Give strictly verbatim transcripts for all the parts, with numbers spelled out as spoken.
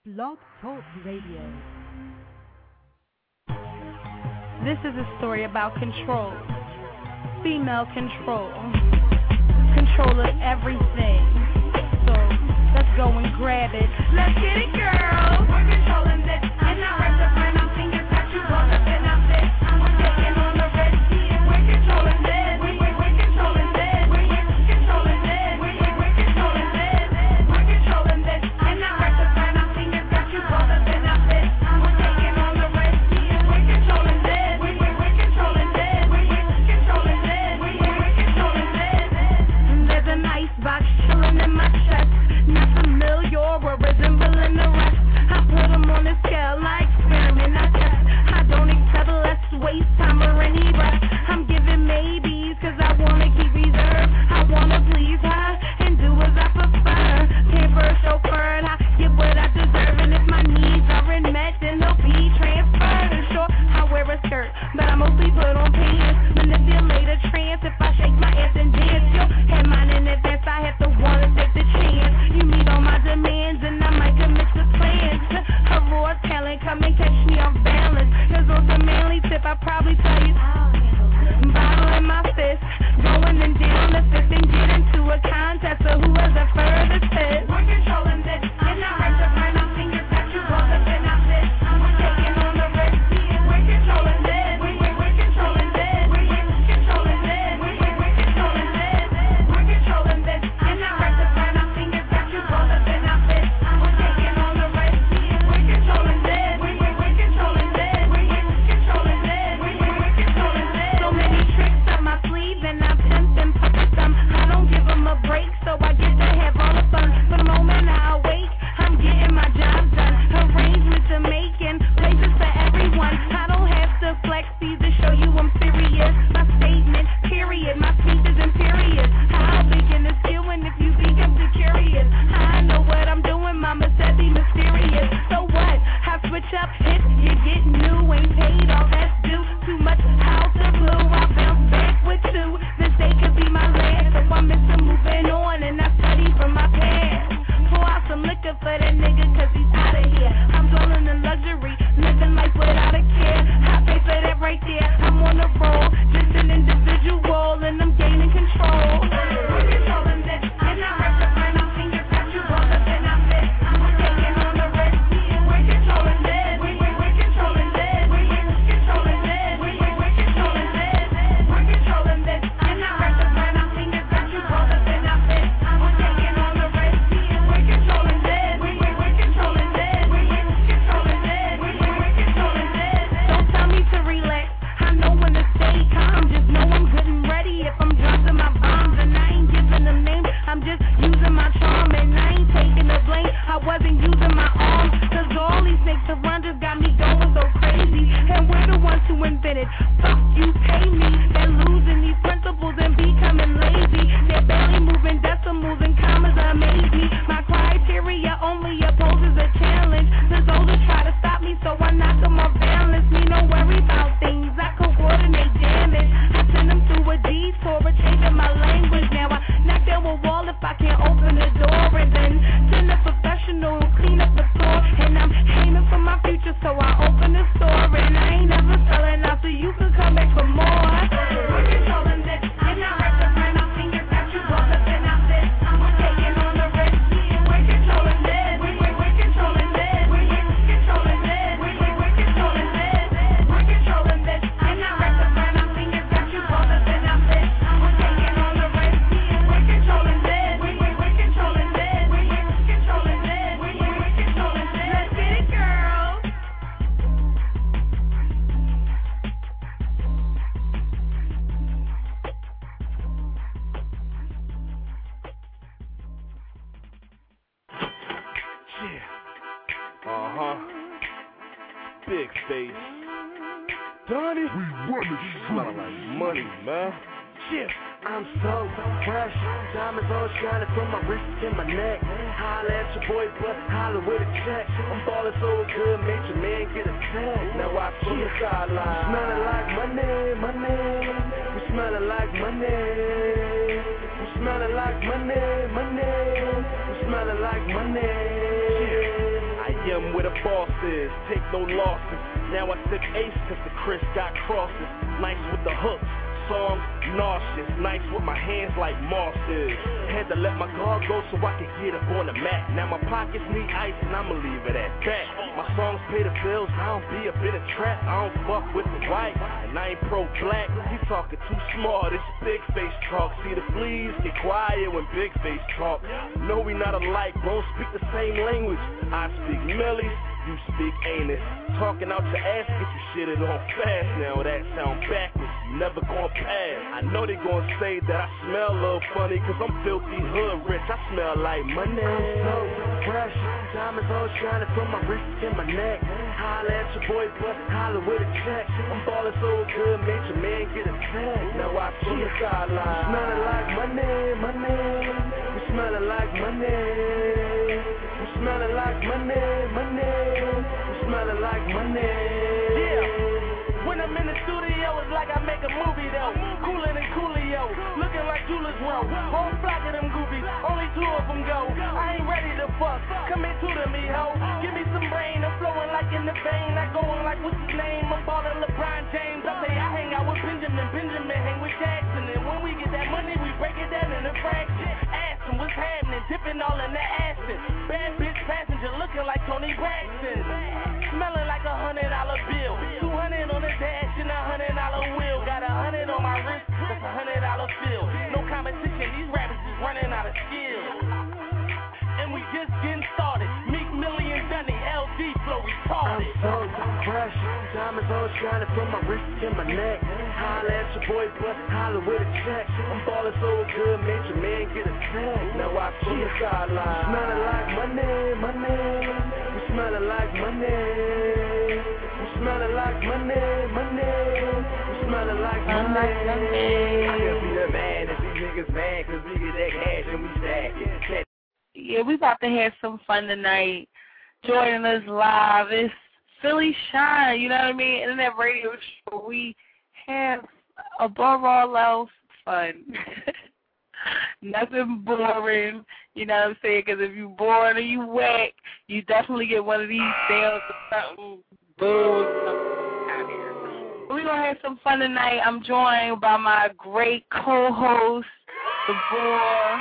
Blog Talk Radio. This is a story about control. Female control. Control of everything. So let's go and grab it. Let's get it, girl. We're controlling this. I'm not right to find out fingers got you all up in our fist. We're taking on the red sea. We're controlling this. We, we, we're controlling this. We, we're controlling this. We, we, we're controlling this. We're controlling this. I'm not right to find out fingers got you all up in our fist. We're taking on the red sea. We're controlling this. We, we, we're controlling this. We, we're controlling this. We, we, we're controlling this. There's an icebox chilling in my chest. Not familiar or resembling the rest. I put them on the scale like experiment, I test. I don't accept less waste time or any breath. I'm giving maybes cause I wanna keep reserve. I wanna please her and do as I prefer. Pamper, chauffeured, I get what I deserve. And if my needs aren't met, then they'll be transferred. And sure, I wear a skirt, but I mostly put on pants. Manipulate a trance if I shake my ass and dance. You'll have mine in advance, I have to wanna take the chance. You meet all my demands and I might commit to plans. A raw talent, come and catch me off balance. Cause on the manly tip, I probably tell you bottle in my fist, going and down the fifth and get into a contest of who has the furthest hit. We're controlling this, and I right to find out fingers got you all up in our fist. We're taking on the red sea, we're controlling this. We, we, we're controlling this. We, we're controlling this. We, we, we're controlling this. We're controlling this, and I right to find out fingers got you all up in our fist. We're taking on the red sea, we're controlling this. We, we, we're controlling this. We, we're controlling this. We, we, we're controlling this. So many tricks up my sleeve, and I pimp them, puppet them. I don't give them a break, so I get to have all the fun. For the moment I awake, I'm getting my job done. Arrangements are making places for everyone. I don't have to flex these to show you I'm serious. My statement, period. My speech is imperious. How big in the skewing if you think I'm too curious? I know what I'm doing, mama said be mysterious. So what? I switch up hits, you get new. Ain't paid all that's due. Too much out the blue. I bounce back with two. This day could be my last. So I'm Mister Moving On and I study from my past. Pour out some liquor for that nigga cause he's out of here. I'm dwelling in luxury, living life without a care. I pay for that right there. I'm on the roll, just an individual and I'm gaining control. We're controlling this, and I rap to find out fingers got you all up in our fist. We're taking on the red sea, we're controlling this. We, we, we're controlling this. We, we're controlling this. We, we, we're controlling this. We're controlling this, and I rap to find out fingers got you all up in our fist. We're taking on the red sea, we're controlling this. We, we, we're controlling this. We, we're controlling this. We, we, we're controlling this. Don't tell me to relax. I know when to stay calm. Just know I'm good and ready if I'm dropping my bombs. And I ain't giving them names. I'm just using my charm. And I ain't taking the blame. I wasn't using my arms. Cause all these snakes around just got me going so crazy. And we're the ones who invented. Fuck you, pay me. They're losing these principles and becoming lazy. They're barely moving decimals and commas amaze me. My criteria only opposes a challenge. The soldiers try to stop me, so I knock them off balance. Me no worry about things, I coordinate damage. I send them through a detour, a change in my language. Now I knock down a wall if I can't open the door. And then send a professional who clean up the floor. And I'm aiming for my future, so I open the store. And I ain't never selling out, so you can come back for more. We're controlling this, and I rap to find out fingers got you all up in our fist. We're taking on the red sea, we're controlling this. We, we, we're controlling this. We, we're controlling this. We, we, we're controlling this. We're controlling this, and I rap to find out fingers got you all up in our fist. We're taking on the red sea, we're controlling this. We, we, we're controlling this. We, we're controlling this. We, we, we're controlling this. Let's get it, girl. Yeah. Uh-huh. Big face. Donnie. We run it. Smelling like money, man. Yeah. I'm so fresh, diamonds all shining from my wrist to my neck. Holla at your boy, but holla with a check. I'm ballin' so good, make your man get a tag. Now I from the sideline, smelling like money, money. We smelling like money. We smelling like money, money. We smelling like money. Ay, yo, M where the boss is, take no losses. Now I sip ace cause the Chris got crosses. Nice with the hooks, songs nauseous. Nice with my hands like moss is. Had to let my guard go so I could get up on the mat. Now my pockets need ice and I'ma leave it at that. My songs pay the bills, I don't be a bit of trap. I don't fuck with the white, and I ain't pro-black. He talking too smart, it's big face talk. See the fleas get quiet when big face talk. No, we not alike, won't speak the same language. I speak Millie, you speak anus. Talking out your ass, get you shitted on fast. Now that sound backwards, you never gon' pass. I know they gon' say that I smell a little funny, cause I'm filthy hood rich, I smell like money. So fresh, diamonds all shining from my wrist and my neck. Holla at your boy, but holla with a check. I'm ballin' so good, made your man get a tag. Now I see the sideline, smelling like money, money. We smelling like money. We smelling like money, money. We smelling like money. Yeah. When I'm in the studio, it's like I make a movie though. Coolin' and Coolio, looking like Julius Rowe. Whole flock of them goofies, only two of them go. I ain't ready to fuck, come into to me, ho. Give me some brain, I'm flowing like in the vein. I going like, what's his name? I'm ballin' LeBron James. I say I hang out with Benjamin, Benjamin hang with Jackson. And when we get that money, we break it down in a fraction. Ask him what's happening, dipping all in the acid. Bad bitch passenger looking like Tony Braxton. Smelling like a hundred dollar bill. Two hundred on the dash and a hundred dollar wheel. Got a hundred on my wrist, that's a hundred dollar bill. No competition, these rappers is running out of skill. And we just getting started. Meek Millie and Dunny, L D flow retarded. I'm so fresh, diamonds all shining from my wrist and my neck. Holla at your boy, but holla with a check. I'm ballin' so good, made your man get a tag. Now I see the sideline, smelling like money, money. We smelling like money. We smelling like money, money. We smelling like money. I can be the man if these niggas mad, cause we get that cash and we stack it. Yeah, we about to have some fun tonight. Joining us live is Philly Shine, you know what I mean? Internet radio show. We have, above all else, fun. Nothing boring, you know what I'm saying? Because if you bored or you whack, you definitely get one of these sales or something. Boom, something out here. We're going to have some fun tonight. I'm joined by my great co-host, the boy,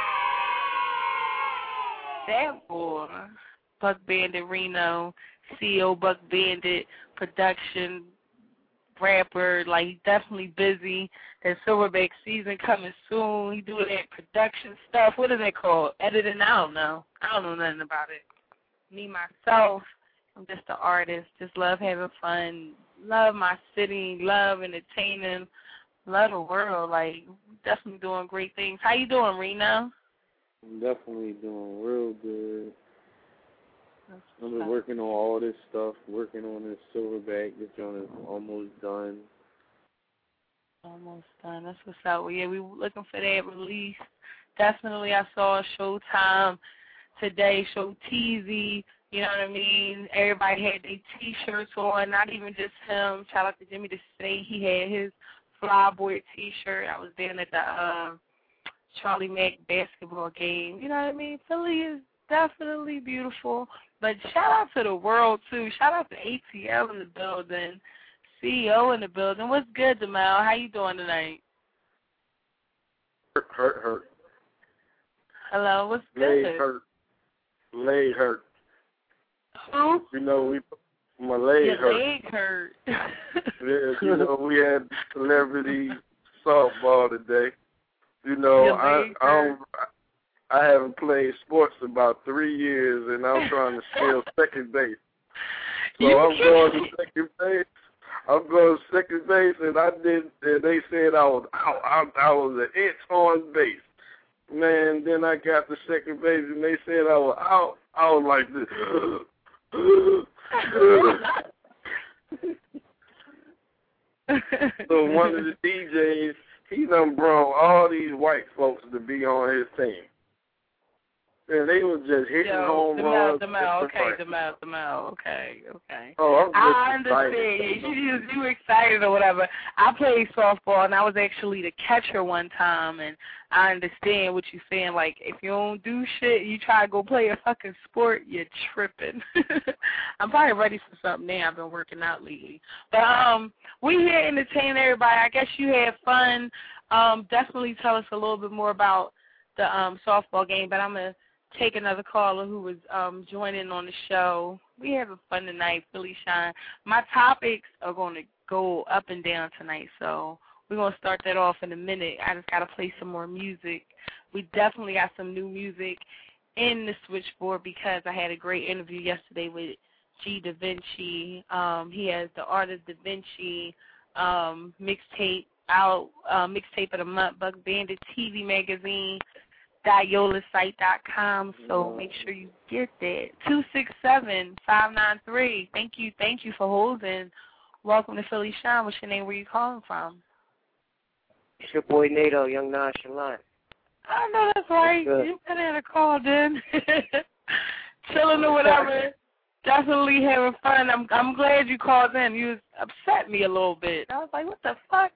that boy, Buck Bandit Reno, C E O Buck Bandit, production, rapper, like he's definitely busy. That Silverback season coming soon. He doing that production stuff. What is that called? Editing? I don't know. I don't know nothing about it. Me, myself, I'm just an artist. Just love having fun. Love my city. Love entertaining. Love the world. Like, definitely doing great things. How you doing, Reno? I'm definitely doing real good. I've been working on all this stuff, working on this Silverback. This joint is almost done. Almost done. That's what's up. Well, yeah, we were looking for that release. Definitely, I saw Showtime today, Show Teasy. You know what I mean? Everybody had their T-shirts on, not even just him. Shout out to Jimmy to say he had his Fly Boy T-shirt. I was there at the uh, Charlie Mack basketball game. You know what I mean? Philly is definitely beautiful. But shout out to the world, too. Shout out to A T L in the building, C E O in the building. What's good, Jamal? How you doing tonight? Hurt, hurt, hurt. Hello, what's Leg good? hurt. Leg hurt. Who? You know, we my leg Your hurt. leg hurt. Yeah, you know, we had celebrity softball today. You know, Your I leg I hurt. don't. I haven't played sports in about three years, and I'm trying to steal second base. So You I'm going to second base. I'm going to second base, and I did. And they said I was out. I, I was an inch on base. Man, then I got to second base, and they said I was out. I was like this. So one of the D Js, he done brought all these white folks to be on his team. And they was just hitting Yo, home Demel, runs. Demel, okay, Demel, Demel, okay, okay. Oh, I'm just I excited. understand. You, you excited or whatever. I played softball, and I was actually the catcher one time, and I understand what you're saying. Like, if you don't do shit, you try to go play a fucking sport, you're tripping. I'm probably ready for something now. I've been working out lately. But um, we here entertaining everybody. I guess you had fun. Um, definitely tell us a little bit more about the um, softball game, but I'm going to take another caller who was um, joining on the show. We having fun tonight, Philly Shine. My topics are going to go up and down tonight, so we're going to start that off in a minute. I just got to play some more music. We definitely got some new music in the switchboard because I had a great interview yesterday with G Da Vinci. Um, he has the Artist Da Vinci um, mixtape out, uh, mixtape of the month, Buck Bandit T V magazine, Diola site dot com, so make sure you get that. two six seven, five nine three. Thank you, thank you for holding. Welcome to Philly Shine. What's your name? Where you calling from? It's your boy Nato, Young Nonchalant. I know that's right. You could have called in. Chilling or whatever. Definitely having fun. I'm I'm glad you called in. You upset me a little bit. I was like, what the fuck?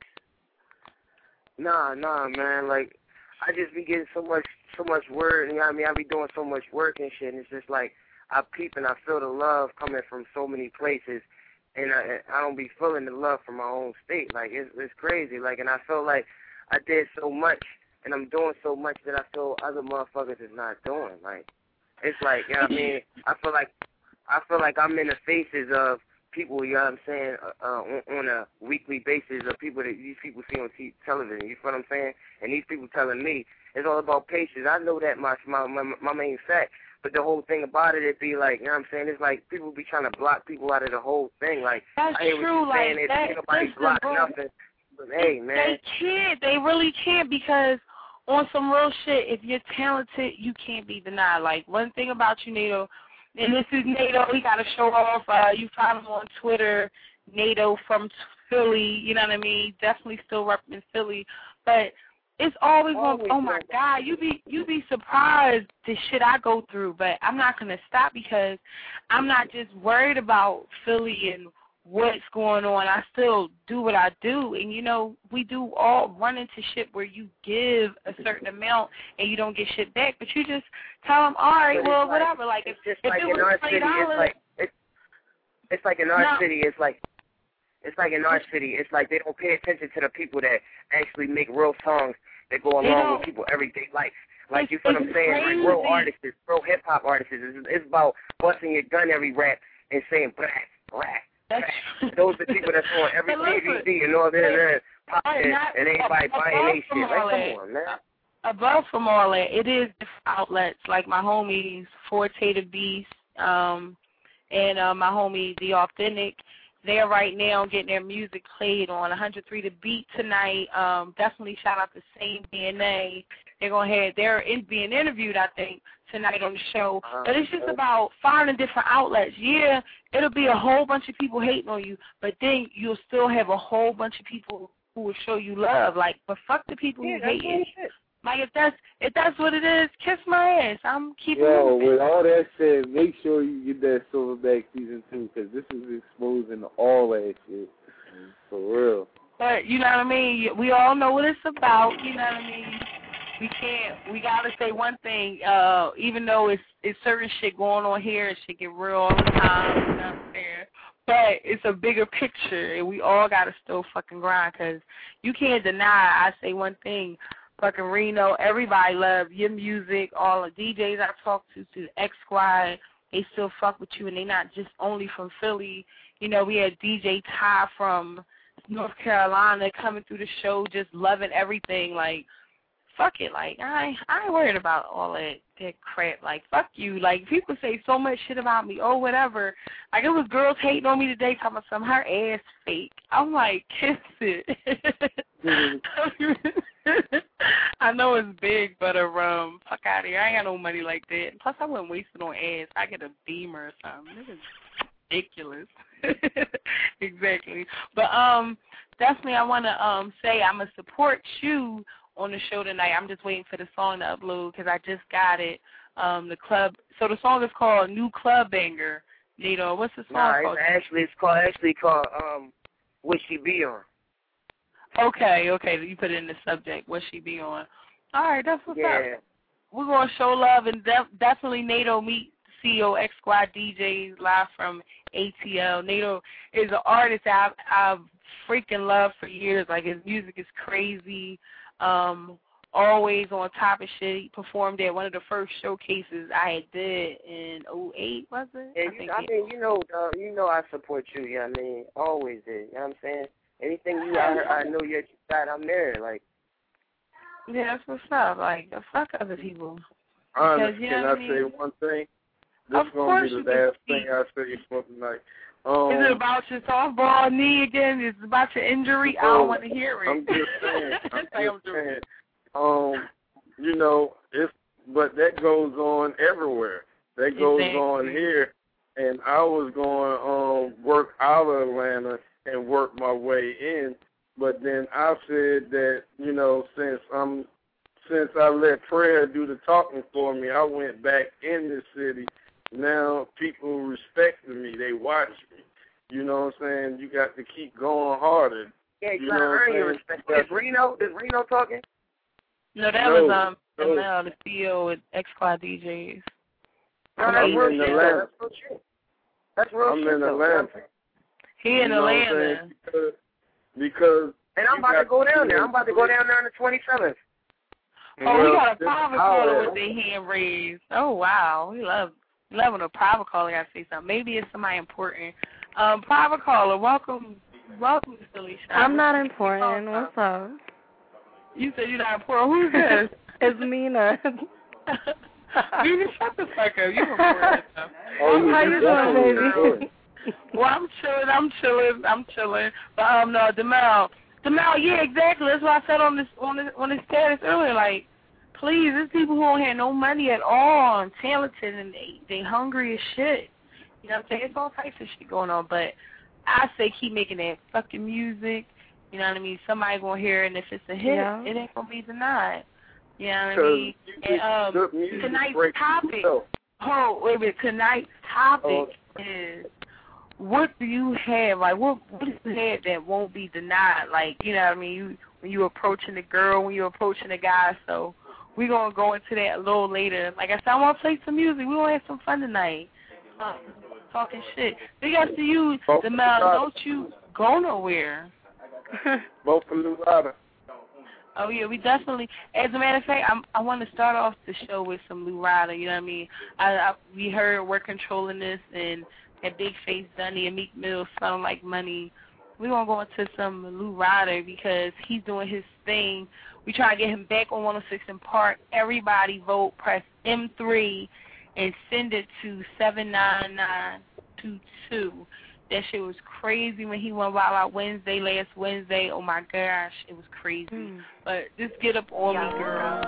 Nah, nah, man. Like, I just be getting so much, so much word. You know what I mean? I be doing so much work and shit, and it's just like I peep and I feel the love coming from so many places, and I I don't be feeling the love from my own state. Like it's it's crazy. Like, and I feel like I did so much, and I'm doing so much that I feel other motherfuckers is not doing. Like, it's like, you know what I mean? I feel like I feel like I'm in the faces of people, you know what I'm saying, uh, on, on a weekly basis of people that these people see on t- television, you feel what I'm saying? And these people telling me it's all about patience. I know that my my my, my main fact, but the whole thing about it, it be like, you know what I'm saying, it's like people be trying to block people out of the whole thing. Like, that's I hear true, what you're saying, like, it's that, nobody block nothing. But hey, man. They can't. They really can't because on some real shit, if you're talented, you can't be denied. Like, one thing about you, Nato, and this is Nato, he got to show off. Uh, you find him on Twitter, Nato from Philly, you know what I mean? Definitely still repping Philly. But it's always, always on, oh, my God, you be you be surprised the shit I go through. But I'm not going to stop because I'm not just worried about Philly and what's going on. I still do what I do. And, you know, we do all run into shit where you give a certain amount and you don't get shit back. But you just tell them, all right, well, like, whatever. Like, it's if, just if like it in was our three city, dollars, it's like, it's, it's like in our no. city, it's like, it's like in our city, it's like they don't pay attention to the people that actually make real songs that go along with people everyday life. Like, it's, you feel what I'm saying? Crazy. Real artists, real hip-hop artists. It's, it's about busting your gun every rap and saying, black, black. Those are the people that's on every T V C and all that and pop and, and everybody buying their shit. Like, come on, man. Above from all that, it is different outlets like my homies, Forte the Beast, um, and uh, my homie, The Authentic. They're right now getting their music played on one hundred three The Beat tonight. Um, definitely shout out to Same D N A. They're going to have, they're in, being interviewed, I think, tonight on the show. But it's just about finding different outlets. Yeah, it'll be a whole bunch of people hating on you, but then you'll still have a whole bunch of people who will show you love. Like, but fuck the people yeah, who hate you. Like, if that's if that's what it is, kiss my ass. I'm keeping Yo, moving. with all that said, make sure you get that Silverback season two because this is exposing all that shit. For real. But, you know what I mean? We all know what it's about. You know what I mean? We can't, we got to say one thing, uh, even though it's it's certain shit going on here, it should get real all the time, you know what I'm saying? But it's a bigger picture, and we all got to still fucking grind, because you can't deny, I say one thing, fucking Reno, everybody love your music, all the D Js I talk to, to the X Squad, they still fuck with you, and they not just only from Philly. You know, we had D J Ty from North Carolina coming through the show, just loving everything, like, fuck it, like, I ain't, I ain't worried about all that, that crap, like, fuck you, like, people say so much shit about me, or whatever, like, it was girls hating on me today, talking about some, her ass fake, I'm like, kiss it, I know it's big, but, uh, um, fuck out of here, I ain't got no money like that, plus I wouldn't waste it on ass, I get a Beamer or something, this is ridiculous, exactly, but, um, definitely I want to, um, say I'm going to support you on the show tonight. I'm just waiting for the song to upload because I just got it. um, the club. So the song is called New Club Banger. Nato, what's the song nah, called? It's actually, it's called actually called um, What She Be On. Okay, okay, you put it in the subject. What she be on? All right, that's what's yeah. up. We're gonna show love and def- definitely Nato meet C E O X Squad D Js live from A T L. Nato is an artist that I've, I've freaking loved for years. Like his music is crazy. Um, always on top of shit. He performed at one of the first showcases I had did in oh eight, was it? Yeah, I, you, think I it. mean, you know, uh, you know, I support you. Yeah, I mean, always did. You know what I'm saying? Anything you, I, I know you're side. I'm there. Like, yeah, that's what's up. Like, the fuck other people. Honest, Because, you can know I what I mean? say one thing? This Of is going course to be you the can last speak. thing I say for tonight. Um, Is it about your softball knee again? Is it about your injury? I don't want to hear it. I'm just saying. I'm Like I'm just saying. Um, you know, it's but that goes on everywhere. That goes Exactly. on here, and I was going to um, work out of Atlanta and work my way in, but then I said that you know since I'm since I let prayer do the talking for me, I went back in the city. Now people respecting me. They watch me. You know what I'm saying? You got to keep going harder. yeah, you, You gotta know what earn I'm your saying? respect. Is Reno, is Reno talking? No, that No, was um no. Mel, the C E O at X Squad D Js. No, I'm that's in real shit. Atlanta. That's real shit. That's real I'm shit. in though. Atlanta. He in You know what I'm Atlanta. saying? Because, because And I'm you about to got go down be there. I'm about to go in- down there on the twenty-seventh. Oh, we Well, got a this private is how caller it- with their hand raised. Oh, wow. We love we love when a private caller got to say something. Maybe it's somebody important. Um, private caller, welcome. Welcome to Philly Shop. I'm not important. What's up? You said you're not important. Who's this? It's Mina. You can shut the fuck up. You important. Oh, How you you definitely doing, important. baby? Well, I'm chilling. I'm chilling. I'm chilling. But um, no, Demel, Demel, yeah, exactly. That's what I said on this on this on this status earlier. Like, please, there's people who don't have no money at all and talented and they they hungry as shit. You know what I'm saying? It's all types of shit going on. But I say keep making that fucking music. You know what I mean? Somebody gonna hear it, and if it's a hit, Yeah. it ain't gonna be denied. You know what I Because mean? And um, good music tonight's breaks topic. itself. Oh, wait a minute. Tonight's topic Oh. is what do you have? Like, what what do you have that won't be denied? Like, you know what I mean? You when you approaching the girl, when you approaching the guy. So we're going to go into that a little later. Like I said, I want to play some music. We're going to have some fun tonight. Uh, talking shit. Big ups to you, Both Demel. sides. Don't you go nowhere. Vote for Lou Ryder. Oh, yeah, we definitely, as a matter of fact, I'm, I want to start off the show with some Lou Ryder, you know what I mean? I, I We heard we're controlling this, and that Big Face Dunny and Meek Mill sound like money. We're going to go into some Lou Ryder because he's doing his thing. We try to get him back on one oh six in Park. Everybody vote, press M three, and send it to seven nine nine two two. That shit was crazy when he went Wild Out Wednesday last Wednesday. Oh, my gosh, it was crazy. Mm. But just get up on me, girl.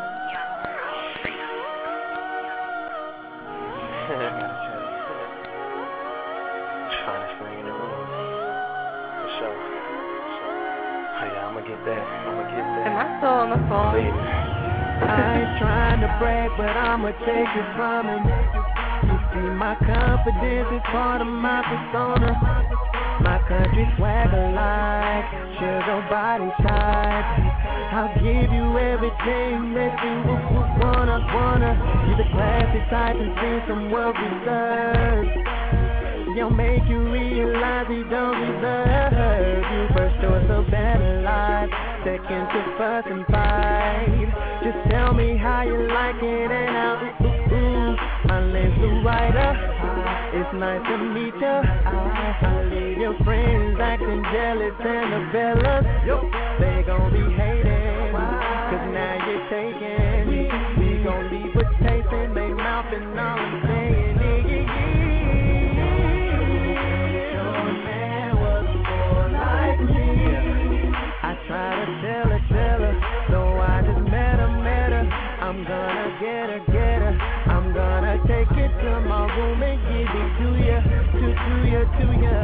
Finest thing in the room. For sure. Oh, yeah, I'm going to get that. I'm going to get that. Am I still on the phone? Baby. I ain't trying to brag, but I'ma take it from him. You see, my confidence is part of my persona. My country swagger like sugar body type. I'll give you everything that you would wanna, wanna. You the classy type and see some world reserves. You'll make you realize he don't deserve you. First choice of better life, second to fuss and fight. Just tell me how you like it and I'll ooh, ooh, ooh. My name's Lou Ryder, it's nice to meet ya. I leave your friends acting jealous and the fellas, they gon' be hating, cause now you're taking. We gon' leave a taste in they mouth and all I'm saying. Try to tell her, tell her, so I just met her, met her. I'm gonna get her, get her. I'm gonna take it to my room and give it to ya, to, to ya, to ya.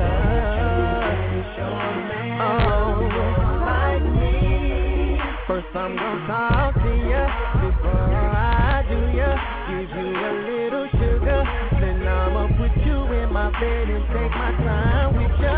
Oh, like me. First I'm gonna talk to ya before I do ya. Give you a bed and take my time with you.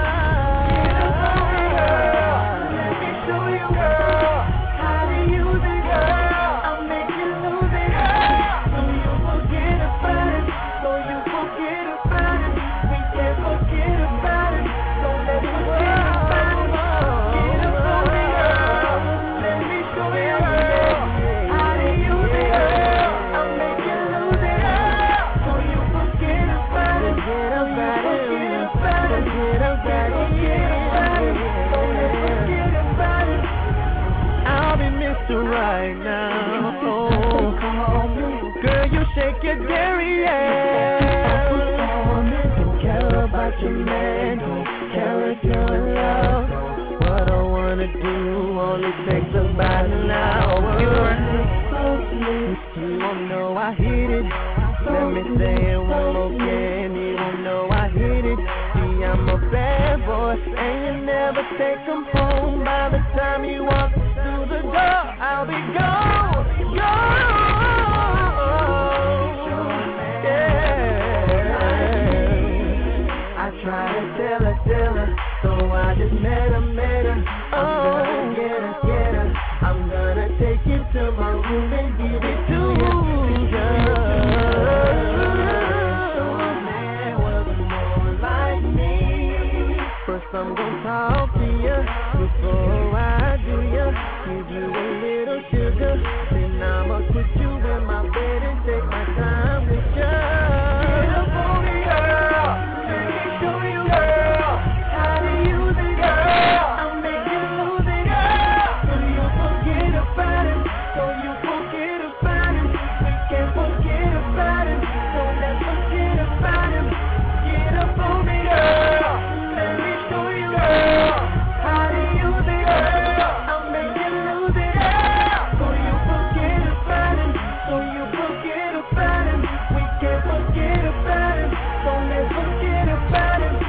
Let me show you, girl, how to use it, girl. I'll make you lose it, girl. So you forget about it, so you forget about it. We can't forget about it, so let's forget about it. Get up on me, girl. Let me show you, girl, how to use it, girl. I'll make you lose it, girl. So you forget about it, forget about it, forget about it, forget about it, forget about it. So let's forget about it. I'll be Mister Right now. Oh, girl, you shake your derriere. Don't care about your man, don't care if you're in love. What I wanna do only takes about an hour. You won't know I hit it. Let me say it one more again. You won't know I hit it. See, I'm a bad boy, and you never take them home. By the time you walk through the door, I'll be gone, gone. Yeah. I try to tell her, tell her, so I just met her, met her. I'm gonna get her, get her. I'm gonna take you to my room and give it to you, girl. So a man was more like me. First I'm gonna talk to you before I do you. Give you a little sugar, then I'ma put you in my bed and take my time with you. Get up on me, girl. Let me show you, girl, how to use it, girl. I'll make you lose it, girl. So you forget about it, so you forget about it. We can't forget about it, so let's forget about it. Get up on me, girl. Let me show you, girl, how to use it, girl. I'll make you lose it, girl. So you forget about it, so you forget about it. We can't forget about it, so let's forget about it.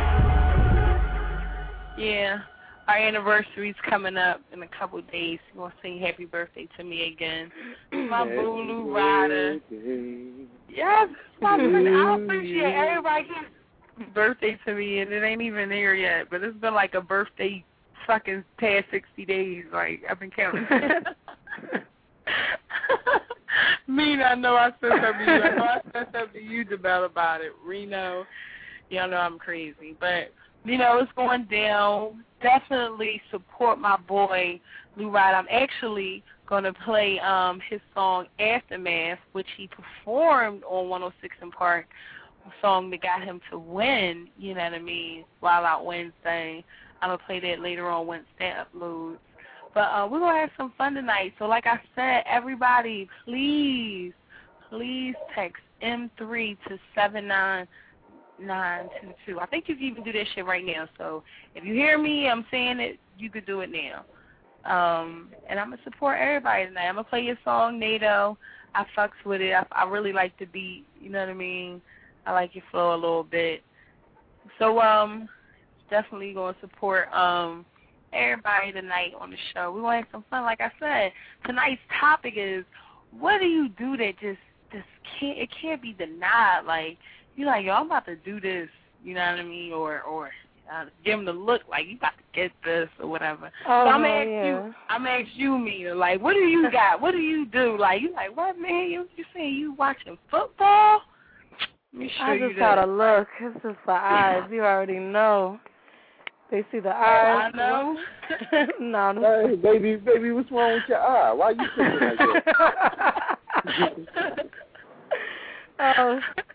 Yeah, our anniversary's coming up in a couple of days. You want to sing happy birthday to me again? My boo Lou Ryder. Yes, my birthday. I appreciate everybody getting birthday to me, and it ain't even there yet. But it's been like a birthday fucking past sixty days. Like, I've been counting. Mean, I know I said something to you. I know I said something to you, Jamel, about it. Reno, y'all know I'm crazy. But, you know, it's going down. Definitely support my boy, Lou Ryder. I'm actually going to play um, his song Aftermath, which he performed on one oh six in Park, a song that got him to win, you know what I mean, Wild Out Wednesday. I'm going to play that later on when Stan uploads. But uh, we're going to have some fun tonight. So like I said, everybody, please, please text M three to seven nine nine two two. I think you can even do that shit right now. So if you hear me, I'm saying it, you could do it now. Um, and I'm going to support everybody tonight. I'm going to play your song, NATO. I fucks with it. I, I really like the beat. You know what I mean? I like your flow a little bit. So um, definitely going to support um, everybody tonight on the show. We want to have some fun. Like I said, tonight's topic is, what do you do that just, just can't, it can't be denied? Like, you're like, yo, I'm about to do this, you know what I mean? Or, or uh, give them the look like you about to get this or whatever. Oh, so I'm going to ask yeah. you, I'm going to ask you, Mina, like, what do you got? What do you do? Like, you like, what, man? You, you saying you watching football? Let me show I you just that. gotta look. It's just for eyes. You already know. They see the eyes. I know. no, no. Hey, baby, baby, what's wrong with your eye? Why you thinking like that? oh.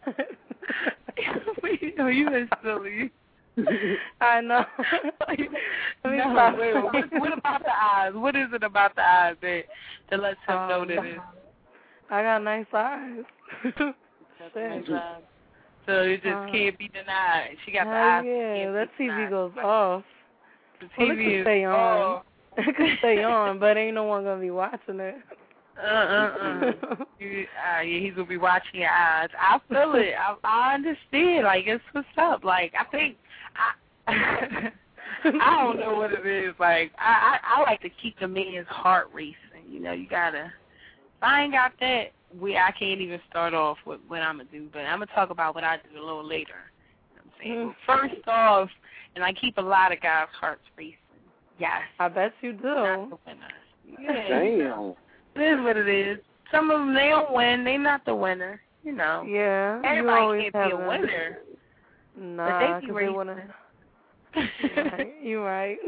oh, you are silly. I know. no, wait, what, what about the eyes? What is it about the eyes that, that lets him um, know that it's... I got nice eyes. Nice eyes. So it just uh, can't be denied. She got the eyes. Yeah, that T V denied. Goes off. The T V well, it could is stay on. off. It could stay on, but ain't no one gonna be watching it. Uh uh uh. you, uh yeah, he's gonna be watching your eyes. I feel it. I, I understand. Like, it's what's up. Like, I think I I don't know what it is. Like, I, I I like to keep the man's heart racing. You know, you gotta. If I ain't got that, we I can't even start off with what I'm gonna do. But I'm gonna talk about what I do a little later. You know what I'm saying? First off, and I keep a lot of guys' hearts racing. Yes. I bet you do. Not the winner. Yeah. Damn. It is what it is. Some of them, they don't win. They not the winner. You know. Yeah. Everybody can't be a winner. Nah, because they want to. You're right.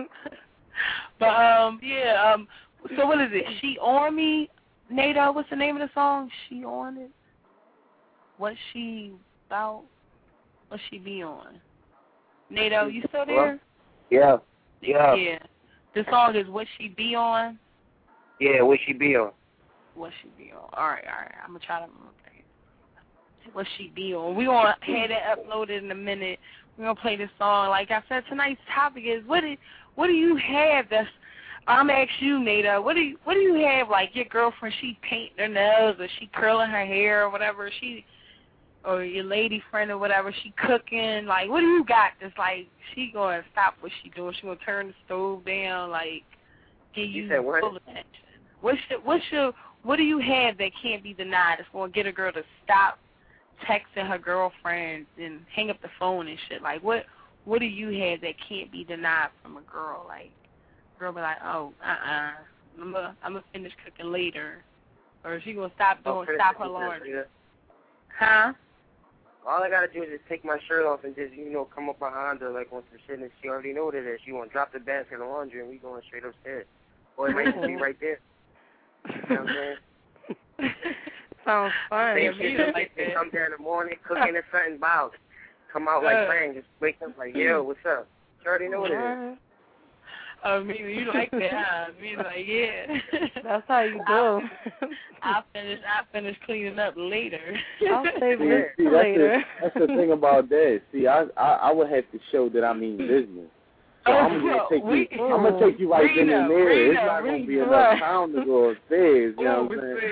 But, um, yeah, um, so what is it? She On Me? Nato, what's the name of the song? She On It? What she about? What she be on? Nato, you still there? Yeah. Yeah. Yeah. The song is What She Be On? Yeah, what she be on? What she be on? All right, all right. I'm going to try to remember it. What she be on? We're going to have that uploaded in a minute. We're going to play this song. Like I said, tonight's topic is what do, what do you have that's, I'm going to ask you, Nato, what do you, what do you have, like your girlfriend, she painting her nails or she curling her hair or whatever, she, or your lady friend or whatever, she cooking, like what do you got that's like, she going to stop what she doing, she going to turn the stove down, like, give you, you said what? full attention. What's your, what's your, what do you have that can't be denied that's going to get a girl to stop texting her girlfriend and hang up the phone and shit? Like, what what do you have that can't be denied from a girl? Like, girl be like, oh, uh-uh, I'm going I'm to finish cooking later. Or is she going to stop doing, Oh, stop her laundry? Huh? All I got to do is just take my shirt off and just, you know, come up behind her like on some shit, and she already know that it is. She going to drop the basket of laundry and we going straight upstairs. Or it might just be right there. You know what I'm saying? Sounds fun. Same shit, like they come there in the morning, cooking or something, bow. Come out like playing, just wake up like, yo, what's up? You already know what it is. Oh, me, you like that, huh? Me like, yeah. That's how you do. I'll finish, I'll finish cleaning up later. I'll save this see, for that's later. The, that's the thing about that. See, I, I I would have to show that I mean business. So oh, I'm gonna take we, you. I'm gonna take you right Reno, then and there. Reno, It's not Reno, gonna be enough time to go upstairs. You know what I'm saying?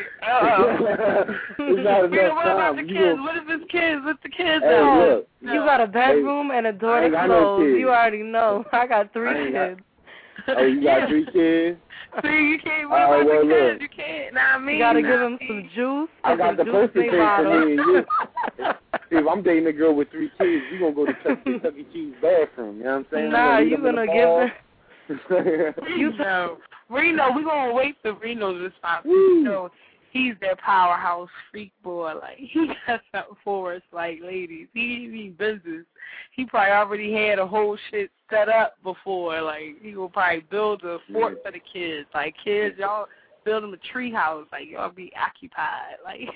It's not enough Reno, what time. about the You kids? gonna, What if it's kids? What's the kids? hey, out? look. You got a bedroom and a door to close. You already know. I got three I kids. Got, oh, you got yeah. three kids? See, you can't. What uh, about well, the kids? look. You can't. Nah, I mean, you gotta nah, give them some juice. I got the juice perfect thing for me and you. See, if I'm dating a girl with three kids, you gonna go to Chuck E. Chuck E. Cheese bathroom. You know what I'm saying? Nah, you gonna give them. You know, Reno. We gonna wait for Reno's response. You know, he's their powerhouse freak boy. Like he got something for us, like ladies. He he business. He probably already had a whole shit set up before. Like he will probably build a fort for the kids. Like kids, y'all build them a tree house. Like y'all be occupied. Like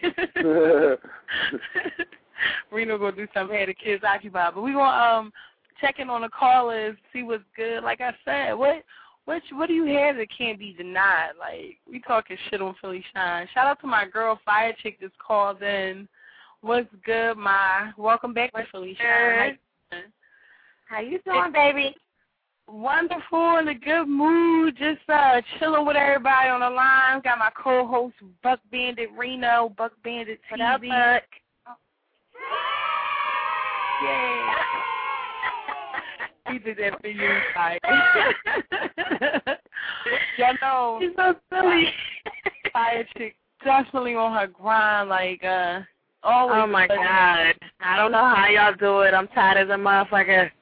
Reno gonna do something, have the kids occupied. But we gonna um check in on the callers, see what's good. Like I said, what what what do you have that can't be denied? Like we talking shit on Philly Shine. Shout out to my girl Fire Chick that's called in. What's good, my? Welcome back to Philly Shine. How you doing, baby? Wonderful, in a good mood. Just uh, chilling with everybody on the line. Got my co-host Buck Bandit Reno, Buck Bandit T V. What up, Buck? Yeah. He did that for you, Ty. Y'all know. He's so silly. Fire Chick definitely on her grind, like uh. Always. Oh, my God. I don't know how y'all do it. I'm tired as a motherfucker.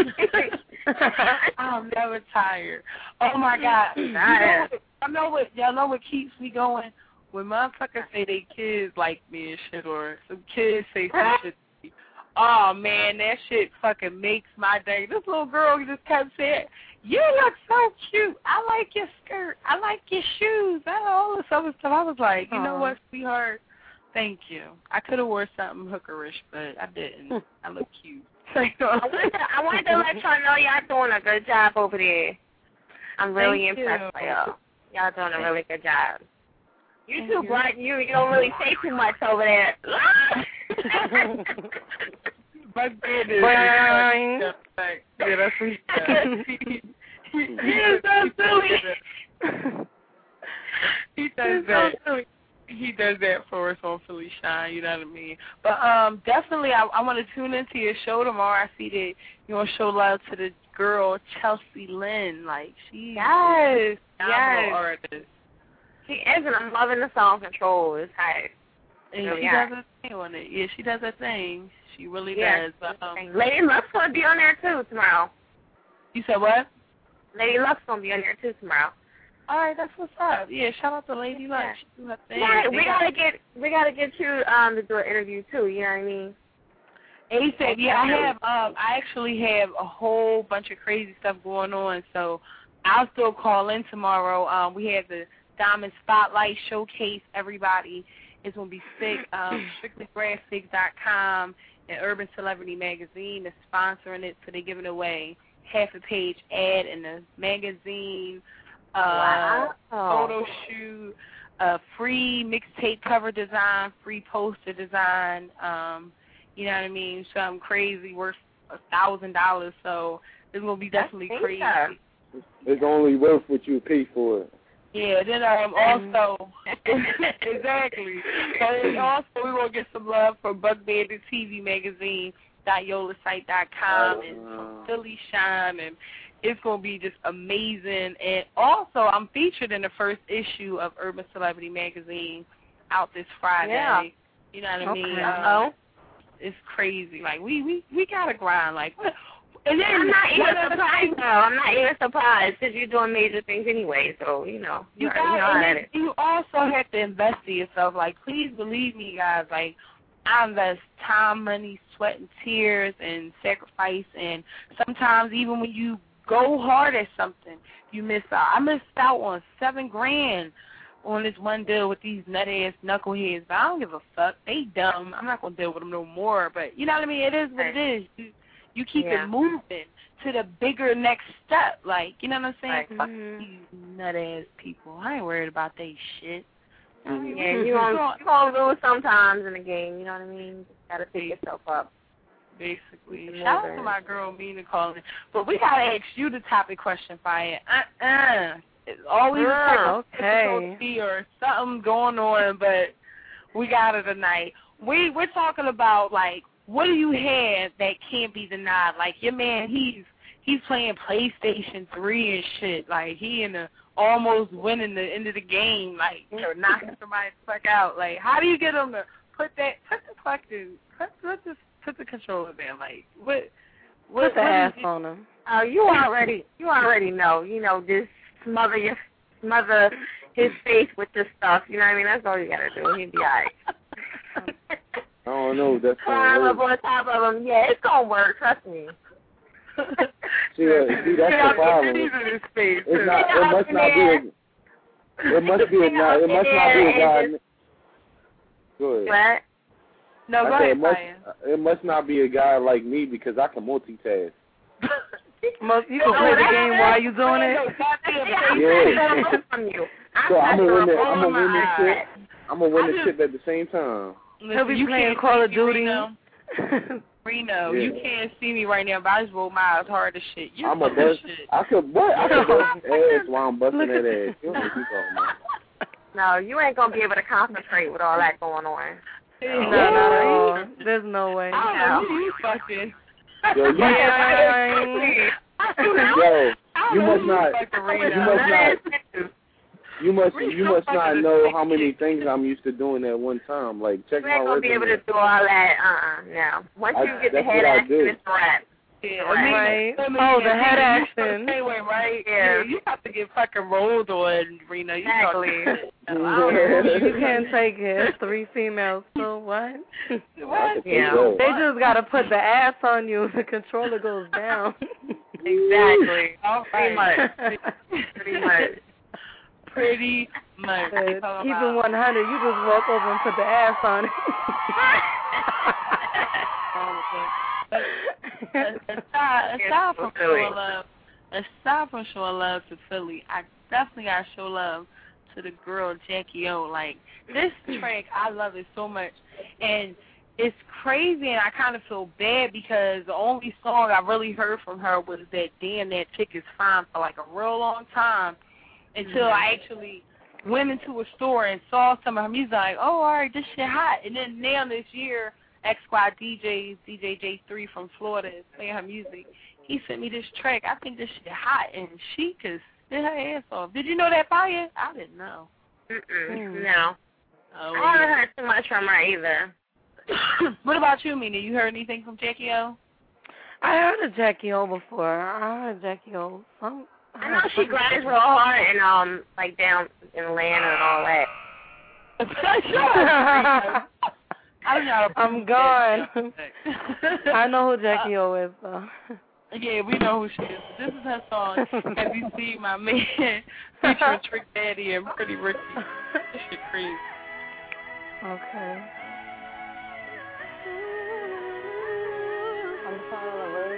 I'm never tired. Oh, my God. Y'all know, know what, y'all know what keeps me going? When motherfuckers say they kids like me and shit, or some kids say some shit to me. Oh, man, that shit fucking makes my day. This little girl just kept saying, you look so cute. I like your skirt. I like your shoes. I all this other stuff. I was like, you know what, sweetheart? Thank you. I could have wore something hookerish, but I didn't. I look cute. I wanted to, I wanted to let y'all know y'all doing a good job over there. I'm really Thank impressed you. by y'all. Y'all doing a really good job. You Thank too, you. Blunt. You, you don't really say too much over there. My beard is Bang. yeah, that's what he does. he, he, he You're so silly. He does that. He does that for us on Philly Shine, you know what I mean? But um, definitely, I, I want to tune into your show tomorrow. I see that you want to show love to the girl, Chelsea Lynn. Like, she Yes, is a phenomenal yes. artist. She is, and I'm loving the song Control. It's tight. And really she are. does her thing on it. Yeah, she does her thing. She really Yeah. does. But, um, Lady Luck's gonna be on there too tomorrow. You said what? Lady Luck's gonna be on there too tomorrow. All right, that's what's up. Yeah, shout out to Lady Luck. Yeah. She do her thing. Yeah, we They gotta get we gotta get you um to do an interview too. You know what I mean? ASAP. Yeah, I have. Um, I actually have a whole bunch of crazy stuff going on, so I'll still call in tomorrow. Um, we have the Diamond Spotlight Showcase. Everybody, it's gonna be sick. Um, strictly graphics dot com and Urban Celebrity Magazine is sponsoring it, so they're giving away half a page ad in the magazine. Uh, Wow. Photo shoot, uh, free mixtape cover design, free poster design. Um, you know what I mean? Something crazy worth a thousand dollars. So it's gonna be definitely That's crazy. awesome. It's only worth what you pay for it. Yeah. Then um also exactly. And also we gonna get some love from Buck Bandit T V Magazine. Yola Site dot com and from Philly Shine, and it's going to be just amazing. And also, I'm featured in the first issue of Urban Celebrity Magazine out this Friday. Yeah. You know what I mean? Okay. Uh, it's crazy. Like, we, we, we got to grind. Like, what? And then I'm not even one other surprised thing- though. I'm not even surprised because you're doing major things anyway. So you know, You already know got how and that then is. you also have to invest in yourself. Like, please believe me, guys. Like, I invest time, money, sweat, and tears, and sacrifice. And sometimes even when you go hard at something, you miss out. I missed out on seven grand on this one deal with these nut-ass knuckleheads. But I don't give a fuck. They dumb. I'm not going to deal with them no more. But, you know what I mean? It is what it is. You, you keep Yeah. it moving to the bigger next step. Like, you know what I'm saying? Right. Fuck Mhm. these nut-ass people. I ain't worried about they shit. Yeah, you gonna you gonna lose sometimes in the game. You know what I mean? You just gotta pick yourself up. Basically. Yeah. Shout out to my girl Mina calling. But we gotta ask you the topic question, Fire. Uh uh. It's always Oh, a okay. difficulty or something going on, but we got it tonight. We we're talking about like what do you have that can't be denied? Like your man, he's he's playing PlayStation three and shit. Like he in the almost winning the end of the game, like you know, knocking somebody the fuck out. Like how do you get him to put that put the fucking put let's just put the controller there? Like what what Put the what ass is it? on him. Oh, you already you already know. You know, just smother your smother his face with this stuff. You know what I mean? That's all you gotta do. He'll be alright. I don't know. That's Climb gonna up work. on top of him. Yeah, it's gonna work. Trust me. See, uh, see, that's the problem. It's not. It must not be. A, it must be a. Not, it must not be a guy. Go ahead. What? No, I go said ahead, it must, Fire. it must not be a guy like me because I can multitask. Most, you can play the game while you doing it. Yeah. From you. So I'm gonna win. The, I'm Oh, gonna win this my shit. I'm gonna win I the just- chip at the same time. He'll be you playing can't Call see of me, Duty. Reno. Reno, Yeah. you can't see me right now, but I just roll my eyes hard as shit. You I'm a full of bust. shit. I could what? I could bust ass while I'm busting that ass. You know what you talking about? No, you ain't gonna be able to concentrate with all that going on. No, not at all. There's no way. I don't know who you fucking. Yo, you, yo, you must not. You must not. You must. You must not know how many things I'm used to doing at one time. Like check You my ain't gonna be able resume. to do all that. Uh, uh no. Once you I- get the that's head what I action, do. it's a wrap. Yeah, Right. I mean, Oh, the yeah, head you action. Same way, right? Yeah. You have to get fucking rolled on, Reno. You Exactly. talking shit. No, I don't know. You can't take it. It's three females. So what? What? Yeah. They just gotta put the ass on you. The controller goes down. Exactly. All Pretty right. much. Pretty much. Pretty much. Uh, That's all keep it about. one hundred. You just walk over and put the ass on it. aside, aside from Philly. showing love, aside from showing love to Philly, I definitely gotta show love to the girl Jackie O. Like this track, I love it so much, and it's crazy, and I kind of feel bad because the only song I really heard from her was that "Damn That Chick Is Fine" for like a real long time, until I actually went into a store and saw some of her music. Like, oh, all right, this shit hot, and then now this year. X Y D J, D J J three from Florida is playing her music. He sent me this track. I think this shit hot, and she could spit her ass off. Did you know that, Fire? I didn't know. Mm-mm. No. Oh, I haven't heard too much from her either. What about you, Mina? You heard anything from Jackie O? I heard of Jackie O before. I heard Jackie O. Some, I know she grinds real hard and um like down in Atlanta and all that. I'm gone. I know who Jackie O is, though. Yeah, we know who she is. This is her song, Have You Seen My Man, featuring Trick Daddy and Pretty Ricky. This shit crazy. Okay. I'm sorry, Lord.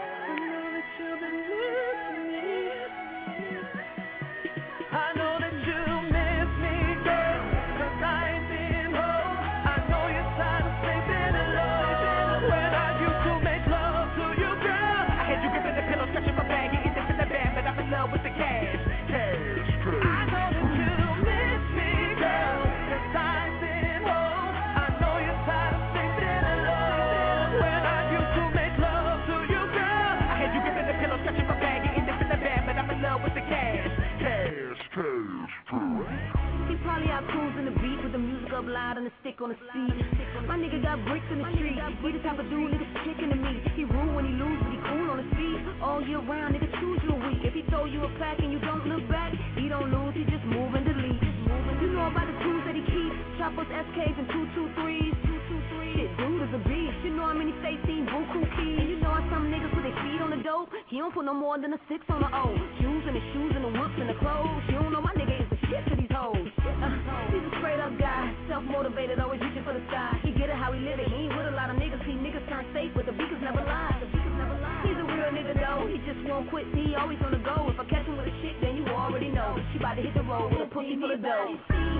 I know that you miss me, girl, 'cause I ain't been home. I know you're tired of sleeping alone. When I used to make love to you, girl, I had you gripping the pillow, stretching my bag, getting this in the band, but I'm in love with the cash. Cash, true. I know that you miss me, girl, 'cause I ain't been home. I know you're tired of sleeping alone. When I used to make love to you, girl, I had you gripping the pillow, stretching my bag, getting this in the band, but I'm in love with the cash. Cash, cash, true. He probably out cruising the beat with the music up loud and the stick on the seat. My nigga got bricks in the street. He the type of dude niggas kicking to me. He rude when he lose, but he cool on his feet. All year round, nigga choose you a week. If he throw you a pack and you don't look back, he don't lose, he just move and delete. You know about the tools that he keeps. Choppers, S Ks, and two two threes. Shit, dude is a beast. You know how many states seen Buku keys. And you know how some niggas put their feet on the dope. He don't put no more than a six on the O. Shoes and the shoes and the whoops and the clothes. You don't know my nigga is the shit to these hoes. Uh, he's a straight up guy, self-motivated, always reaching for the sky. He get it how he live it. He ain't with a lot of niggas. He niggas turn safe, but the beakers never lie. The beakers never lie. He's a real nigga though. He just won't quit. See, he always on the go. If I catch him with a shit, then you already know. She about to hit the road with a pussy full of dough.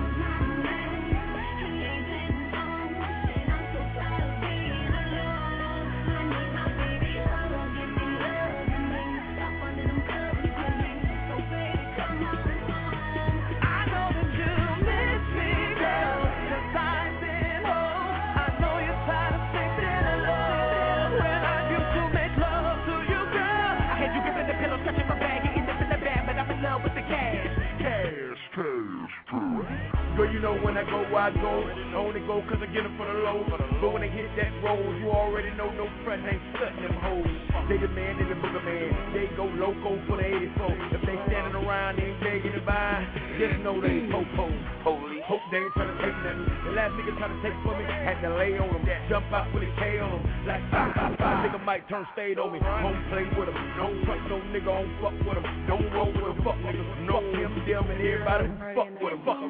Girl, you know when I go, I go. I only go cause I get them for the low. But when they hit that roll, you already know no friends ain't studying them hoes. They the man, they the booger man. They go loco for the eighty-four. If they standing around, they ain't begging to buy. Just know they po-po. Police. Hope they ain't trying to take nothing. The last nigga trying to take from me, had to lay on them. Jump out with a K on them. Like five, five, five. Nigga might turn stayed on me. Won't play with them. Don't trust no nigga, don't fuck with them. Don't roll with them. Fuck niggas. Fuck him, them, and everybody who fuck with them. Fuck them.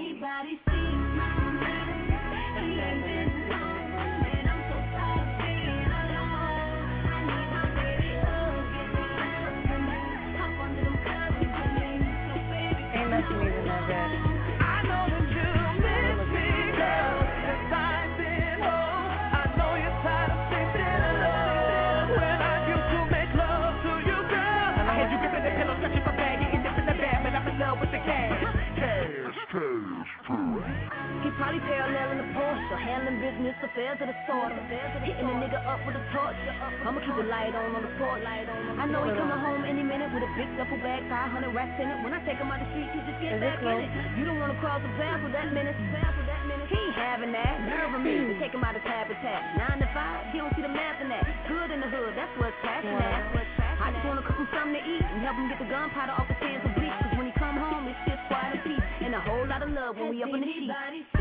Ain't nothing even that bad. I know that you miss me, girl. 'Cause I've been home. I know you're tired of sleeping alone. When I used to make love to you, girl, I had you gripping the pillow, stretching my bag, getting this in the bed, but I'm in love with the cash. Cash, cash, true. He probably paralleling the Porsche, handling business affairs of the sort. Hitting a nigga up with a torch. I'ma keep the light on on the porch. I know he coming home any minute with a big duffel bag, five hundred racks in it. When I take him out the street, he just get back in it. You don't wanna cross the path with that minute. He ain't having that. Nerve of me to take him out his habitat. Nine to five, he don't see the math in that. Good in the hood, that's what's cracking at. I just wanna cook him something to eat and help him get the gunpowder off his hands and bleach. Cause when he come home, it's just quiet and peace. And a whole lot of love when we up in the sheets.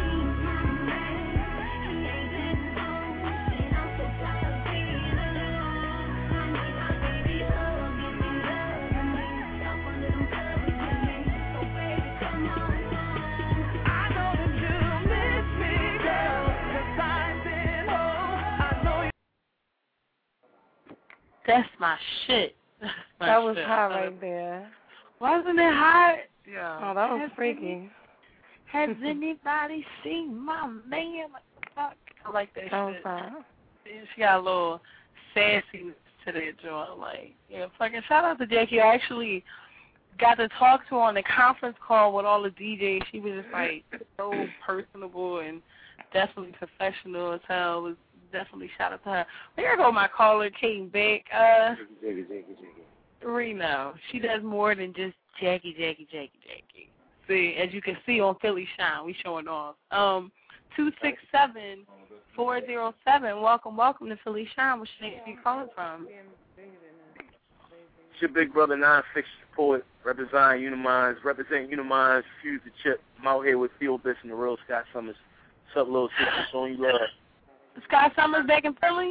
That's my shit. That's my That was shit. hot right there. Wasn't it hot? Yeah. Oh, that was has freaky. Any, has anybody seen my man? Fuck. I like that, that shit. Was hot. She got a little sassiness to that joint. Like, yeah, fucking shout out to Jackie. I actually got to talk to her on the conference call with all the D Js. She was just like so personable and definitely professional as hell. It was definitely shout out to her. Here go my caller came back. Uh, Jackie, Jackie, Jackie. Reno. She does more than just Jackie, Jackie, Jackie, Jackie. See, as you can see on Philly Shine, we showing off. Um, two six seven, four zero seven. Welcome, welcome to Philly Shine. What's your name? Where you calling from? It's your big brother, non-fiction poet, representing Uniminds, representing Uniminds, Fuse the Chip. I'm out here with Theo Biss and the real Scott Summers. What's up, little sister? Showing you love. Scott Summers back in Philly?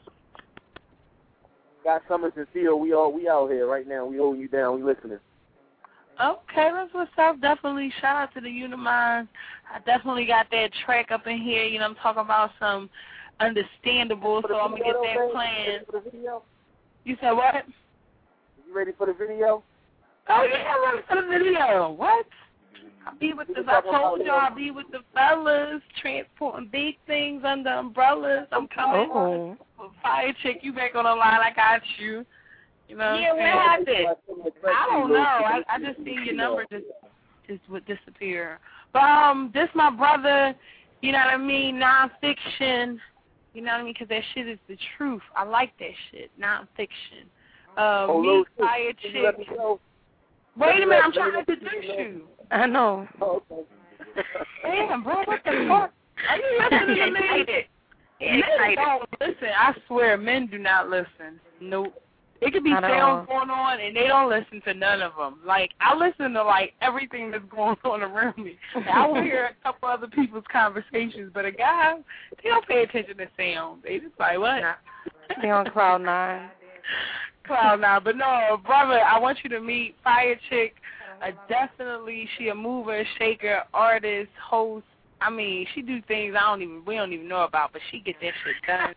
Scott Summers and Theo, we all we out here right now. We holding you down. We listening. Okay, that's what's up. Definitely shout out to the Uniminds. I definitely got that track up in here. You know, I'm talking about some understandable, so I'm going to get that playing. For the video? You said what? You ready for the video? Oh, yeah, I'm ready for the video. What? I'll be with the, I told y'all I'll be with the fellas, transporting big things under umbrellas. I'm coming. Oh. Fire Chick, you back on the line. I got you. You know Yeah, what happened? I don't know. I, I just seen your number just just would disappear. But um, this my brother. You know what I mean? Nonfiction. You know what I mean? Because that shit is the truth. I like that shit. Nonfiction. Uh, oh, me, no, Fire Chick. Wait a minute. I'm trying to introduce you. I know. Oh, okay. Damn, bro. What the fuck? Are you listening to me? Men don't listen. I swear, men do not listen. Nope. It could be sounds going on, and they don't listen to none of them. Like, I listen to, like, everything that's going on around me. I will hear a couple other people's conversations, but a guy, they don't pay attention to sound. They just like, what? They on cloud nine. Cloud nine. But no, brother, I want you to meet Fire Chick. Uh, definitely, she a mover, shaker, artist, host. I mean, she do things I don't even we don't even know about, but she get that shit done.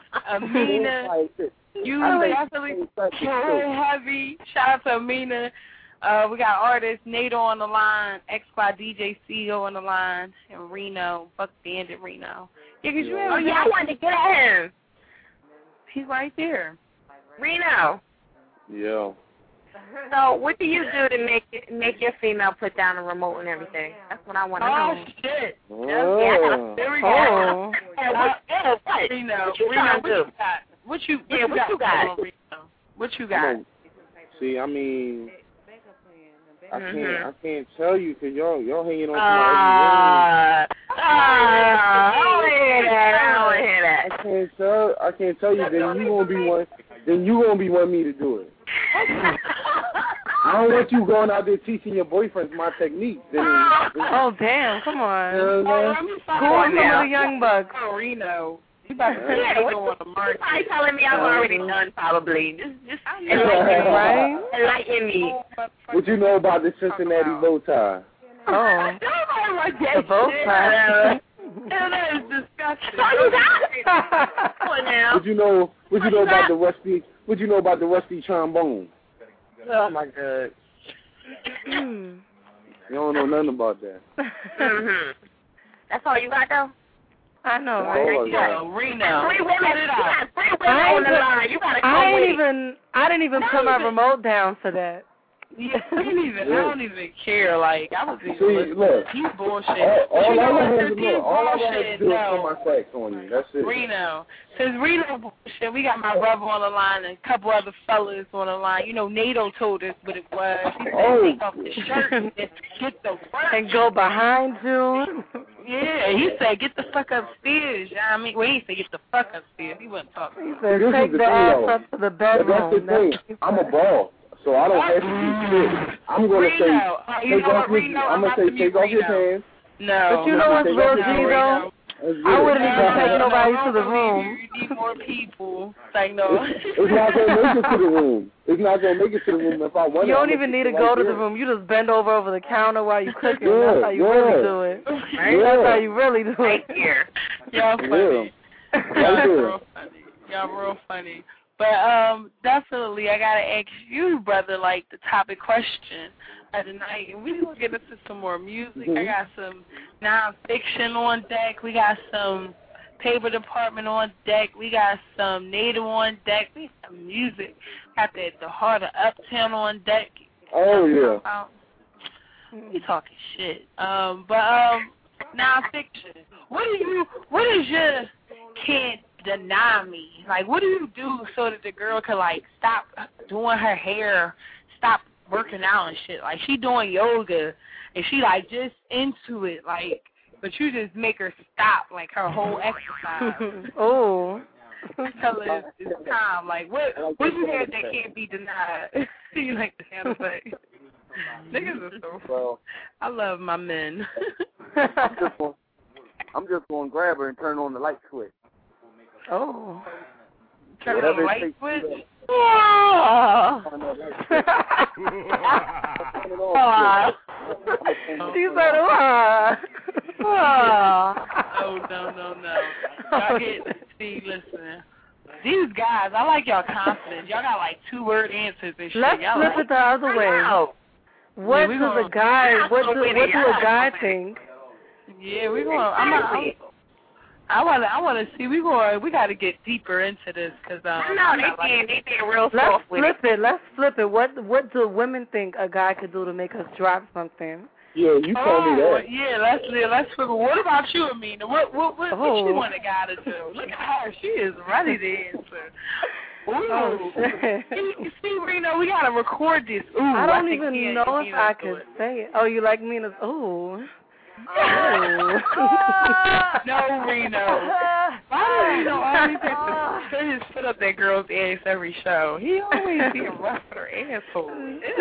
Amina, you definitely carry heavy. Shout out to Amina. Uh, we got artist Nato on the line, X Y D J C E O on the line, and Reno, Buck Bandit Reno. Yeah, cause you oh yeah, I wanted to get at him. He's right there. Reno. Yeah. So, what do you do to make it, make your female put down the remote and everything? That's what I want to oh, know. Oh shit! Oh. Yeah, there we go. Oh. Hey, what, uh, what? Reno, what you Reno, trying what to do? you got? What you? What yeah, you what got? you got? Reno? What you got? See, I mean, I mm-hmm. can't, I can't tell you because y'all, y'all hanging on to my every word. Ah, I don't hear that. I don't hear that. I can't tell, I can't tell you. Then you gonna be one. Then you gonna be wanting me to do it. I don't want you going out there teaching your boyfriends my technique. Then, oh, damn, come on. You know, Who are some of the young bucks? Oh, Reno. You about to yeah, say what go on the market. You're telling me I'm already done, probably. Just, just enlighten me, right? Enlighten me. What you know about the Cincinnati bow tie? Oh. Nobody like that The bow tie. That is disgusting. Oh, you got it. Come on now. What you know? What you know about the rusty? What you know about the rusty trombone? Oh my God. Hmm. You don't know nothing about that. Mhm. That's all you got though. I know. That's all I got. Yo, Reno. Three women. You got three women I on the even, line. You gotta I come ain't with even. I didn't even Not put my even- remote down for that. Yeah, I don't even. I don't even care. Like I was even. See, look. You bullshit. All, all you know I what? have Since to you do, all I have to bullshit, do is no. put my facts on you. That's it. Reno. Since Reno bullshit, we got my brother on the line and a couple other fellas on the line. You know, Nato told us what it was. He said, Oh. take off the shirt and get the fuck. And go behind you. Yeah, he said, get the fuck upstairs. I mean, well, he said, get the fuck upstairs. He wasn't talking. He said, This take is the the thing, ass though. up to the But that's bedroom. the thing. I'm a boss, so I don't have to do shit. I'm gonna say, Reno. Uh, you take know off what, your, Reno? I'm I'm gonna about say, to mute take off your Reno. pants. No. But you know what's Take real off G, your though? Let's I get wouldn't it. even take no, nobody no, to the no, room. You need more people. It's like, no. It's, it's not gonna make it to the room. It's not gonna make it to the room if I want You it. don't I'm even gonna need to sit go right to the there. room. You just bend over over the counter while you cooking. Yeah, That's how you yeah. really do it. Yeah. That's how you really do right it. here. Y'all funny. Yeah. Y'all Right there. real funny. Y'all real funny. But um, definitely, I gotta ask you, brother, like the topic question of the night, and we gonna get into some more music. Mm-hmm. I got some nonfiction on deck. We got some paper department on deck. We got some native on deck. We got some music. Got that the heart of Uptown on deck. Oh yeah. About, we talking shit. Um, but um, nonfiction. What do you? What is your can't deny me? Like, what do you do so that the girl can like stop doing her hair, stop working out and shit? Like, she doing yoga and she like just into it. Like, but you just make her stop, like, her whole exercise. Oh. Tell her it's, it's time. Like, what what you had that can't be denied? You like to have to say. Niggas are so Well, I love my men. I'm just going I'm just going to grab her and turn on the light switch. Oh. Turn Whatever on the it light takes switch? to do Oh. She said, oh. Oh, no, no, no. Y'all get, see, listen. These guys, I like y'all confidence. Y'all got like two word answers and shit. Let's y'all flip like, it the other way. What yeah, does gonna, a guy, what do, what do a guy think? Yeah, we're going, I'm, I'm, I want to, I want to see, we going, we got to get deeper into this, because, um. No, they like, did, they did real Let's soft with flip it. it, let's flip it. What, what do women think a guy could do to make us drop something? Yeah, you told oh, me that. Yeah, let's yeah, let's figure. What about you, Amina? What what what, oh. what you want a guy to do? Look at her; she is ready to answer. Ooh. Oh shit! See, see, Reno, we gotta record this. Ooh, I don't I even think know he, if I could say it. Oh, you like Mina's? Ooh. Oh. No, Reno. Why do Reno always have to put his foot up that girl's ass every show? He always being rough with her asshole.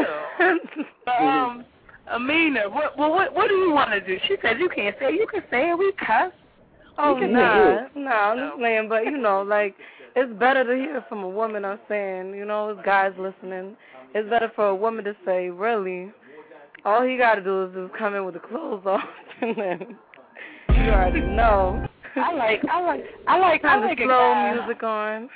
Ew. But, um. Amina, what, well, what, what do you want to do? She said you can't say. You can say it. We cuss. Oh, we can nah, nah, I'm just saying, but, you know, like, it's better to hear from a woman, I'm saying, you know, as guys listening. It's better for a woman to say, really, all he got to do is just come in with the clothes off, and then you already know. I like, I like, I like, Turn I like the a slow guy. music on.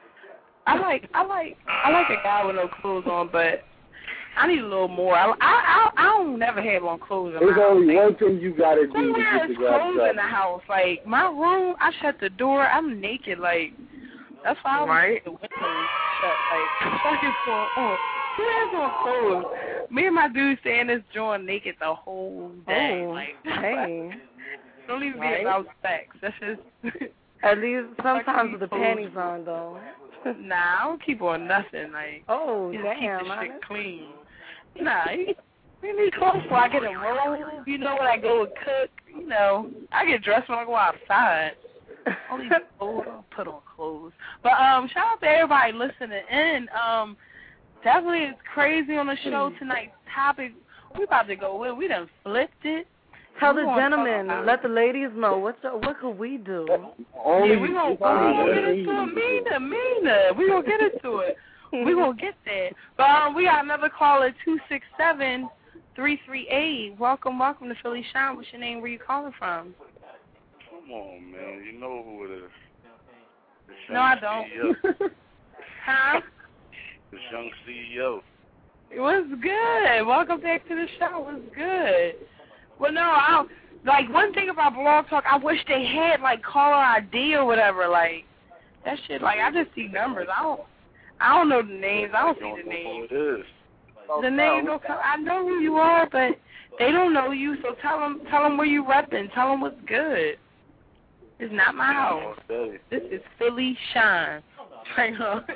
I like, I like, I like a guy with no clothes on, but I need a little more. I, I, I, I don't never have on clothes in my There's house. only one thing you got to do to Somewhere get the is guy clothes to in the house. Like, my room, I shut the door. I'm naked. Like, that's why I right. the windows shut. Like, what is going on? Who has on clothes? Me and my dude stay in this joint naked the whole day. Oh, like, hey. Don't even Right. be about sex. That's just... At least sometimes with the panties on, though. Nah, I don't keep on nothing. Like, oh, just damn. keep the shit honest? clean. Nah, you, you need clothes before I get a roll. You know, when I go and cook, you know, I get dressed when I go outside. Only clothes, put on clothes. But um, shout out to everybody listening in. Um, definitely it's crazy on the show tonight's topic. We about to go in. We done flipped it. Tell we the gentlemen, let the ladies know what the, what could we do? Only yeah, we gonna, we gonna get into it, Mina, Mina. We gonna get into it. We gonna get there. But um, we got another caller, two six seven, three three eight. Welcome, welcome to Philly Shine. What's your name? Where you calling from? Come on, man. You know who it is. The No, I young don't. C E O. Huh? This young C E O. What's good? Welcome back to the show. What's good? Well, no, I don't, like, one thing about Blog Talk, I wish they had, like, caller I D or whatever. Like, that shit, like, I just see numbers. I don't, I don't know the names. I don't see the names. It is. The names don't come. I know who you are, but they don't know you. So tell them, tell them where you repping. Tell them what's good. It's not my house. This is Philly Shine. Hang on.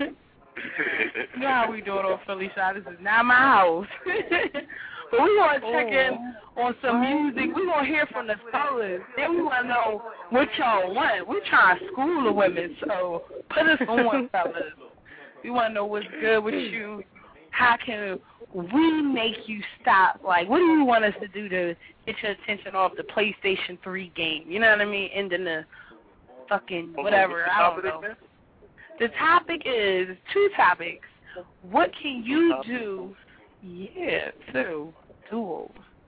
You know how we do it on Philly Shine. This is not my house. But we want to check in on some music. We want to hear from the fellas. Then we want to know what y'all want. We're trying to school the women, so put us on, fellas. We want to know what's good with you. How can we make you stop? Like, what do you want us to do to get your attention off the PlayStation three game? You know what I mean? Ending the fucking whatever. I don't know. The topic is two topics. What can you do? Yeah, two. Duo.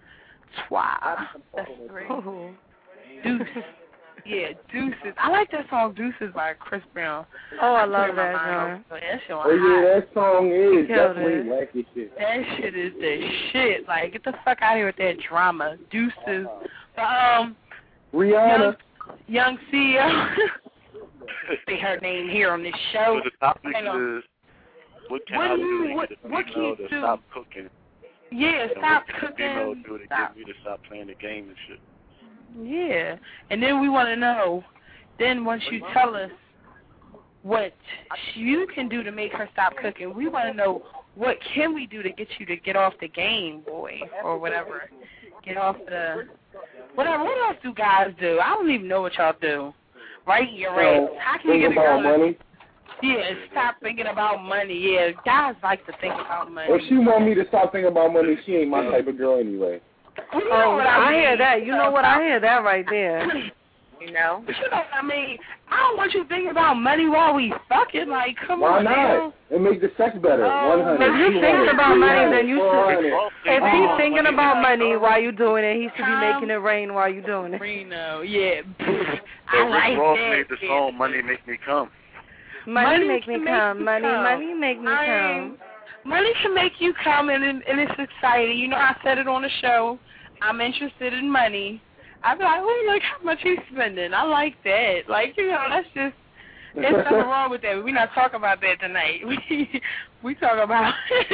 Twa. That's three. Deuce. Yeah, Deuces. I like that song Deuces by Chris Brown. Oh, I love that song. Oh, that shit Oh, yeah, that song is definitely it. wacky shit. That shit is the shit. Like, get the fuck out of here with that drama. Deuces. But, um, Rihanna. Young, young C E O. Say her name here on this show. So the topic is, what can what I do you, do what, to get what a can you female to do? stop cooking? Yeah, and stop what can a female cooking. do to Stop. get me to stop playing the game and shit? Yeah, and then we want to know, then once you tell us what you can do to make her stop cooking, we want to know what can we do to get you to get off the game, boy, or whatever. Get off the whatever. What else do guys do? I don't even know what y'all do. Right? You're right. Uh, How can you think get a girl about money. Yeah, stop thinking about money. Yeah, guys like to think about money. If she want me to stop thinking about money, she ain't my type of girl anyway. You know Oh, what I, I mean? hear that. You know what? I hear that right there. You know? But you know what I mean? I don't want you thinking about money while we fucking. Like, come Why on, not? now. It makes the sex better. Oh, One hundred. If you thinking about money, then you should. If he's Oh, thinking about money while you doing it, he should be Um, making it rain while you doing it. Reno, yeah. So I Rick like Ross that. made the song "Money Make Me Come." Money, Money make me can come. make Money, you come. money make me I come. am- Money can make you come, and, and it's exciting. You know, I said it on the show. I'm interested in money. I'd be like, oh, look how much he's spending. I like that. Like, you know, that's just, there's nothing wrong with that. We're not talking about that tonight. We we talk about,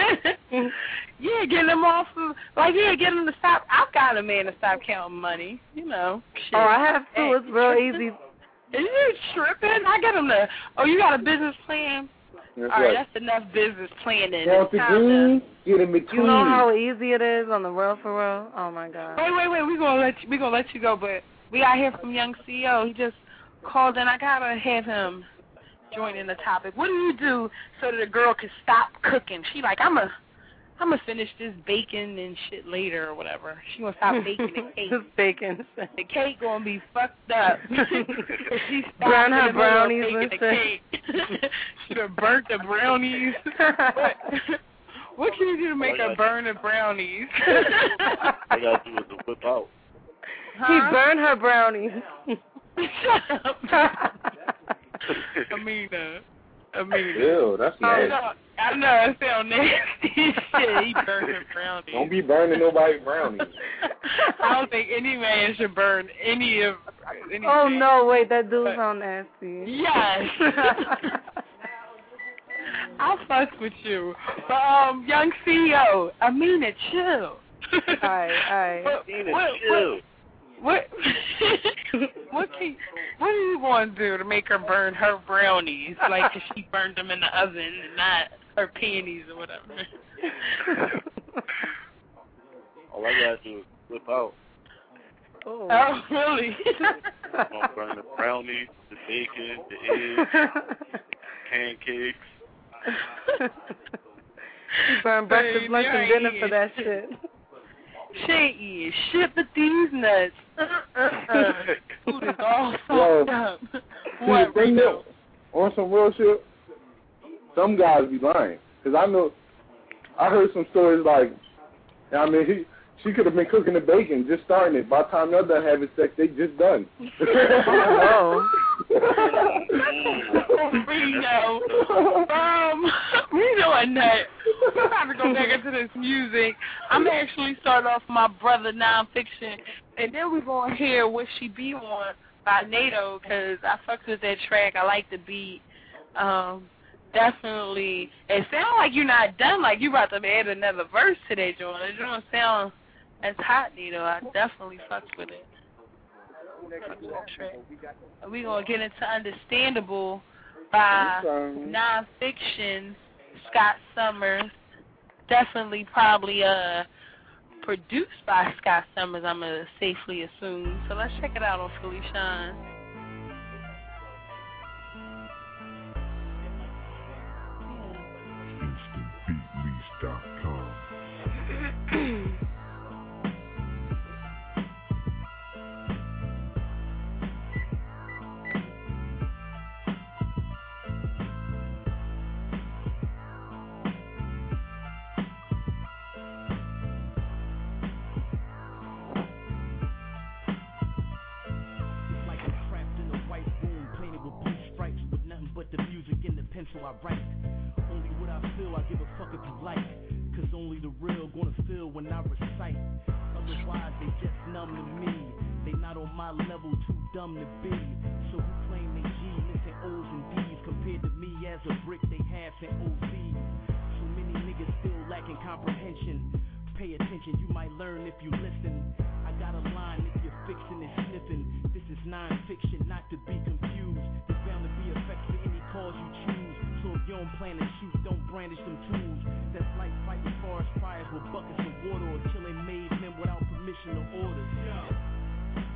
yeah, getting them off of, like, yeah, getting them to stop. I've got a man to stop counting money, you know. Shit. Oh, I have too. It's real easy. Is you tripping? I get them to, oh, you got a business plan? That's All right, right. that's enough business planning. Count the It's time to- green, get in between. You know how easy it is on the real for real? Oh, my God. Wait, wait, wait. We're going to let you, we gonna let you go, but we got to hear from Young C E O. He just called in. I got to have him join in the topic. What do you do so that a girl can stop cooking? She like, I'm a, I'm going to finish this bacon and shit later or whatever. She going to stop baking the cake. Just bacon. The cake going to be fucked up. She stopped Brown her in the middle of brownies baking and the stuff. cake. She done burnt the brownies. what, what can you do to make her burn the brownies? All I gotta do is to whip out. He burned her brownies. Shut up. Amina. Amina. Ew, that's I nasty. know, I know, it sounds nasty shit. He burned her brownies. Don't be burning nobody's brownies. I don't think any man should burn any of anything. Oh, no, wait, that dude sound nasty. Yes. I fuck with you. But, um, Young C E O, Amina, chill. All right, all right. What, Amina, what, chill. What, what, can, what do you want to do to make her burn her brownies? Like, 'cause she burned them in the oven and not her panties or whatever. All I gotta do is whip out. Oh, Oh, really? I'm gonna burn the brownies, the bacon, the eggs, pancakes. She burned breakfast, Hey, lunch, and there dinner he for is. that shit. She is shit with these nuts. Uh-uh. Food is all Yo, fucked up. See, What, the thing Rico? that, on some real shit, some guys be lying. Because I know, I heard some stories like, I mean, he, she could have been cooking the bacon, just starting it. By the time they're done having sex, they just done. Oh, Reno. Um, Reno and Nut. We're about to go back into this music. I'm actually start off my brother nonfiction, and then we're going to hear What She Be On by NATO, because I fucked with that track. I like the beat. Um, definitely. It sounds like you're not done, like you about to add another verse to that joint. It don't sound as hot, NATO. I definitely fucked with it. We're going to get into Understandable by Nonfiction, Scott Summers. Definitely probably uh, produced by Scott Summers, I'm going to safely assume. So let's check it out on Philly Shine. Beatlease dot com. So I write only what I feel, I give a fuck if you like, cause only the real gonna feel when I recite. Otherwise they just numb to me, they not on my level, too dumb to be. So who claim they G, missing O's and D's, compared to me as a brick they have in O Z's. So many niggas still lacking comprehension. Pay attention, you might learn if you listen. I got a line if you're fixing and sniffing. This is non-fiction, not to be confused. There's bound to be effects for any cause you choose. So if you don't plan to shoot, don't brandish them tools. That's like fighting forest fires with buckets of water, or killing made men without permission or orders.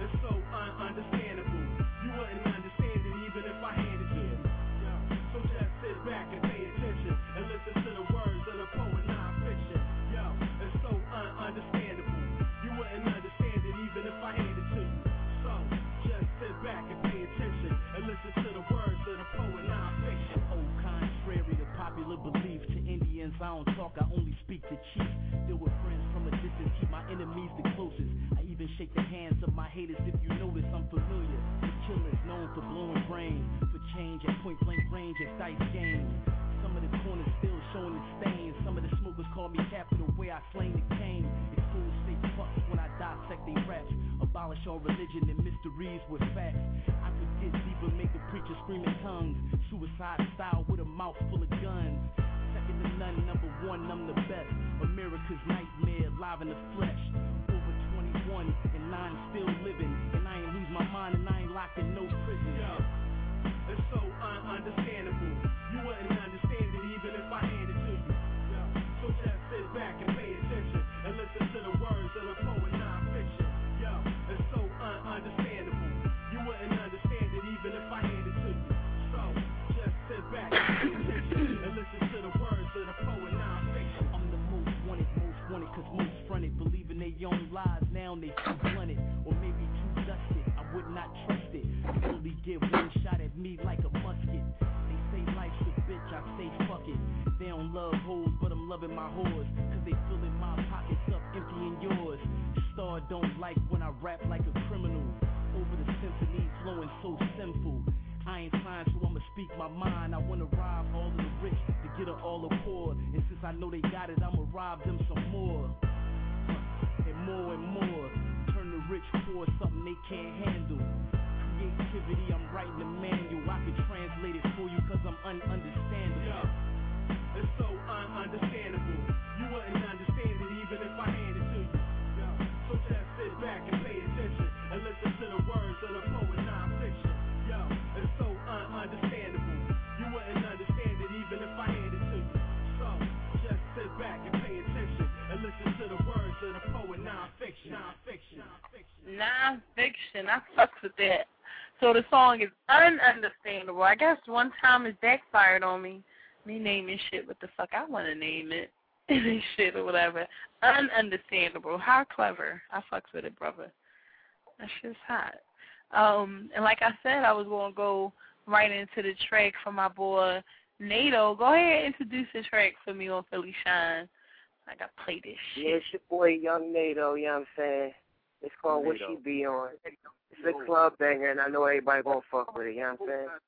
It's so ununderstandable. You wouldn't understand it even if I handed to you. So just sit back and pay attention and listen to the words of the poet non-fiction. Yo, it's so ununderstandable. You wouldn't understand it even if I handed to you. So just sit back and pay attention and listen to the words of the poet non-fiction. Oh, contrary to popular belief, to Indians I don't talk, I only speak to chief. Deal with friends from a distance, keep my enemies the closest. I even shake the hands of my haters. If you notice, I'm familiar with killers known for blowing brain, for change at point blank range at dice games. Some of the corners still showing the stains. Some of the smokers call me cap for the way I slang the cane. Expose fake fucks when I dissect they raps. Abolish all religion and mysteries with facts. I could get deeper, make a preacher scream in tongues. Suicide style with a mouth full of guns. Second to none, number one, I'm the best. America's nightmare, live in the flesh. Over twenty-one and nine still living. And I ain't lose my mind and I ain't locked in no prison. Yo, it's so ununderstandable. You wouldn't understand it even if I handed to you. Yo, so just sit back and pay attention and listen to the words of the poet non-fiction. Yo, it's so ununderstandable. You wouldn't understand it even if I handed to you. So just sit back and pay attention and listen to the words of the poet non-fiction. I'm the most wanted, most wanted, cause most fronted, believing they own lies, now they too blunted, or maybe too dusted. I would not trust it. You only get one shot at me like a musket. They say life's a bitch, I say fuck it. They don't love hoes, but I'm loving my whores, cause they filling my pockets up, emptying yours. Star don't like when I rap like a criminal. Over the symphony flowing so simple. I ain't trying, so I'ma speak my mind. I wanna rob all of the rich to get her all the poor. And since I know they got it, I'ma rob them some more. And more and more. Turn the rich towards something they can't handle. Creativity, I'm writing a manual. I could translate it for you cause I'm ununderstandable. Yo, it's so ununderstandable. You wouldn't understand it even if I handed to you. Yo, so just sit back and pay attention and listen to the words of the poet non-fiction. Yo, it's so ununderstandable. You wouldn't understand it even if I handed to you. So just sit back and pay attention and listen to the words of the poet non-fiction. Non-fiction. Non-fiction. I fucks with that. So the song is ununderstandable. I guess one time it backfired on me. Me naming shit what the fuck I want to name it. Shit or whatever. Ununderstandable. How clever. I fucks with it, brother. That shit's hot. Um, and like I said, I was going to go right into the track for my boy Nato. Go ahead and introduce the track for me on Philly Shine. I got to play this shit. Yeah, it's your boy Young Nato, you know what I'm saying? It's called Nato. What She Be On. It's a club banger, and I know everybody going to fuck with it, you know what I'm saying?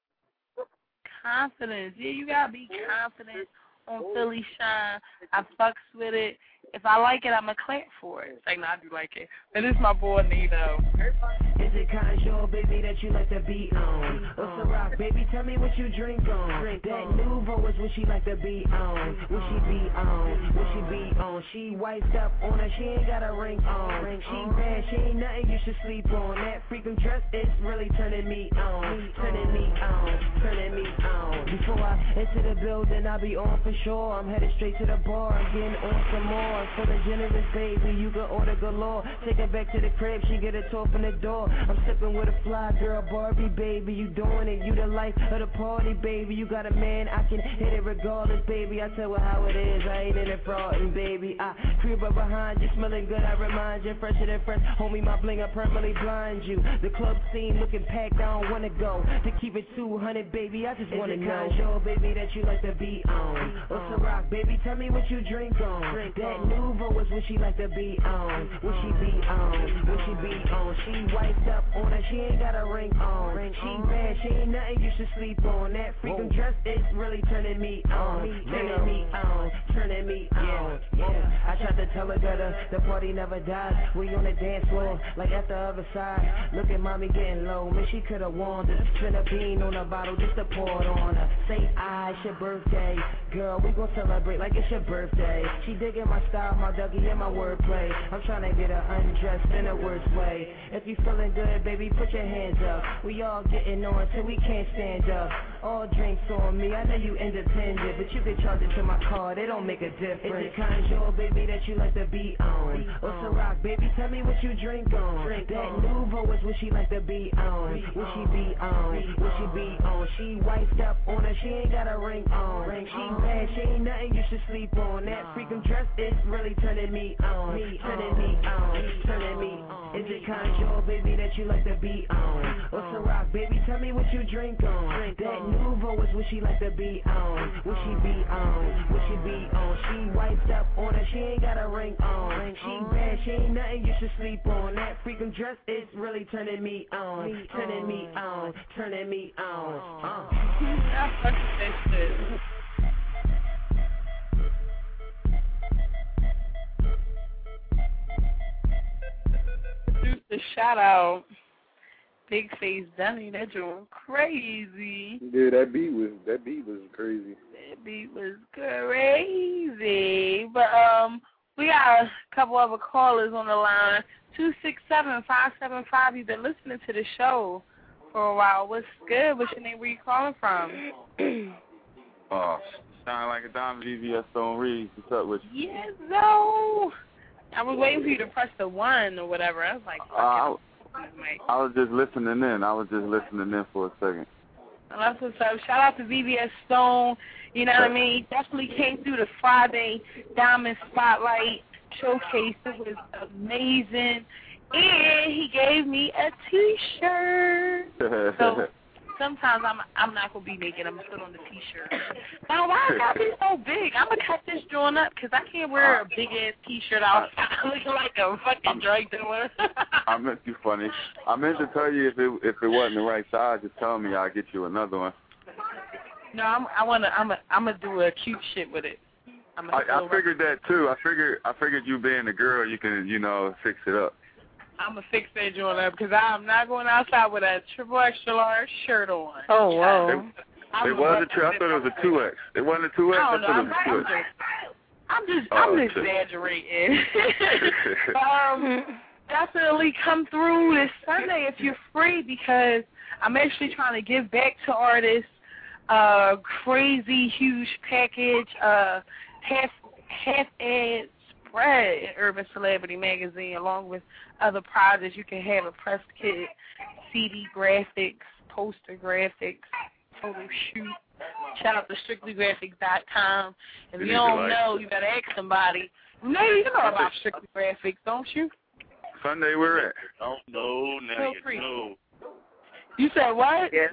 Confidence. Yeah, you got to be confident on Philly Shine. I fucks with it. If I like it, I'm going to clap for it. It's like, no, I do like it. And this is my boy, Nato. Is it Conjure, baby, that you like to be on? What's a rock, baby, tell me what you drink on. That Nouveau is what she like to be on. What she be on, what she be on. She wiped up on her, she ain't got a ring on. She bad, she ain't nothing you should sleep on. That freakin' dress is really turning me on. Turning me on, turning me on. Before I enter the building, I'll be on for sure. I'm headed straight to the bar, I'm getting on some more. Feeling generous, baby, you can order galore. Take her back to the crib, she get a tour from the door. I'm sipping with a fly girl, Barbie, baby. You doing it, you the life of the party, baby. You got a man, I can hit it regardless, baby. I tell her how it is, I ain't in it fraudin', baby. I creep up behind you, smelling good, I remind you. Fresher than fresh, homie, my bling, I permanently blind you. The club scene looking packed, I don't wanna go. To keep it two hundred, baby, I just wanna know. Show, baby, that you like to be on. What's a rock, baby, tell me what you drink on. That Nouveau is what she like to be on. What she be on, what she be on. She wiped up on her, she ain't got a ring on. She bad, she ain't nothing you should sleep on. That freakin' dress is really turning me on. Turning me on, turning me on. Yeah, I tried to tell her that the party never dies. We on the dance floor, like at the other side. Look at mommy getting low, man, she could've warned us. Spin a bean on a bottle just to pour it on her. Say I, it's your birthday. Girl, we gon' celebrate like it's your birthday. She digging my style, my Dougie, and my wordplay. I'm tryna get her undressed in the worst way. If you feeling good, baby, put your hands up. We all getting on till we can't stand up. All drinks on me, I know you independent, but you can charge it to my card, it don't make a difference. Is it Conjure, baby, that you like to be on? Or Ciroc, baby, tell me what you drink on. That Nouveau is what she like to be on. What she be on, what she be on. She wiped up on her, she ain't got a ring on. She bad, she ain't nothing you should sleep on. That freakin' dress is really turning me on. Turning me on, turning me on. Is it Conjure, baby, that you like to be on? Or Ciroc, baby, tell me what you drink on. That Nouveau is what she like to be on. What she be on, what she be on. She wiped up on her, she ain't got a ring on. She bad, she ain't nothing you should sleep on. That freaking dress is really turning me on. Turning me on, turning me on. Uh. I fuck with that shit. The shout out, Big Face Dummy, that joint crazy. Yeah, that beat was that beat was crazy. That beat was crazy. But um, we got a couple other callers on the line. Two six seven five seven five. You've been listening to the show for a while. What's good? What's your name? Where you calling from? Oh, sound like a dime. V V S Stone Reed. What's up with you? Yes, no. I was waiting for you to press the one or whatever. I was like, fuck uh, it. I was just listening in. I was just listening in for a second. And that's what's up. Shout out to V V S Stone. You know what I mean? He definitely came through the Friday Diamond Spotlight Showcase. It was amazing. And he gave me a T-shirt. So sometimes I'm I'm not going to be naked. I'm going to put on the T-shirt. Now, why it got to be so big? I'm going to cut this joint up because I can't wear a big-ass T-shirt outside looking like a fucking drug dealer. I meant you funny. I meant to tell you if it if it wasn't the right size, just tell me. I'll get you another one. No, I'm, I want to. I'm. A, I'm gonna do a cute shit with it. I'm I, I figured that too. I figured. I figured you being a girl, you can, you know, fix it up. I'm gonna fix that joint up because I'm not going outside with a triple extra large shirt on. Oh wow. It, it was a. Tri- I thought it was a two X. It wasn't a two X. I I don't know. thought it I'm, was a two X. I'm just. Oh, I'm shit. exaggerating. um, definitely come through this Sunday if you're free because I'm actually trying to give back to artists. Uh, crazy huge package, uh, half half ad spread in Urban Celebrity Magazine, along with other projects. You can have a press kit, C D graphics, poster graphics, photo shoot. Shout out to strictly graphics dot com. If you don't know, you better ask somebody. Maybe you know about Strictly Graphics, don't you? Sunday, where at? Oh no, now Feel you free. know. You said what? Yeah.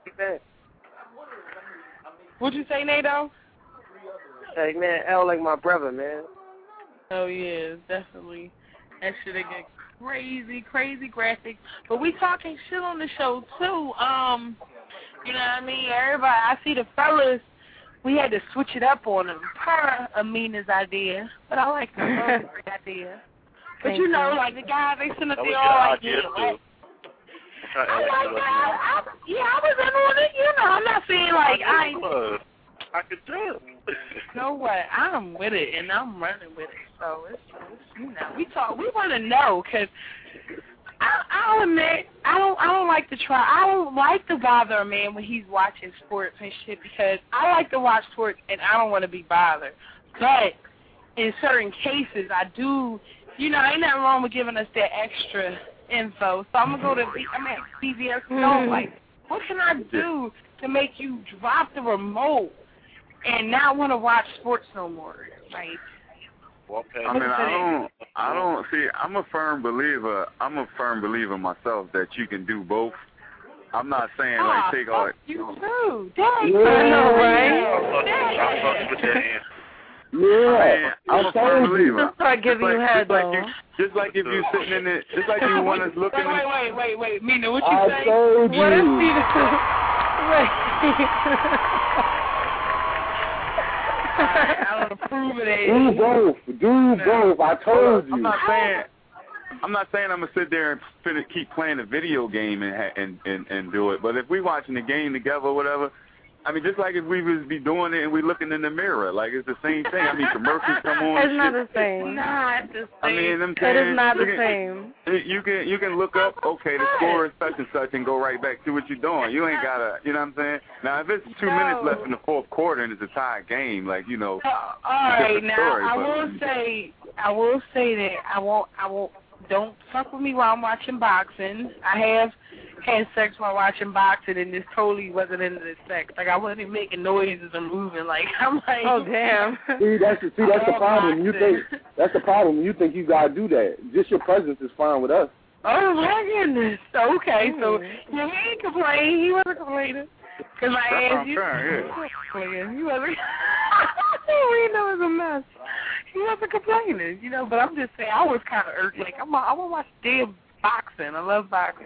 What'd you say, Nato? Hey, man, L like my brother, man. Oh, yeah, definitely. That shit get crazy, crazy graphics. But we talking shit on the show, too. Um, you know what I mean? Everybody, I see the fellas, we had to switch it up on them per Amina's idea. But I like the great idea. But, you know, like the guys, they sitting up there all like, yeah, what? I like that. I, yeah, I was in on it. You know, I'm not saying like I ain't. I could tell. You know what? I'm with it, and I'm running with it. So it's, it's you know, we talk. We want to know because I, I'll admit I don't. I don't like to try. I don't like to bother a man when he's watching sports and shit because I like to watch sports and I don't want to be bothered. But in certain cases, I do. You know, ain't nothing wrong with giving us that extra info. So I'm gonna go to B- I'm at B V S Stone. Like, what can I do to make you drop the remote and not want to watch sports no more? Like, I mean, I don't, I don't see. I'm a firm believer. I'm a firm believer myself that you can do both. I'm not saying like ah, take all. fuck you too. Dang, Yeah. I know, right? I'm fucking with that answer. Yeah, I mean, I'm a firm believer. Just start giving just you like, head, just like though. you, just like if you sitting in it, just like you want to look wait, in. wait, wait, wait, wait, Mina, what you I say? told What if you. Mina? Wait. I don't approve of that. Do both. Do both. I told you. I'm not saying. I'm not saying I'm gonna sit there and fin- keep playing a video game and, ha- and and and do it. But if we watching the game together, or whatever, I mean, just like if we was be doing it and we looking in the mirror, like it's the same thing. I mean, commercials come on. It's and not shit. the same. Not the same. I mean, I'm It saying, is not you the can, same. You can you can look up, okay, the score is such and such, and go right back to what you're doing. You ain't gotta, you know what I'm saying? Now, if it's two No. minutes left in the fourth quarter and it's a tie game, like you know, Uh, all right, different now story, I but- will say, I will say that I won't, I won't. Don't fuck with me while I'm watching boxing. I have had sex while watching boxing, and this totally wasn't into the sex. Like I wasn't making noises or moving. Like I'm like, oh damn. See, that's the, see, that's the love problem. You boxing. think that's the problem. You think you gotta do that. Just your presence is fine with us. Oh my goodness. Okay, so Mm. yeah, he ain't complaining. He wasn't complaining. Cause my That's what ass, I'm you, saying, yeah. he wasn't complaining. He wasn't. Reno was a mess. He wasn't complaining, you know. But I'm just saying, I was kind of irked. Like I'm, I want to watch damn boxing. I love boxing.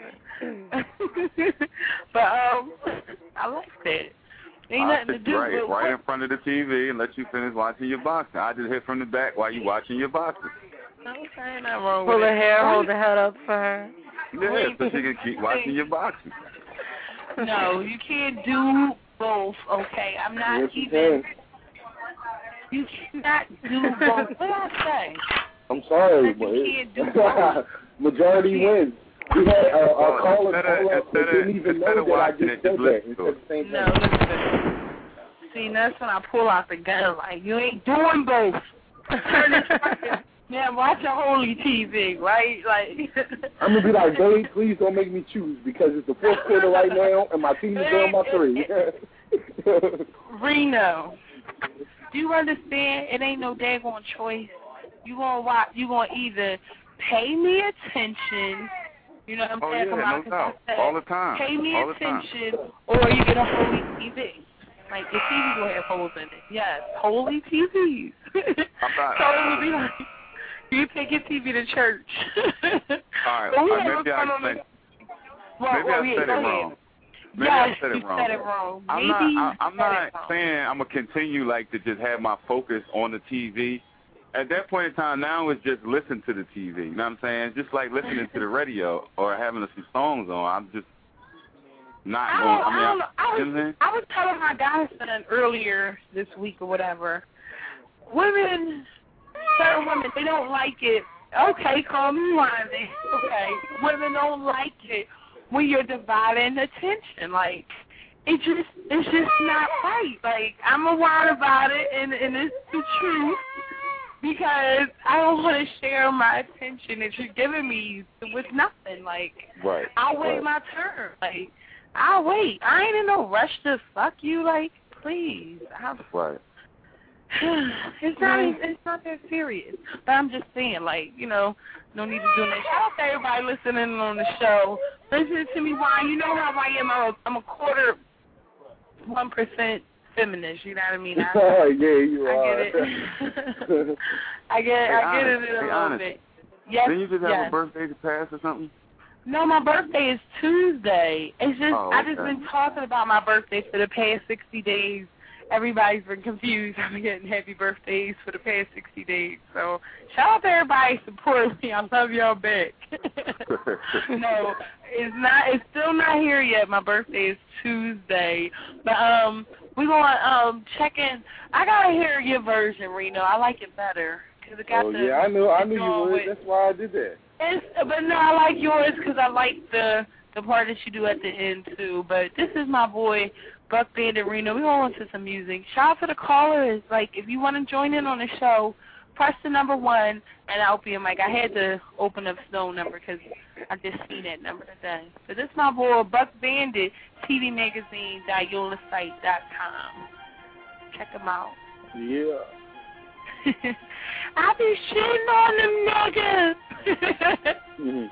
but um, I like that. Ain't I'll nothing to sit do right, with right in front of the T V and let you finish watching your boxing. I just hit from the back while you watching your boxing. Okay, not wrong Pull with her it. hair, hold the head up for her. Yeah, so she can keep watching your boxing. No, you can't do both. Okay, I'm not Yes, you even. can. You cannot do both. What did I say? I'm sorry, But but you can't do both. majority wins. We had a, a Well, caller instead of- call up instead that of- didn't even instead know of that I watching just it, said just that. listen He to said it. the same No, thing. listen. See, that's when I pull out the gun. Like you ain't doing both. Turn it. Yeah, watch a holy T V, right? Like. I'm gonna be like, Dave, please don't make me choose because it's the fourth quarter right now and my team is down by three. Reno, do you understand? It ain't no daggone choice. You gonna watch? You gonna either pay me attention? You know what I'm Oh saying? yeah, Come no on, 'cause I doubt. said, All the time. pay me All the time. attention, or you get a holy T V. Like your T V will have holes in it. Yes, holy T Vs. I'm not. So it would be like you take your T V to church. All right, But we uh, never maybe I come on explained. Well, Maybe well, I yeah, said it go ahead. wrong. Maybe yes, I said it you wrong. said it wrong. I'm Maybe not. I, you I'm said not it wrong. saying I'm gonna continue like to just have my focus on the T V. At that point in time, now it's just listen to the T V. You know what I'm saying? Just like listening to the radio or having some songs on. I'm just not I going. don't, I mean, I, don't know. I, you know what I'm was, I was telling my godson earlier this week or whatever, women, certain women, they don't like it. Okay, call me whiny. Okay, women don't like it when you're dividing attention. Like, it just, it's just not right. Like, I'm a whine about it, and, and it's the truth. Because I don't want to share my attention that you're giving me with nothing. Like, Right. I'll wait right. my turn. Like, I'll wait. I ain't in no rush to fuck you. Like, please. I'm, Right. it's not. Even, it's not that serious. But I'm just saying, like, you know, no need to do that. Shout out to everybody listening on the show. Listen to me, why? You know how I am. I'm a, I'm a quarter, one percent feminist. You know what I mean? I, Oh, yeah, you I are. get it. I get. Be I get honest. it in a Be little honest. bit. Yes. Didn't you just have yes. a birthday to pass or something? No, my birthday is Tuesday. It's just Oh, I just okay. been talking about my birthday for the past sixty days. Everybody's been confused. I've been getting happy birthdays for the past sixty days. So shout out to everybody supporting me. I love y'all back. No, it's not. It's still not here yet. My birthday is Tuesday, but um, we gonna um check in. I gotta hear your version, Reno. I like it better because it got Oh, the. yeah, I knew, I it's knew you going would. with- That's why I did that. It's, but no, I like yours because I like the the part that you do at the end too. But this is my boy Buck Bandit Reno. We gonna listen to some music. Shout out to the callers. Like if you want to join in on the show, press the number one and I'll be in. Like I had to open up Snow number because I just seen that number today. So this is my boy Buck Bandit, T V Magazine dot yola site dot com. Check him out. Yeah. I be shitting on them niggas. Mm-hmm.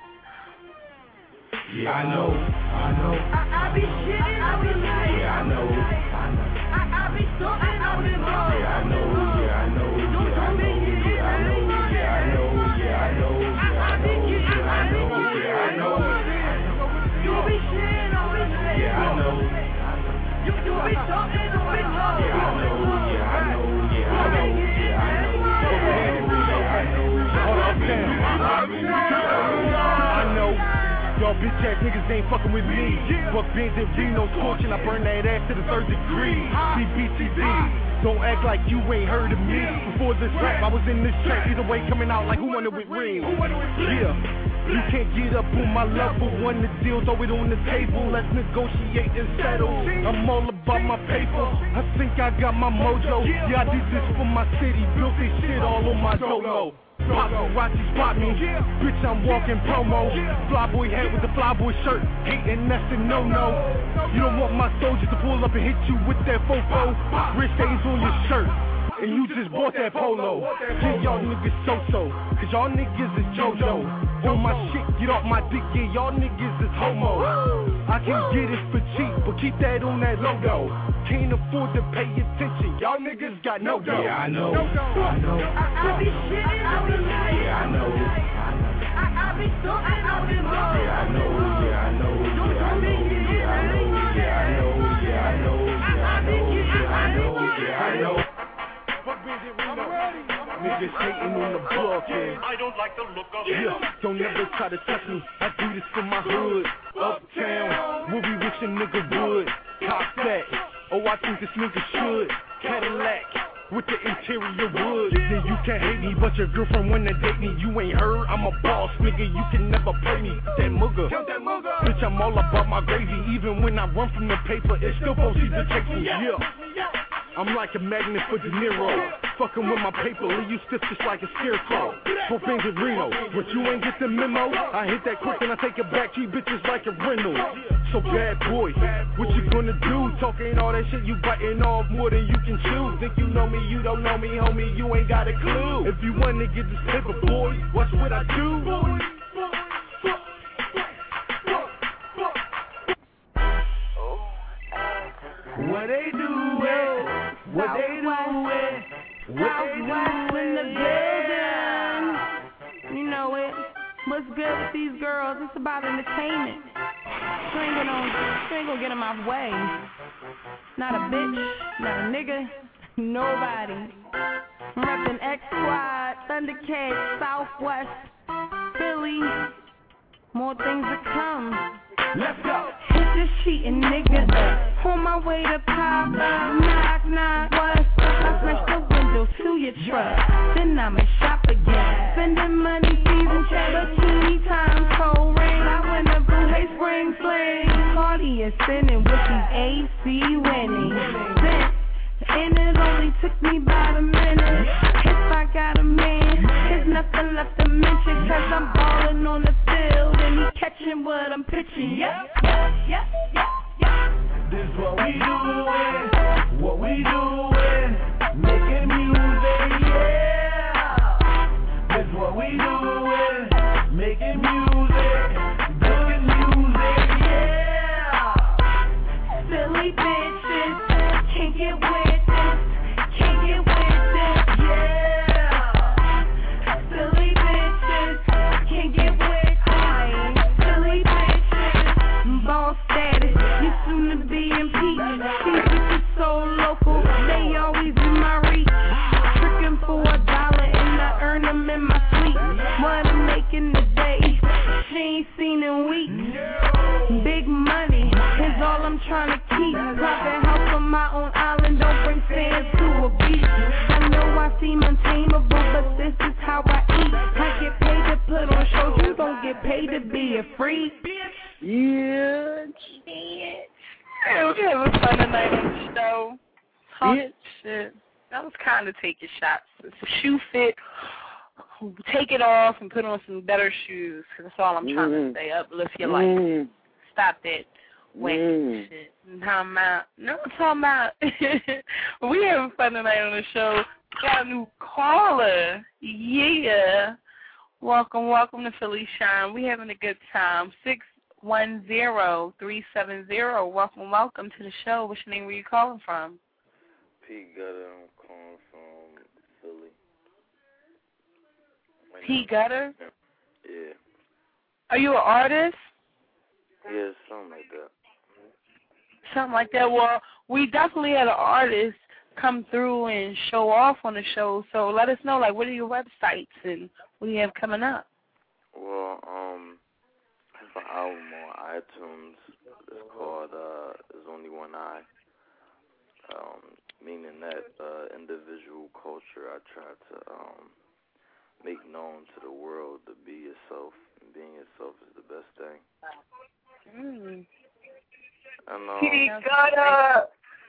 Yeah, I know, I know. I, I be shitting, I be lying. Yeah, I know, I know. I, I be stunting, I be lying. Yeah, I know, yeah, I know, yeah, I know, yeah, I know, yeah, I know, yeah, I know, yeah, I know, yeah, I know, yeah, I know. You be shitting, I be lying. Yeah, I know. You, you be stunting, I be lying. Yeah, I know, yeah, I know, yeah, I know, yeah, I know, yeah, I know, yeah, I know. Hold on, Sam. I know. Y'all bitch ass niggas ain't fucking with me. Fuck Benz and Reno, scorching, I burn that ass to the third degree. C B C D, don't act like you ain't heard of me. Before this rap, I was in this track. Either way, coming out like who wanted with Reem. Yeah. You can't get up on my level. Won the deal, throw it on the table. Let's negotiate and settle. I'm all about my paper. I think I got my mojo. Yeah, I did this for my city. Built this shit all on my solo. Paparazzi spot me, bitch I'm walking promo. Flyboy hat with the flyboy shirt, hating that's a no-no. You don't want my soldiers to pull up and hit you with that fofo. Wrist stains on your shirt, and you just bought that polo. Yeah, y'all niggas so-so, cause y'all niggas is JoJo. On my shit, get off my dick, yeah, y'all niggas is homo. I can get it for cheap, but keep that on that logo. Can't afford to pay attention, y'all niggas got no dough. Yeah, I know, I know. I, I be shitting out the night. Yeah, I know, I know. I, I be stalking out the mall. Yeah, I know, yeah, I know, yeah, I know, yeah, I know, yeah, I know, yeah, I know, yeah, I know, yeah, I know, yeah, I know. Niggas hating on the block, yeah. I don't like the look of yeah. Don't ever try to touch me. I do this for my hood. Uptown, where we wish a nigga would. Top that. Oh, I think this nigga should. Cadillac with the interior wood. Yeah, you can't hate me, but your girlfriend wanna date me. You ain't heard, I'm a boss, nigga. You can never play me. That mugger. Bitch, I'm all about my gravy. Even when I run from the paper, it still proceeds to take me. Yeah. I'm like a magnet for De Niro. Fucking with my paper, leave you stiff just like a scarecrow. For Benz and Reno, but you ain't get the memo. I hit that quick and I take it back, treat bitches like a rental. So bad boy, what you gonna do? Talking all that shit, you biting off more than you can chew. Think you know me, you don't know me, homie, you ain't got a clue. If you wanna get this paper, boy, watch what I do. What they doing? What they doing? What they doing in the building? You know it. What's good with these girls? It's about entertainment. You ain't gonna, you ain't gonna get in my way. Not a bitch, not a nigga, nobody. I'm reppin' X Squad, Thundercats, Southwest, Philly. More things to come. Let's go. Hit this cheating nigga. On my way to Papa. Knock, knock. What's up? I smash the window to your truck. Then I'ma shop again. Spending money, season check. Bikini times, cold rain. I went to Blue Hay Spring Sling. Cardi is sinning with these A C winning. Since, and it only took me about a minute. If I got a man, there's nothing left to mention. Cause I'm ballin' on the field and he catching what I'm pitching. Yep, yep, yep, yep, yep. This what we doing, what we doing, making music, yeah. This what we doing, making music, making music, yeah. Silly bitches, can't get with this, can't get with this, yeah. Silly bitches, can't get with this, silly bitches, ball status, you soon to be impeached. These bitches so local, they always in my reach. Tricking for a dollar and I earn them in my sleep. What I'm making today, she ain't seen in weeks. Big money is all I'm trying to keep. Private house on my own island, don't bring fans to a beach. I know I seem untamable, but this is how I eat. I get paid to put on shows, you don't get paid to be a freak. Yeah. Hey, we having fun tonight on the show. Talk shit. That was kind of taking shots. It's a shoe fit. Take it off and put on some better shoes. That's all I'm trying mm. to say. Uplift your life. Mm. Stop that whack mm. shit. I'm talking about, no, I'm talking about, we having fun tonight on the show. Got a new caller. Yeah. Welcome, welcome to Philly Shine. We having a good time. Six one zero three seven zero. Welcome, welcome to the show. What's your name? Where you calling from? P. Gutter. I'm calling from Philly. P. Gutter? Yeah. Are you an artist? Yeah, something like that. Something like that. Well, we definitely had an artist come through and show off on the show. So let us know, like, what are your websites and what do you have coming up? Well, um, off an album on iTunes. It's called uh, There's Only One Eye. Um, meaning that uh, individual culture I try to um, make known to the world to be yourself. And being yourself is the best thing. Mm. And, um, He got up.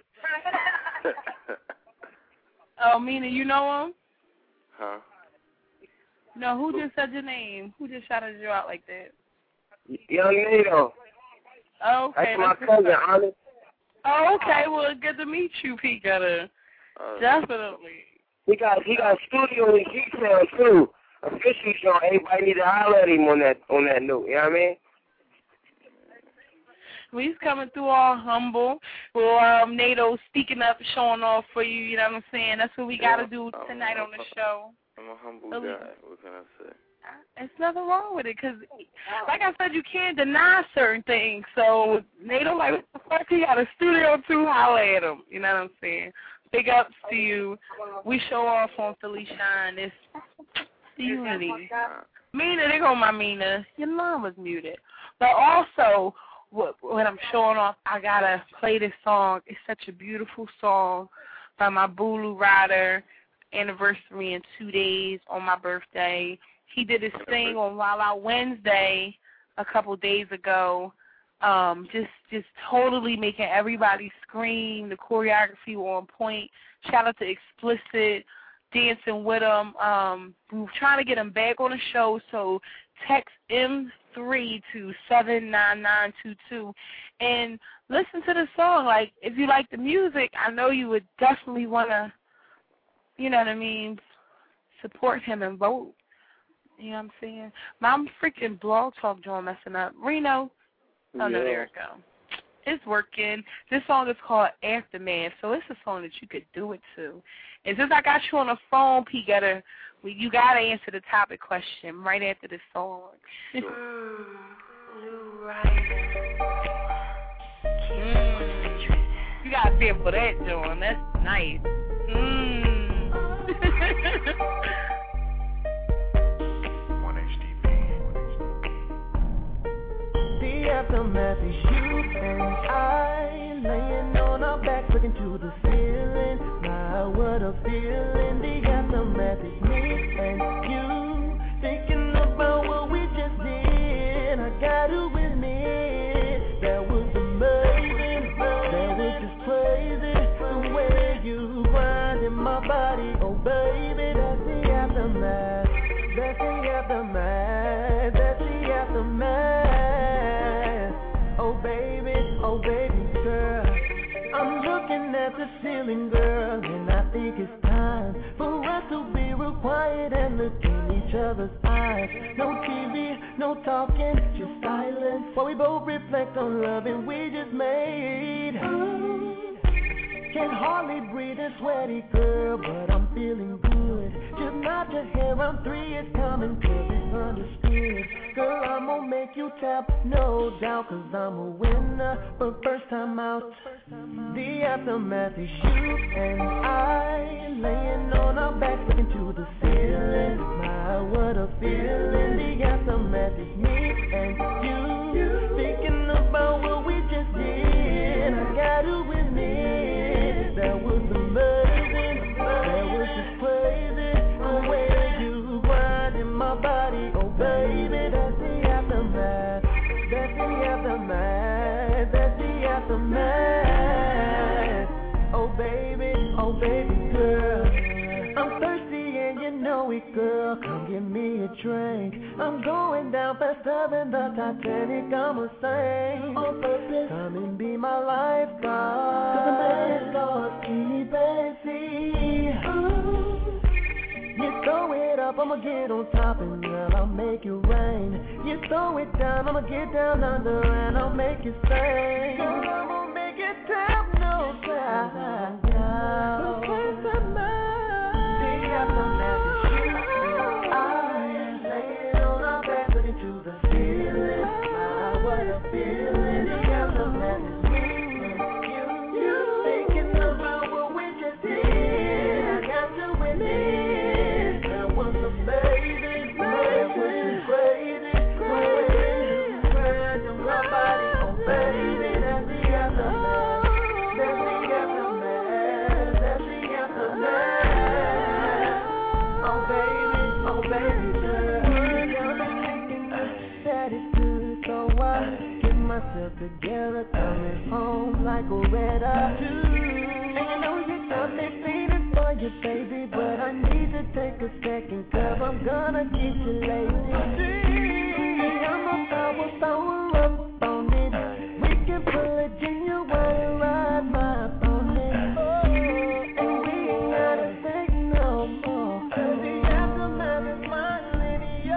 Oh, Mina, you know him? Huh? No, who just said your name? Who just shouted you out like that? Young Nato. Oh, okay. That's my cousin, honest. Oh, okay. Well, good to meet you, P. Gutter. Uh, Definitely. He got he got a studio in G-Town too. Official show. Everybody need to holler at him on that on that note. You know what I mean? Well, he's coming through all humble. Well, um, Nato speaking up, showing off for you. You know what I'm saying? That's what we got to do tonight on the show. I'm a humble guy. What can I say? There's nothing wrong with it, because, like I said, you can't deny certain things. So, Nato, like, what the fuck? He got a studio too, holler at him. You know what I'm saying? Big ups to you. We show off on Philly Shine. It's the unity. Mina, they go my Mina. Your line was muted. But also, what, when I'm showing off, I got to play this song. It's such a beautiful song by my Bulu Rider. Anniversary in two days on my birthday. He did his thing on Wild Out Wednesday a couple days ago, um, just just totally making everybody scream. The choreography was on point. Shout out to Explicit, dancing with him. Um, we were trying to get him back on the show, so text M three to seven nine nine two two and listen to the song. Like, if you like the music, I know you would definitely want to, you know what I mean, support him and vote. You know what I'm saying? My freaking blog talk joint messing up. Reno. Oh, yeah. no, there it go. It's working. This song is called Aftermath, so it's a song that you could do it to. And since I got you on the phone, P, gotta, you got to answer the topic question right after this song. mm, you got to feel for that, John. That's nice. Mm. The aftermath is you and I laying on our backs looking to the ceiling. My, what a feeling. The aftermath is me and you thinking about what we just did. I got to admit that was amazing. That was just crazy. The way you grinding my body, oh baby, that's the aftermath. That's the aftermath. That's the aftermath. Oh baby, oh baby girl, I'm looking at the ceiling, girl, and I think it's time for us to be real quiet and look in each other's eyes. No T V, no talking, just silence, while we both reflect on love and we just made. Can hardly breathe and sweaty, girl, but I'm feeling good. Just nod your hair, I'm three, it's coming, cause it's understood. Girl, I'm gonna make you tap, no doubt, cause I'm a winner. But first time out, the aftermath is you and I laying on our backs looking to the ceiling. My, what a feeling. The aftermath is me and you thinking about what we just did. I gotta admit, that was amazing. That was just crazy. The way you grinding my body, oh baby, that's the aftermath. That's the aftermath. That's the aftermath. Oh baby, oh baby girl, I'm thirsty and you know it, girl. Come give me a drink. I'm going down faster than the Titanic. I'ma sing on purpose. Come and be my lifeguard. Cause the man lost keep and see. You throw it up, I'ma get on top and girl, I'll make it rain. You throw it down, I'ma get down under and I'll make it sing. Girl, I'ma make it tap no time. The place I'm at, the aftermath is you. I laying on our back looking to the ceiling. My, what a feeling. The aftermath is me and you. You thinking about what we just did. I got to admit, that was amazing. That was crazy, crazy, crazy. myself together, coming home like a red eye. And I know you got me feeling for you, baby, but I need to take a second, cause I'm gonna get you lazy. I'm a power, power up on it. We can pull a genuine ride my opponent. And we ain't gotta take no more, cause the aftermath is mine and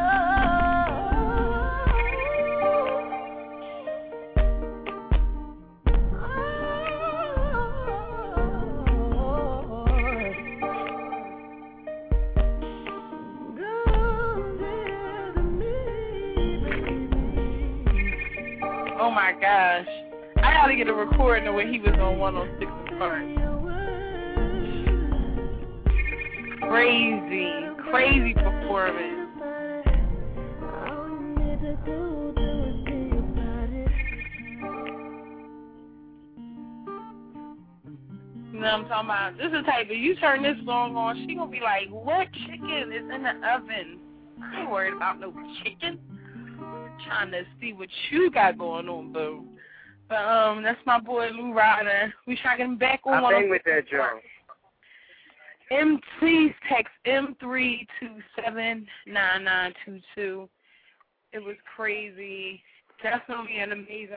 Oh my gosh. I gotta get a recording of when he was on one oh six and Park. Crazy, crazy performance. You know what I'm talking about? This is the type of, you turn this song on, she gonna be like, what chicken is in the oven? I ain't worried about no chicken. Trying to see what you got going on, boo. But um, that's my boy Lou Ryder. We try to get him back on. I bang with that, Joe. M please text M three two seven nine nine two two. It was crazy. Definitely an amazing.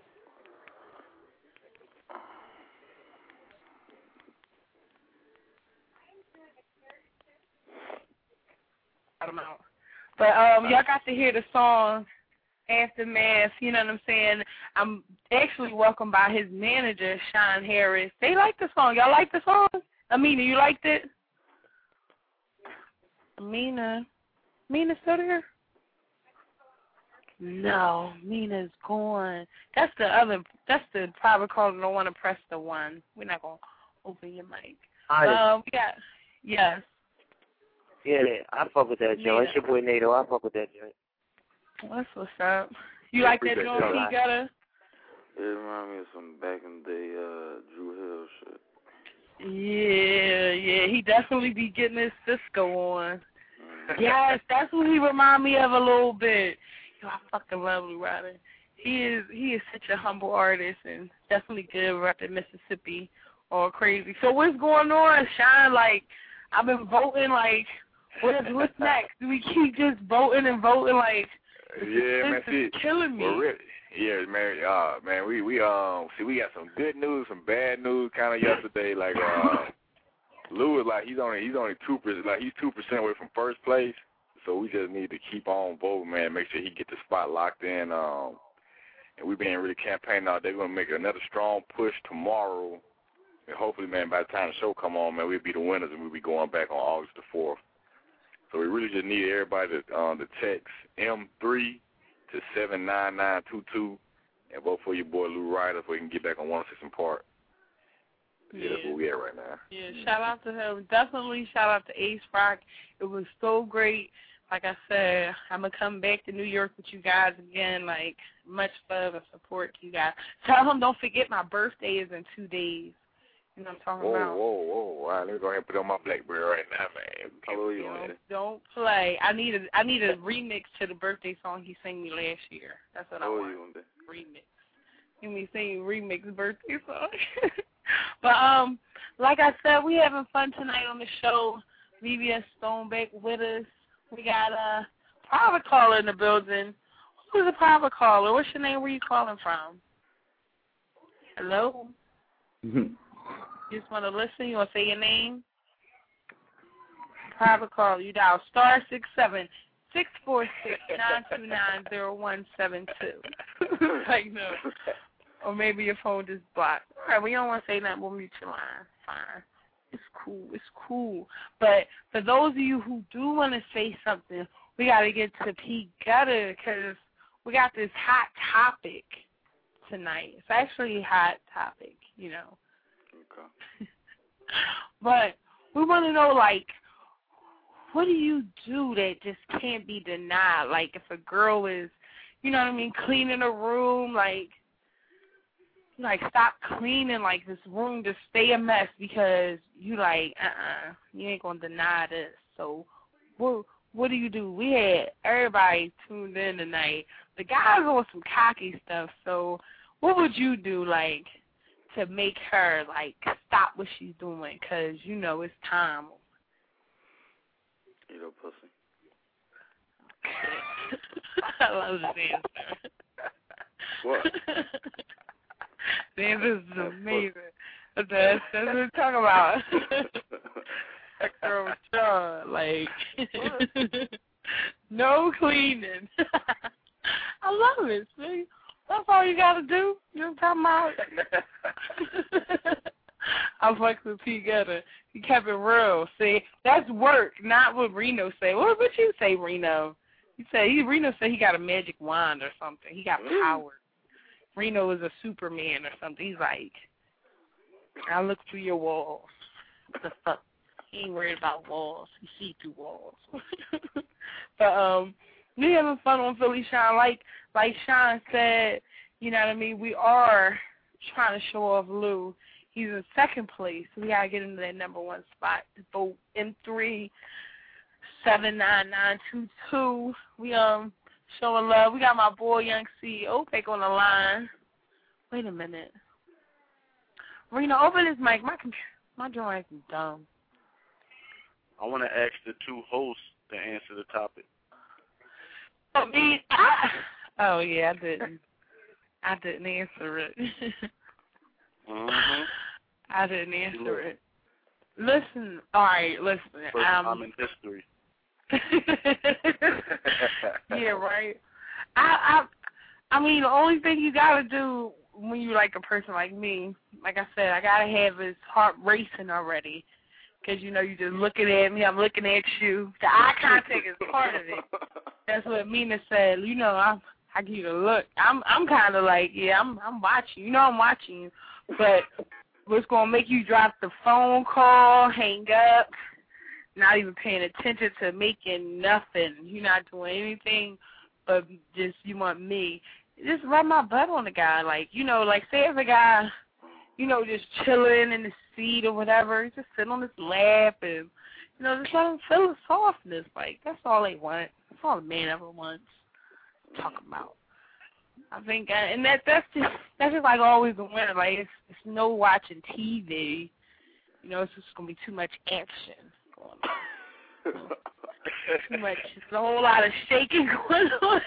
I don't know. But um, y'all got to hear the song Aftermath, you know what I'm saying? I'm actually welcomed by his manager, Sean Harris. They like the song. Y'all like the song? Amina, you liked it? Amina. Amina's still there? No, Mina's gone. That's the other, that's the private call. Don't want to press the one. We're not going to open your mic. Hi. Um, we got, yes. Yeah, I fuck with that, Joe. It's your boy Nato. I fuck with that, Joe. That's what's up. You like that joint he got a? It reminds me of some back in the day uh, Drew Hill shit. Yeah, yeah. He definitely be getting his Cisco on. Yes, that's what he remind me of a little bit. Yo, I fucking love Lou Ryder. He is he is such a humble artist and definitely good repping Mississippi all crazy. So what's going on, Shine? Like, I've been voting, like, what is, what's next? Do we keep just voting and voting, like, yeah, man, see, killing me. Well, really, yeah, man, uh, man, we we um see we got some good news, some bad news kind of yesterday. Like uh, Lou is like he's only he's only two percent, like he's two percent away from first place. So we just need to keep on voting, man. Make sure he get the spot locked in. Um, and we've been really campaigning out. They're gonna make another strong push tomorrow, and hopefully, man, by the time the show come on, man, we'll be the winners and we'll be going back on August the fourth. So we really just need everybody to, um, to text M three to seven nine nine two two and vote for your boy Lou Ryder so we can get back on one oh six and Park. Yeah, yeah, that's where we at right now. Yeah, shout out to him. Definitely shout out to Ace Rock. It was so great. Like I said, I'm going to come back to New York with you guys again. Like, much love and support to you guys. Tell him don't forget my birthday is in two days. You know what I'm talking whoa, about? Whoa, whoa, whoa. All right, let me go ahead and put it on my BlackBerry right now, man. Hello, you don't, don't play. I need a I need a remix to the birthday song he sang me last year. That's what Hello, I want. You remix. Give me sing remix birthday song. But um, like I said, we having fun tonight on the show. Vivian Stonebeck with us. We got a private caller in the building. Who's a private caller? What's your name? Where you calling from? Hello. You just want to listen? You want to say your name? Private call. You dial star six seven six four six nine two nine zero one seven two. Like no. Or maybe your phone just blocked. All right, we don't want to say nothing. We'll mute your line. Fine. It's cool. It's cool. But for those of you who do want to say something, we got to get to P Gutter because we got this hot topic tonight. It's actually a hot topic, you know. Okay. But we want to know, like, what do you do that just can't be denied? Like, if a girl is, you know what I mean, cleaning a room, like, like stop cleaning, like, this room just stay a mess because you, like, uh-uh, you ain't going to deny this. So what, what do you do? We had everybody tuned in tonight, the guys are on some cocky stuff. So what would you do, like, to make her, like, stop what she's doing? Because, you know, it's time. Eat her pussy. I love this answer. What? The answer is amazing. That's, that's what we're talking about. That girl was Sean, like, no cleaning. I love it, see? That's all you got to do. You know what I'm talking about? I fucked with P. Gutter. He kept it real. See, that's work, not what Reno say. What would you say, Reno? He said he Reno said he got a magic wand or something. He got power. Reno is a Superman or something. He's like, I look through your walls. What the fuck? He ain't worried about walls. He see through walls. But um, we having fun on Philly Sean. Like like Sean said, you know what I mean. We are trying to show off Lou. He's in second place. We gotta get into that number one spot. Vote M three seven nine nine two two. We um showing love. We got my boy Young C OPEC on the line. Wait a minute. Rena, open this mic. My computer, my drawing is dumb. I want to ask the two hosts to answer the topic. I mean, I, oh yeah, I didn't. I didn't answer it. Mm-hmm. I didn't answer it. Listen, all right, listen. First um, time in history. Yeah, right. I, I, I mean, the only thing you gotta do when you like a person like me, like I said, I gotta have his heart racing already, because you know you just looking at me, I'm looking at you. The eye contact is part of it. That's what Mina said. You know, I'm, I give you the look. I'm, I'm kind of like, yeah, I'm, I'm watching. You know, I'm watching you, but what's gonna make you drop the phone call, hang up, not even paying attention to making nothing. You're not doing anything, but just you want me. Just rub my butt on the guy, like, you know, like say if a guy, you know, just chilling in the seat or whatever, just sit on his lap and, you know, just let him feel the softness. Like, that's all they want. That's all a man ever wants to talk about. I think, uh, and that that's just that's just like always a winner. Like, it's, it's no watching T V. You know, it's just going to be too much action going on. Too much. It's a whole lot of shaking going on.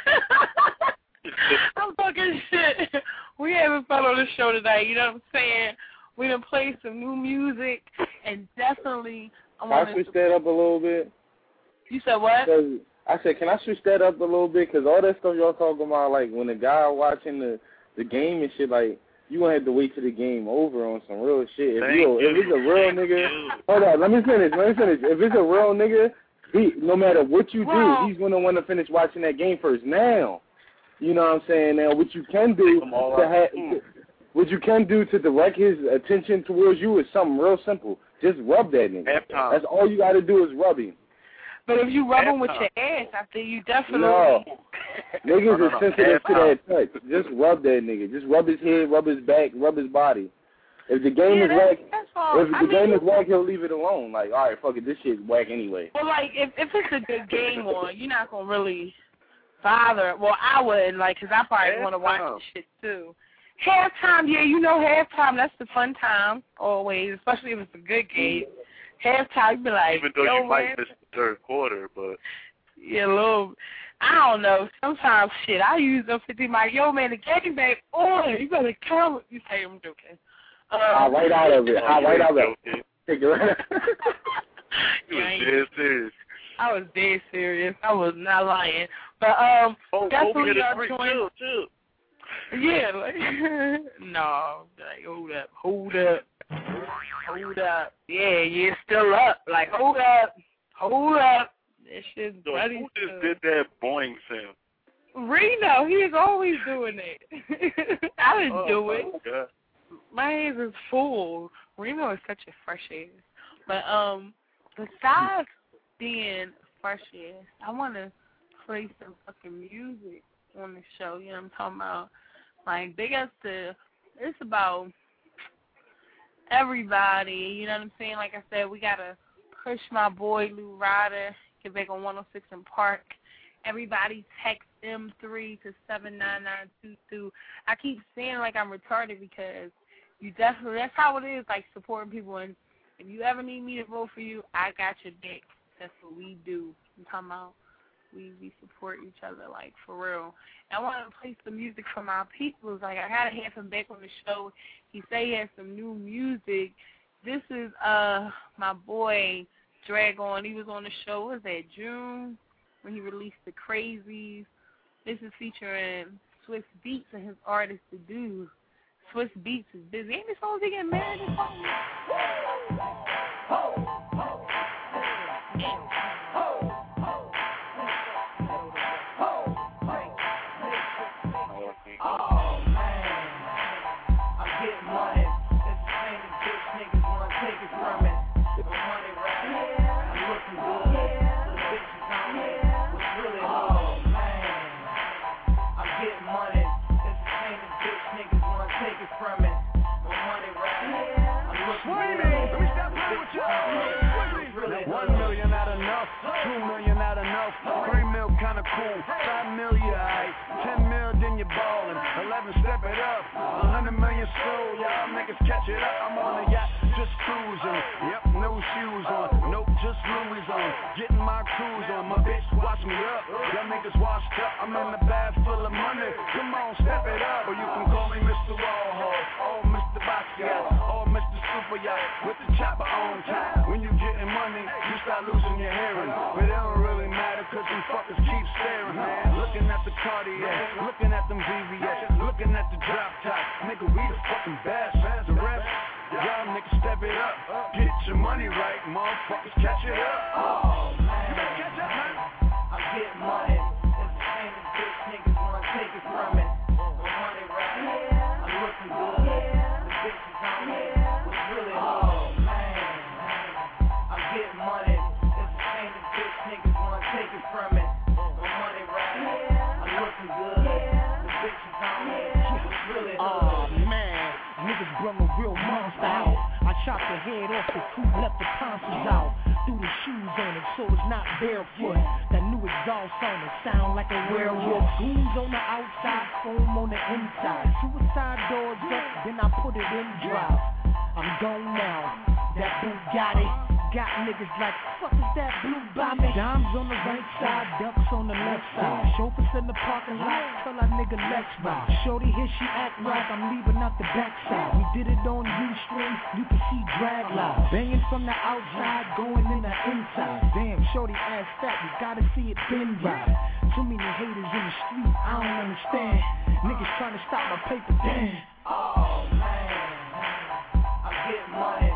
I'm talking shit. We having fun on the show tonight, you know what I'm saying? We done played some new music, and definitely I Can want I switch that up a little bit? You said what? I said, can I switch that up a little bit? Because all that stuff y'all talking about, like, when the guy watching the, the game and shit, like, you going to have to wait till the game over on some real shit. If, you, if it's a real nigga, hold on, let me finish, let me finish. If it's a real nigga, he, no matter what you well, do, he's going to want to finish watching that game first. Now, you know what I'm saying? Now, what you can do to have, what you can do to direct his attention towards you is something real simple. Just rub that nigga. That's all you got to do is rub him. But if you rub him with your ass, I think you definitely... No. Niggas no, no, is no. sensitive to that touch. Just rub that nigga. Just rub his head, rub his back, rub his body. If the game yeah, is that's, whack, that's all. if the I mean, game is whack, he'll leave it alone. Like, all right, fuck it, this shit's whack anyway. Well, like, if, if it's a good game on, you're not going to really bother. Well, I wouldn't, like, because I probably want to watch the shit, too. Halftime, yeah, you know halftime, that's the fun time, always, especially if it's a good game. Halftime, you be like, even though yo, you man. might miss the third quarter, but yeah, a little. I don't know. Sometimes, shit, I use them fifty mic. Yo, man, the game back on. You better count. You say I'm joking. Um, I'll right out of it. I'll right out of it. Take it right out. You was dead serious. I was dead serious. I was not lying. But um, oh, definitely oh, uh, join. Too, too. Yeah, like no, like hold up, hold up, hold up. Yeah, you're still up. Like hold up, hold up. That shit's so bloody. Who just too. did that boing sound? Reno, he is always doing it. I didn't oh, do it. God. My hands is full. Reno is such a fresh ass. But um, besides being fresh ass, I want to play some fucking music on the show. You know what I'm talking about? Like, big up to, it's about everybody. You know what I'm saying? Like I said, we got to push my boy Lou Ryder, get back on one oh six in Park. Everybody text M three to seven nine nine two two. I keep saying like I'm retarded because you definitely, that's how it is, like supporting people. And if you ever need me to vote for you, I got your dick. That's what we do. I'm talking about we, we support each other, like, for real. And I want to play some music from our people. Like, I got to have him back on the show. He said he has some new music. This is uh my boy, Dragon. He was on the show, what was that, June, when he released The Crazies. This is featuring Swiss Beats and his artist, The Dude. Swiss Beats is busy. Ain't this supposed to get married or something? One million not enough, two million not enough, three mil kinda cool, five million, alright, ten mil then you're ballin', eleven step it up, a hundred million sold, y'all niggas catch it up, I'm on a yacht, just cruising, yep, no shoes on, nope, just Louis on, getting my cruise on, my bitch watch me up, y'all niggas washed up, I'm in the bag full of money, come on, step it up, or you can call me Mister Warhol, or Mister Basquiat, or Mister Super Yacht, with the chopper on time, when you getting money, you start losing your hearing, but it don't really matter, cause them fuckers keep staring, man, looking at the Cartier, looking at them V V S, looking at the drop top, nigga, we the fucking best, the rest, y'all niggas step it up, get your money right, motherfuckers catch it up, oh man, you better catch up, man, I'm getting money, it's the same as bitch niggas wanna take it from me, the money right, I'm looking good, the bitches on me, what's really hard, oh man, I'm getting money, it's the same as bitch niggas wanna take it from me, the money right, I'm looking good, the bitches on me, what's really hard, oh man, niggas brung a real monster out. I chopped the head off the coupe, left the tonsils out. Threw the shoes on it so it's not barefoot. That new exhaust on it sound like a werewolf. Goons on the outside, foam on the inside. Suicide doors up, then I put it in drive. I'm gone now, that Bugatti got niggas like, fuck is that blue by me? Dimes on the right side, ducks on the left side. Chauffeurs in the parking lot, tell that nigga let's ride. Shorty here, she act right, I'm leaving out the backside. We did it on U-string, you can see drag lines. Banging from the outside, going in the inside. Damn, shorty ass fat, you gotta see it been right. Too many haters in the street, I don't understand. Niggas trying to stop my paper, damn. Oh man, I'm getting money.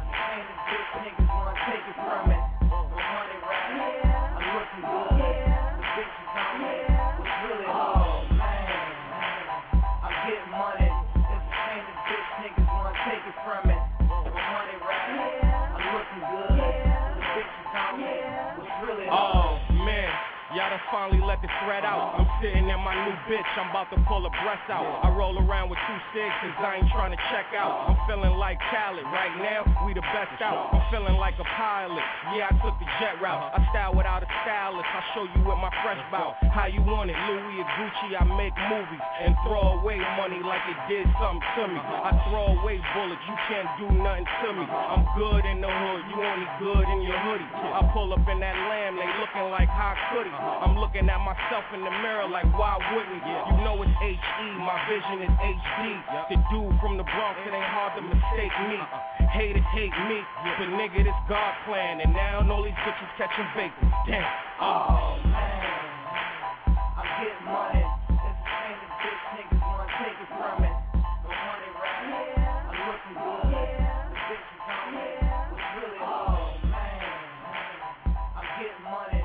Finally let the thread out. I'm sitting in my new bitch, I'm about to pull a breast out. I roll around with two sticks cause I ain't trying to check out. I'm feeling like Khaled, right now we the best out. I'm feeling like a pilot, yeah I took the jet route. I style without a stylist, I show you with my fresh bout. How you want it, Louis or Gucci, I make movies and throw away money like it did something to me. I throw away bullets, you can't do nothing to me. I'm good in the hood, you only good in your hoodie. I pull up in that lamb, they looking like how could he? I'm looking at myself in the mirror like why wouldn't you? You know it's H E, my vision is H D. The dude from the Bronx, it ain't hard to mistake me. Haters hate me, but nigga this God plan. And now all these bitches catching bacon. Damn. Oh man, I'm getting money. It's the same as bitch niggas wanna take it from me. The money right, I'm looking good. The bitches on me, what's really hard. Oh man, I'm getting money.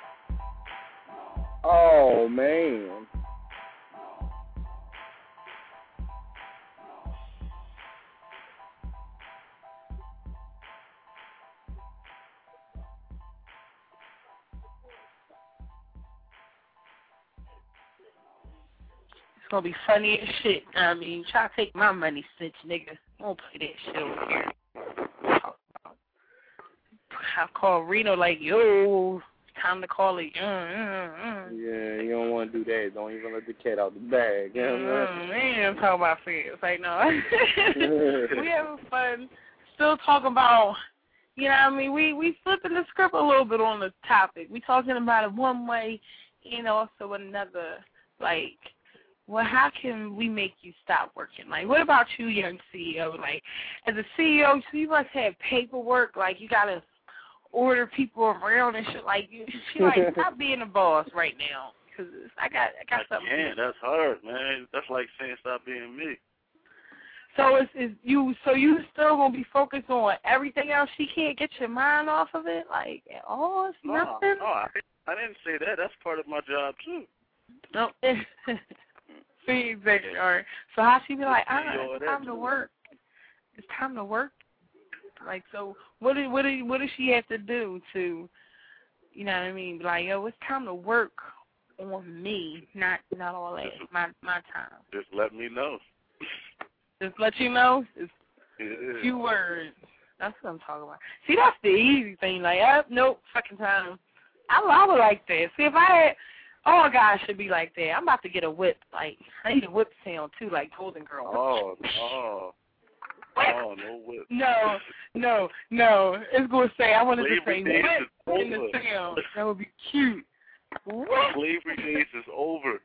Oh man. gonna be funny as shit. I mean, try to take my money, snitch nigga. Don't play that shit over here. I call Reno like, yo, time to call it. Uh, uh, uh. Yeah, you don't want to do that. Don't even let the cat out the bag. You know what Mm, man, I'm talking about friends. Like, no. We having fun. Still talking about, you know what I mean? We we flipping the script a little bit on the topic. We talking about it one way and also another. Like, well, how can we make you stop working? Like, what about you, young C E O? Like, as a C E O, you must have paperwork. Like, you got to order people around and shit. Like, you, she like, stop being a boss right now. Because I got, I got something. Yeah, that's hard, man. That's like saying stop being me. So it's, it's you. So you still gonna be focused on everything else? She can't get your mind off of it, like at all. It's no, nothing. No, I, I didn't say that. That's part of my job too. No. See, exactly. All right. So how she be like, ah, it's time to work. It's time to work. Like, so what did what did what does she have to do to, you know what I mean? Like, yo, it's time to work on me, not not all that. My my time. Just let me know. Just let you know. It's yeah. few words. That's what I'm talking about. See, that's the easy thing. Like, oh, nope, fucking time. I love it like that. See, if I had, all guys should be like that. I'm about to get a whip. Like, I need a whip sound, too, like Golden Girl. Oh, no. Oh, no whip. No, no, no. It's going to say, I wanted Slavery to say days whip is in the over. sound. That would be cute. Whip. Slavery days is over.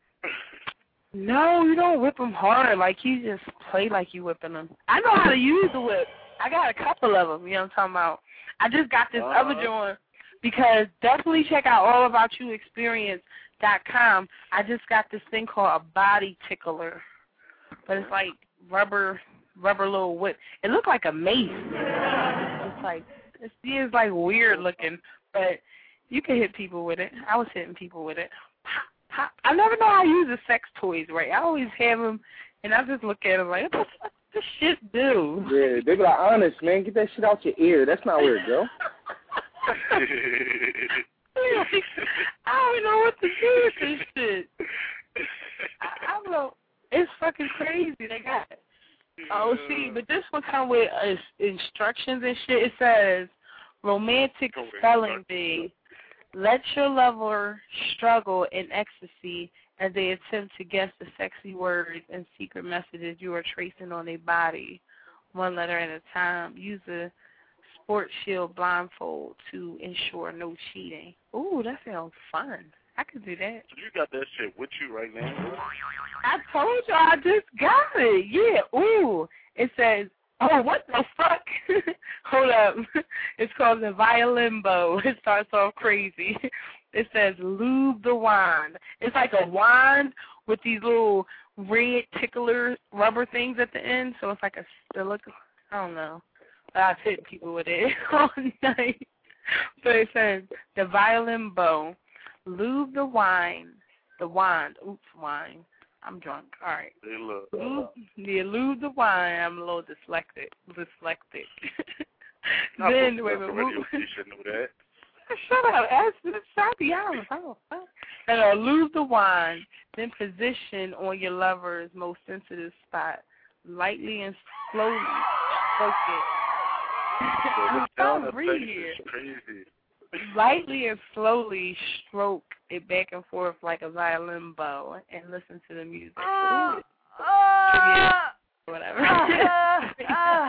No, you don't whip them hard. Like, you just play like you whipping them. I know how to use the whip. I got a couple of them, you know what I'm talking about. I just got this uh-huh. other joint because definitely check out all about you experience dot com. I just got this thing called a body tickler. But it's like rubber rubber little whip. It looked like a mace. It's like, it's, it's like weird looking, but you can hit people with it. I was hitting people with it. I never know how to use the sex toys, right? I always have them, and I just look at them like, what the fuck does this shit do? Yeah, they be like, honest, man, get that shit out your ear. That's not where it go. I don't know what to do with this shit. I, I don't know. It's fucking crazy. They got it. Oh, see, but this one come with uh, instructions and shit. It says, romantic spelling bee. Let your lover struggle in ecstasy as they attempt to guess the sexy words and secret messages you are tracing on their body, one letter at a time. Use a Sport Shield blindfold to ensure no cheating. Ooh, that sounds fun. I could do that. You got that shit with you right now? I told you I just got it. Yeah. Ooh. It says, oh, what the fuck? Hold up. It's called the violin bow. It starts off crazy. It says lube the wand. It's like a wand with these little red tickler rubber things at the end. So it's like a, it look, I don't know. I've hit people with it all night. But it says the violin bow, lube the wine, the wand. Oops, wine. I'm drunk. All right. Hey, look. Lube, yeah, lube the wine. I'm a little dyslexic. Dyslexic. Not Then, wait a radio minute. station know that. Shut up. Ask the Sappy Island. Oh, fuck. And uh, lube the wine. Then position on your lover's most sensitive spot. Lightly and slowly stroke it. I'm trying to read here. Crazy. Lightly and slowly stroke it back and forth like a violin bow and listen to the music. Uh, uh, Whatever. Uh, uh,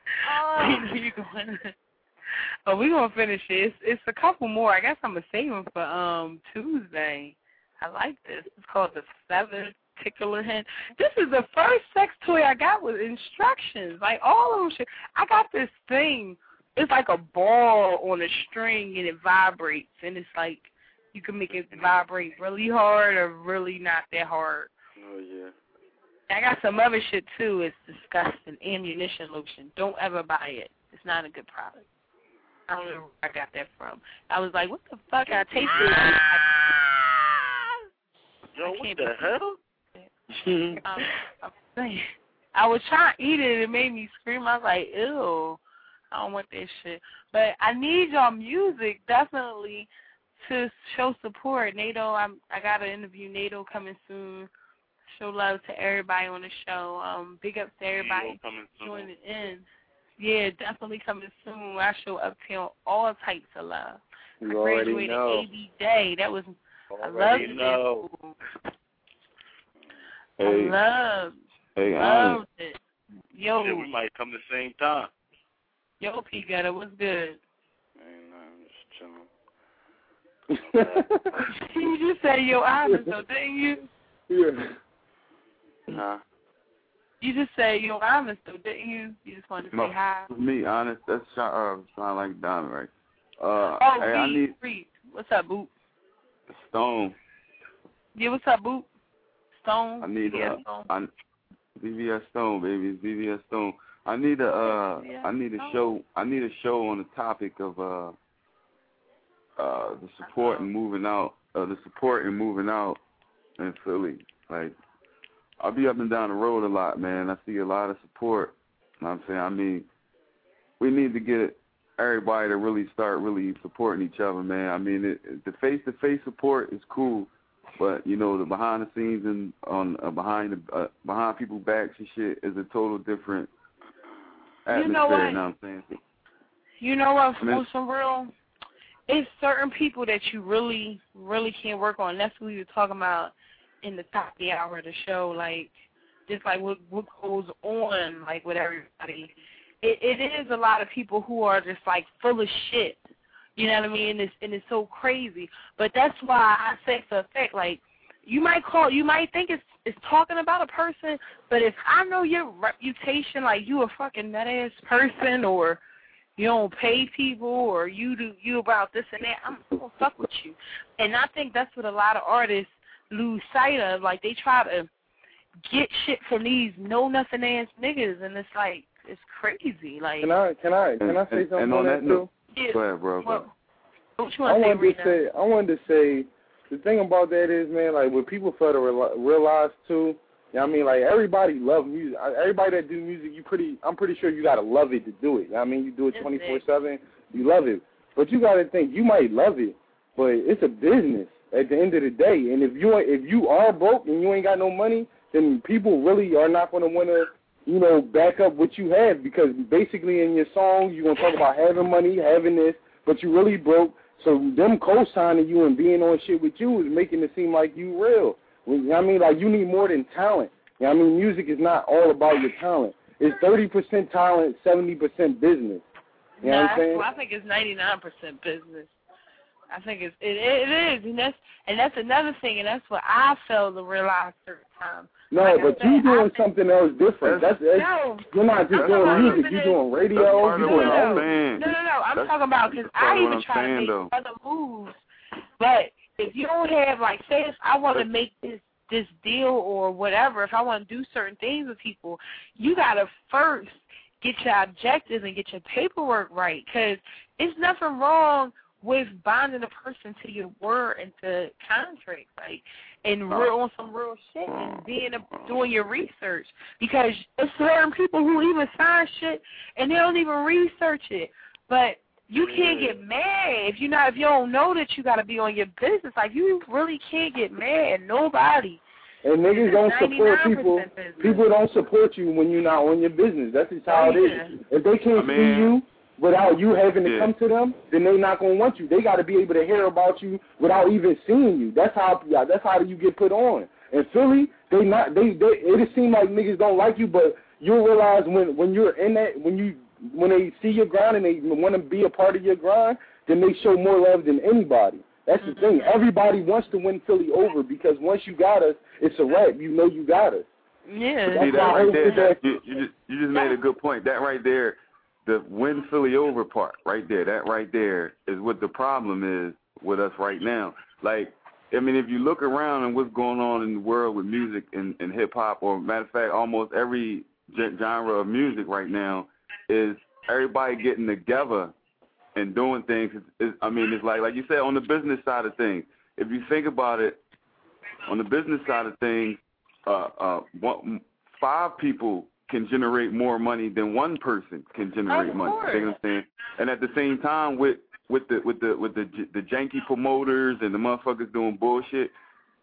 uh, you going? Oh, we're gonna finish it. It's, it's a couple more. I guess I'm gonna save them for um Tuesday. I like this. It's called the Feather Tickler Hand. This is the first sex toy I got with instructions. Like all of them shit. I got this thing. It's like a ball on a string and it vibrates, and it's like you can make it vibrate really hard or really not that hard. Oh yeah. I got some other shit too. It's disgusting. Ammunition lotion. Don't ever buy it. It's not a good product. I don't know where I got that from. I was like, what the fuck? I tasted it. Yo, what the hell? I'm, I'm saying, I was trying to eat it. It made me scream. I was like, ew. I don't want that shit. But I need y'all music definitely to show support. NATO, I'm, I got to interview NATO coming soon. show love to everybody on the show. Um, big up to everybody coming soon. joining in. Yeah, definitely coming soon. I show Uptown all types of love. You I already graduated know. A B Day. That was I Already loved know. it. Hey, I loved, hey, loved Honest. it. Yo, Shit, we might come the same time. yo, P Gutter, what's good? Ain't nothing, just chilling. You just said yo, Honest, though, didn't you? Yeah. Huh? You just said yo, Honest, though, didn't you? You just wanted to No, say hi. me, Honest. That's uh, sound like Diamond, right? Uh, Oh, hey, I Reed, need Reed. What's up, Boot? Stone. Yeah, what's up, Boot? Stone? I need B V S uh, Stone. I, B V S Stone, baby. It's B V S Stone. I need a uh, Yeah, I need a show. I need a show on the topic of uh, uh, the support and moving out. Uh, the support and moving out in Philly. Like, I'll be up and down the road a lot, man. I see a lot of support. You know what I'm saying? I mean, we need to get everybody to really start really supporting each other, man. I mean, it, it, the face-to-face support is cool, but you know, the behind the scenes and on uh, behind the uh, behind people's backs and shit is a total different atmosphere. You know what? You know what I'm saying? You know what, I mean, for real? It's certain people that you really, really can't work on. That's what we were talking about in the top of the hour of the show. Like, just like what, what goes on, like, with everybody. It, it is a lot of people who are just, like, full of shit. You know what I mean? And it's, and it's so crazy. But that's why I say for a fact, like, you might call, you might think it's it's talking about a person, but if I know your reputation, like you a fucking nut-ass person, or you don't pay people, or you do you about this and that, I'm gonna fuck with you. And I think that's what a lot of artists lose sight of. Like, they try to get shit from these know-nothing ass niggas, and it's like, it's crazy. Like, Can I can I can I say and, something and on on that that too? note, yeah, go ahead, bro. well, what you I want to say, wanted to Rita? say, I wanted to say, the thing about that is, man, like, what people fail to reali- realize too, you know what I mean, like, everybody loves music. Everybody that do music, you pretty, I'm pretty sure you gotta love it to do it. You know what I mean, you do it twenty-four seven, you love it. But you gotta think, you might love it, but it's a business at the end of the day. And if you if you are broke and you ain't got no money, then people really are not gonna wanna, you know, back up what you have, because basically in your song you're gonna talk about having money, having this, but you really broke. So them co-signing you and being on shit with you is making it seem like you real. You know what I mean? Like, you need more than talent. You know what I mean? Music is not all about your talent. It's thirty percent talent, seventy percent business. You know nah, what I'm saying? well, I think it's ninety-nine percent business. I think it's, it, it is, and that's, and that's another thing, and that's what I failed to realize certain times. No, like but said, you doing I, something else different. That's, that's no, you're not just I'm doing talking music. about You're even doing radio. That's You're part doing of what I'm everything. saying. No, no, no. I'm That's talking about, because part I of what even I'm try to saying, make though. other moves. But if you don't have, like, say if I want to make this this deal or whatever, if I want to do certain things with people, you got to first get your objectives and get your paperwork right, because it's nothing wrong with binding a person to your word and to contracts, like, and real on some real shit and being a, doing your research, because there's certain people who even sign shit and they don't even research it. But you can't get mad if you not if you don't know that you got to be on your business. Like, you really can't get mad at nobody. And niggas don't support people. business. People don't support you when you're not on your business. That's just how it is. If they can't I mean, see you without you having to yeah. come to them, then they're not gonna want you. They got to be able to hear about you without even seeing you. That's how. Yeah, that's how you get put on. In Philly, they not. They. they it just seems like niggas don't like you, but you'll realize when when you're in that when you when they see your grind and they want to be a part of your grind, then they show more love than anybody. That's the thing. Everybody wants to win Philly over, because once you got us, it's a wrap. You know you got us. Yeah. That's See, that why I right hope there, that- you, you just you just made a good point. That right there, the win Philly over part right there, that right there is what the problem is with us right now. Like, I mean, if you look around and what's going on in the world with music and, and hip-hop, or matter of fact, almost every genre of music right now, is everybody getting together and doing things. It's, it's, I mean, it's like like you said, on the business side of things, if you think about it, on the business side of things, uh, uh, one, five people can generate more money than one person can generate Of money. course. You know what I'm saying? And at the same time, with with the with the with the the janky promoters and the motherfuckers doing bullshit,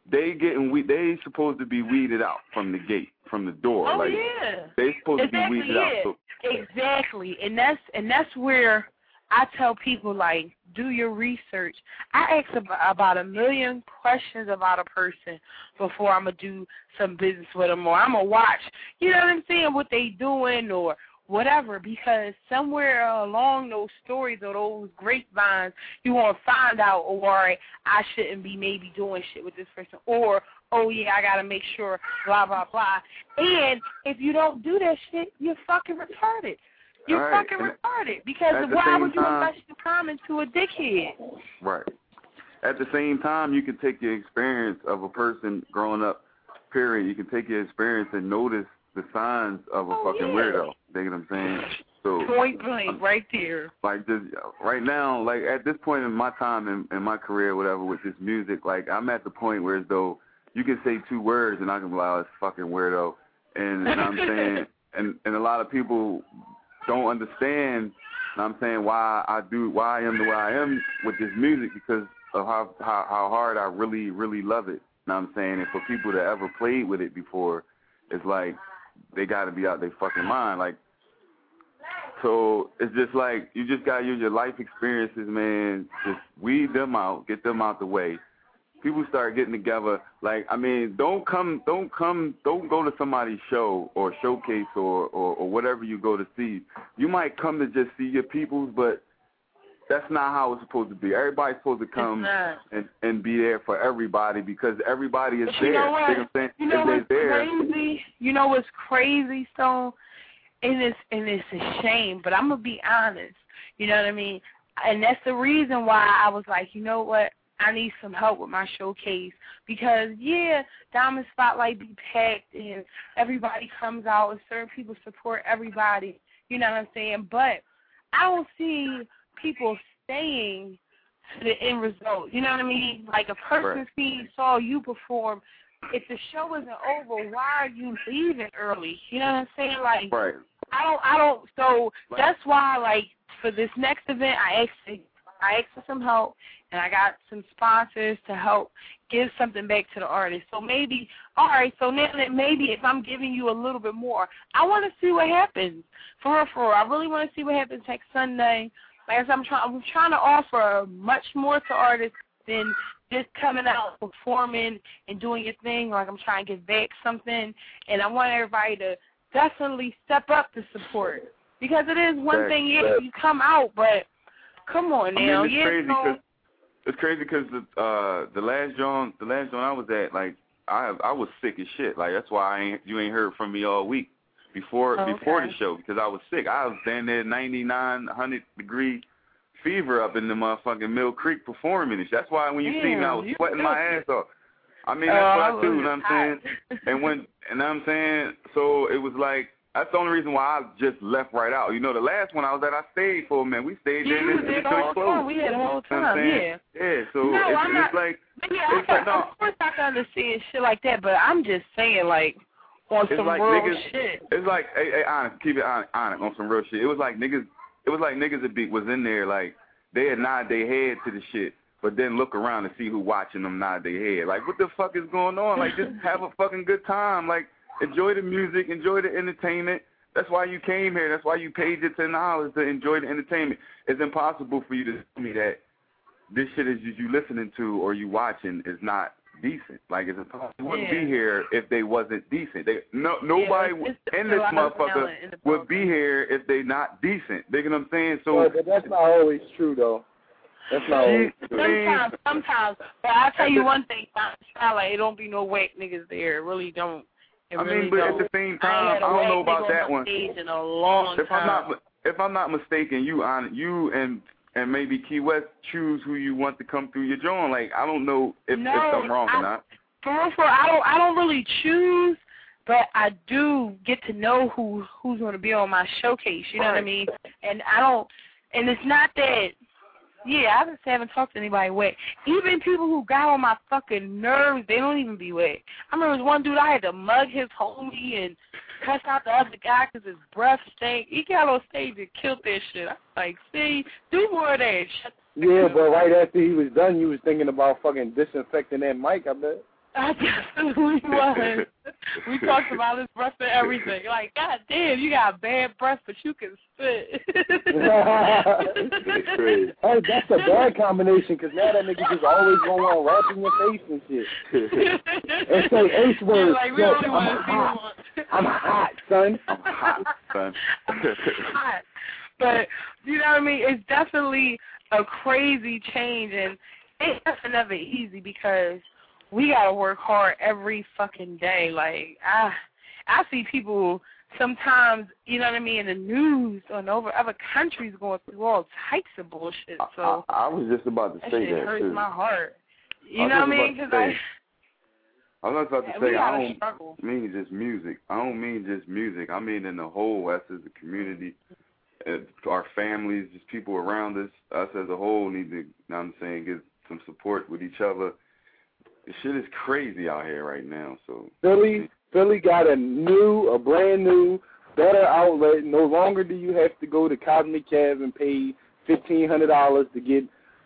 they getting we they supposed to be weeded out from the gate, from the door. Oh like, yeah. They supposed exactly, to be weeded yeah. out. So, Exactly, and that's and that's where I tell people, like, do your research. I ask about, about a million questions about a person before I'm gonna do some business with them, or I'm gonna watch, you know what I'm saying, what they doing or whatever, because somewhere along those stories or those grapevines, you want to find out, oh, all right, I shouldn't be maybe doing shit with this person, or, oh, yeah, I got to make sure, blah, blah, blah. And if you don't do that shit, you're fucking retarded. You're right. fucking and retarded, because at the why same would you time, invest your time into a dickhead? Right. At the same time, you can take your experience of a person growing up, period. You can take your experience and notice the signs of a Oh, fucking yeah. weirdo. You know what I'm saying? So Point blank, right there. like just right now, like at this point in my time in, in my career, whatever, with this music, like I'm at the point where as though you can say two words and I can be like, oh, it's fucking weirdo. And, and I'm saying, and, and a lot of people don't understand, and I'm saying why I do, why I am the way I am with this music, because of how, how, how hard I really, really love it. You know what I'm saying? And for people that ever played with it before, it's like they got to be out their fucking mind. Like, so it's just like you just got to use your life experiences, man. Just weed them out, get them out the way. People start getting together. Like, I mean, don't come, don't come, don't go to somebody's show or showcase or, or, or whatever you go to see. You might come to just see your peoples, but that's not how it's supposed to be. Everybody's supposed to come and, and be there for everybody, because everybody is But you there. know what? You know what I'm saying? You know if what's they're there, crazy? You know what's crazy, Stone? And it's, and it's a shame, but I'm going to be honest. You know what I mean? And that's the reason why I was like, you know what? I need some help with my showcase, because, yeah, Diamond Spotlight be packed and everybody comes out and certain people support everybody. You know what I'm saying? But I don't see people staying to the end result. You know what I mean? Like, a person Right. see, saw you perform. If the show isn't over, why are you leaving early? You know what I'm saying? Like, right. I don't, I don't, so that's why, like, for this next event, I asked, I asked for some help, and I got some sponsors to help give something back to the artist. So maybe, all right, so now that maybe if I'm giving you a little bit more, I want to see what happens. For real, for real. I really want to see what happens next Sunday. Like I said, I'm trying, I'm trying to offer much more to artists than just coming out, performing, and doing your thing. Like, I'm trying to give back something, and I want everybody to definitely step up to support. Because it is one Right. thing, yeah, you come out, but come on now. I mean, it's yeah, crazy so, because it's crazy because the uh the last joint the last joint I was at, like I I was sick as shit. Like that's why I ain't you ain't heard from me all week before Okay. before the show, because I was sick. I was standing there ninety-nine, one hundred degree fever up in the motherfucking Mill Creek performing. That's why when you see me, I was Damn, you sweating my ass off. I mean, Oh, that's I what I do. You know was what I'm saying? And when and I'm saying, so it was like. That's the only reason why I just left right out. You know, the last one I was at, I stayed for a minute. We stayed You there. was and there the the whole joint time. closed. We had the whole You know what I'm time, saying? yeah. Yeah, so No, it's, I'm it's not- like, Yeah, I it's can, like, no. of course I can understand shit like that, but I'm just saying, like, on It's some like real niggas, shit. It's like, hey, hey, honest, keep it honest, honest, on some real shit. It was like niggas, it was like niggas that be, was in there, like, they had nod their head to the shit, but then look around and see who watching them nod their head. Like, what the fuck is going on? Like, just have a fucking good time. Like, enjoy the music, enjoy the entertainment. That's why you came here. That's why you paid your ten dollars to enjoy the entertainment. It's impossible for you to tell me that this shit is you listening to or you watching is not decent. Like, it's impossible. They wouldn't Yeah. be here if they wasn't decent. They no nobody Yeah, it's- it's in a this lot of motherfucker talent in the would be here if they not decent. You know what I'm saying? So Well, but that's not always true, though. That's not always true. Sometimes, sometimes. But I'll tell you one thing, Spotlight, it don't be no whack niggas there. It really don't. It I really mean, but don't. at the same I time, ain't I had a don't know whack about nigga that on one. stage in a long If I'm time. not if I'm not mistaken, you on you and and maybe Key West choose who you want to come through your joint. Like, I don't know if, No, if I'm wrong I, or not. For real, for real, I don't, I don't really choose, but I do get to know who who's going to be on my showcase. You know what I Right. mean? And I don't, and it's not that. Yeah, I just haven't talked to anybody wet. Even people who got on my fucking nerves, they don't even be wet. I remember there was one dude I had to mug his homie and cuss out the other guy because his breath stank. He got on stage and killed that shit. I was like, see, do more of that. Shut the fuck Yeah, up. but right after he was done, you was thinking about fucking disinfecting that mic, I bet. I definitely was. We talked about his breath and everything. Like, God damn, you got bad breath, but you can spit. Hey, that's a bad combination, because now that nigga just always going on rapping your face and shit. And say H words. Like, we Yo, only I'm want to see hot. one. I'm hot, son. I'm hot, son. Hot. But, you know what I mean? It's definitely a crazy change, and it's never easy because we got to work hard every fucking day. Like, I, I see people sometimes, you know what I mean, in the news and over other countries going through all types of bullshit. So I, I was just about to that say shit that, hurts too. my heart. You I know was what I mean? just Because about to I... say- I was about to Yeah, say, we I gotta don't struggle. mean just music. I don't mean just music. I mean in the whole, us as a community, uh, our families, just people around us, us as a whole need to, you know what I'm saying, get some support with each other. The shit is crazy out here right now. So Philly, Philly got a new, a brand new, better outlet. No longer do you have to go to Cosmic Cab and pay fifteen hundred dollars to get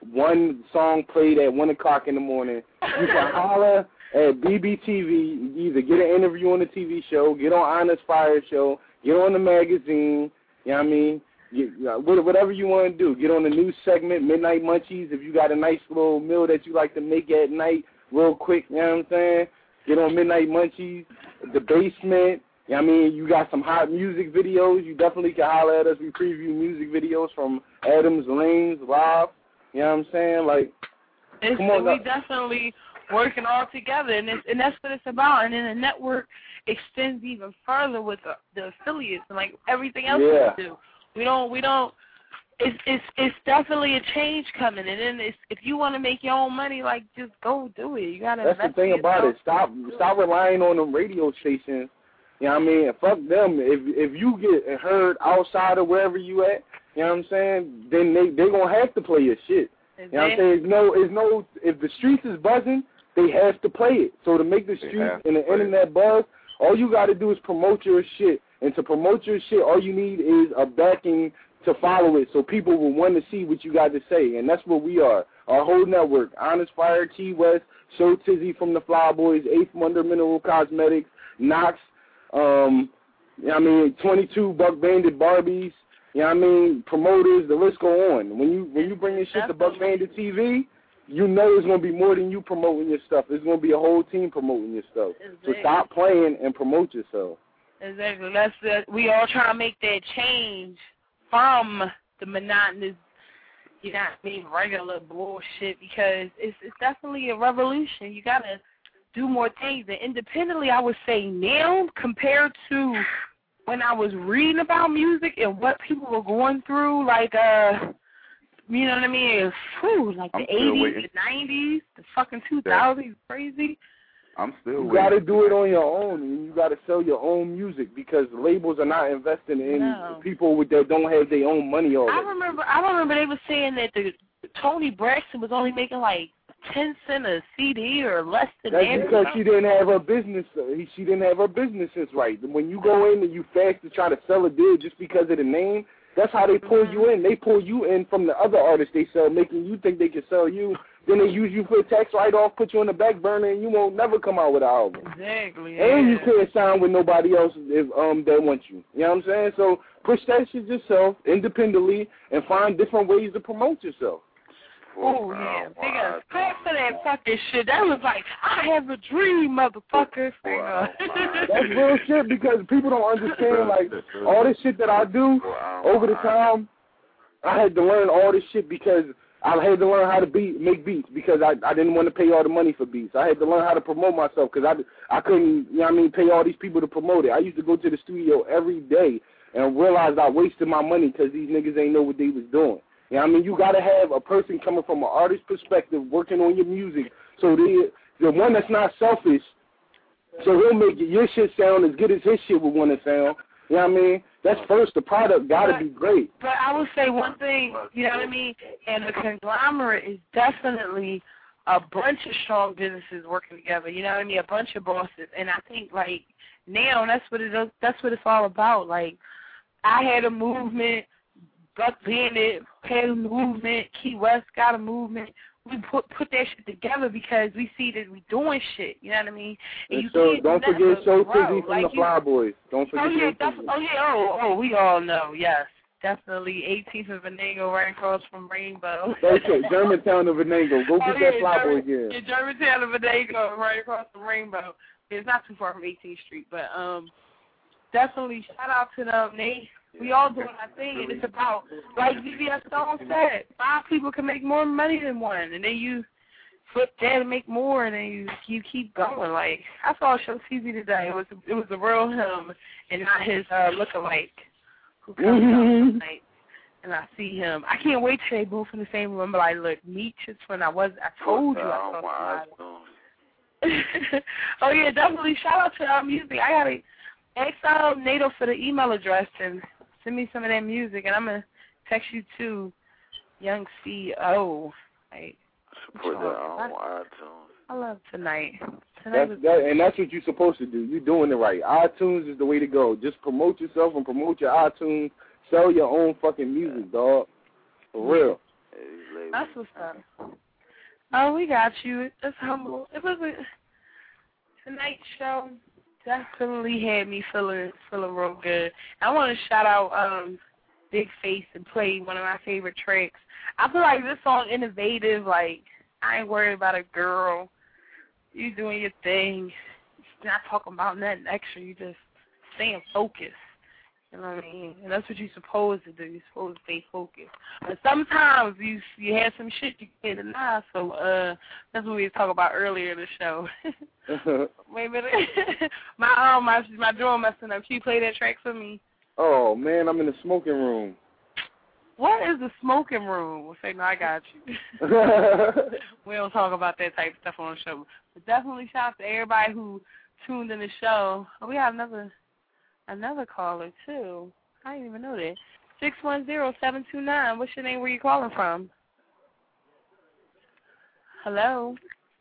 one song played at one o'clock in the morning. You can holler at B B T V, either get an interview on the T V show, get on Honest Fire show, get on the magazine, you know what I mean? You, whatever you want to do. Get on the news segment, Midnight Munchies, if you got a nice little meal that you like to make at night real quick, you know what I'm saying? Get on Midnight Munchies, The Basement, you know what I mean? You got some hot music videos. You definitely can holler at us. We preview music videos from Adams Lanes live, you know what I'm saying? Like, It's, come on we up. definitely working all together, and it's, and that's what it's about. And then the network extends even further with the, the affiliates and like everything else Yeah. we do. We don't, we don't. It's it's it's definitely a change coming, and then it's, if you want to make your own money, like just go do it. You gotta. That's the invest thing in about it. yourself. Stop stop relying on them radio stations. You know what I mean? Fuck them. If if you get heard outside of wherever you at, you know what I'm saying, then they they gonna have to play your shit. You know what I'm saying? It's no, it's no. If the streets is buzzing, they have to play it. So to make the They streets have to and the play it. internet buzz, all you got to do is promote your shit. And to promote your shit, all you need is a backing to follow it, so people will want to see what you got to say. And that's what we are. Our whole network: Honest Fire, Key West, Show Tizzy from the Flyboys, Eighth Wonder Mineral Cosmetics, Knox. Um, you know what I mean, twenty-two Buck Bandit Barbies. You know what I mean, promoters. The list go on. When you when you bring your shit to Buck Bandit T V, you know it's gonna be more than you promoting your stuff. It's gonna be a whole team promoting your stuff. So stop playing and promote yourself. Exactly. That's the, we all trying to make that change from the monotonous, you know what I mean, regular bullshit, because it's it's definitely a revolution. You gotta do more things. And independently, I would say now compared to when I was reading about music and what people were going through, like uh, you know what I mean, whew, like I'm the still eighties, waiting. the nineties, the fucking two thousands, crazy. I'm still You waiting. got to do it on your own, and you got to sell your own music, because labels are not investing in No. people with that don't have their own money I already. remember, I remember they were saying that the Tony Braxton was only making like ten cent a C D or less than That's that. because she didn't have her business. Uh, he- she didn't have her businesses right. When you go in and you fast to try to sell a deal just because of the name, that's how they pull you in. They pull you in from the other artists they sell, making you think they can sell you. Then they use you for a tax write-off, put you on the back burner, and you won't never come out with an album. Exactly. And you yeah. can't sign with nobody else if um that wants you. You know what I'm saying? So push that shit yourself independently and find different ways to promote yourself. Oh yeah, big up. Thanks for that fucking shit. That was like, I have a dream, motherfucker. That's real shit, because people don't understand, like, all this shit that I do over the time, I had to learn all this shit because I had to learn how to beat, make beats, because I I didn't want to pay all the money for beats. I had to learn how to promote myself, because I, I couldn't, you know what I mean, pay all these people to promote it. I used to go to the studio every day and realized I wasted my money because these niggas ain't know what they was doing. You know what I mean? You got to have a person coming from an artist perspective working on your music, so the the one that's not selfish, so he'll make your shit sound as good as his shit would want to sound. You know what I mean? That's first. The product got to be great. But I will say one thing, you know what I mean? And the conglomerate is definitely a bunch of strong businesses working together. You know what I mean? A bunch of bosses. And I think, like, now that's what it is, that's what it's all about. Like, I had a movement, Buck Bandit had a movement, Key West got a movement. we put put that shit together because we see that we doing shit. You know what I mean? And And you so, can't don't do forget nothing Show but grow. Tizzy from Like the you- Fly Boys. Don't forget Oh yeah, Show that's, Tizzy. oh yeah, oh oh, we all know. Yes, definitely. eighteenth and Venango, right across from Rainbow. Okay, Germantown of Venango. Go get oh, that yeah, Fly Boy German, again. yeah, Germantown and Venango, right across from Rainbow. It's not too far from eighteenth Street, but um, definitely shout out to them. They we all doing our thing, and it's about, like V V S Stone said, five people can make more money than one, and then you flip that and make more, and then you you keep going. Like I saw Show T V today. It was it was the real him and not his uh, lookalike who comes Mm-hmm. out tonight. And I see him. I can't wait till they both in the same room. But like, look, meet just when I was. I told you I saw somebody. Oh yeah, definitely. Shout out to our music. I gotta ask um, Nato for the email address and send me some of that music, and I'm gonna text you too, Young C O. Like, Support that on iTunes. I love tonight. Tonight That's, was that, and that's what you're supposed to do. You're doing it right. iTunes is the way to go. Just promote yourself and promote your iTunes. Sell your own fucking music, dog. For real. That's what's up. Oh, we got you. It's humble. It was a tonight's show. Definitely had me feeling feeling real good. I want to shout out um, Big Face and play one of my favorite tracks. I feel like this song innovative. Like I ain't worried about a girl. You doing your thing. You're not talking about nothing extra. You just staying focused. You know what I mean? And that's what you're supposed to do. You're supposed to stay focused. But sometimes you you have some shit you can't deny. So uh, that's what we were talking about earlier in the show. Wait a minute. my um my my drone messing up. Can you play that track for me? Oh, man, I'm in the smoking room. What is the smoking room? We'll say, no, I got you. We don't talk about that type of stuff on the show. But definitely shout out to everybody who tuned in the show. Oh, we have another another caller, too. I didn't even know that. six one zero, seven two nine. What's your name? Where you calling from? Hello?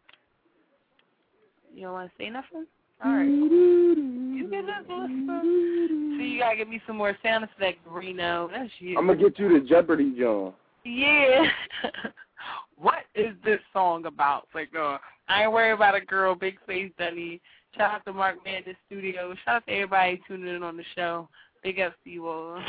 You don't want to say nothing? All right. You get this listen. So you got to give me some more sound effects, Reno. That's you. I'm going to get you the Jeopardy, John. Yeah. What is this song about? It's like, uh, I ain't worried about a girl, Big Face Dunny. Shout out to Mark Mantis Studio. Shout out to everybody tuning in on the show. Big up to you all.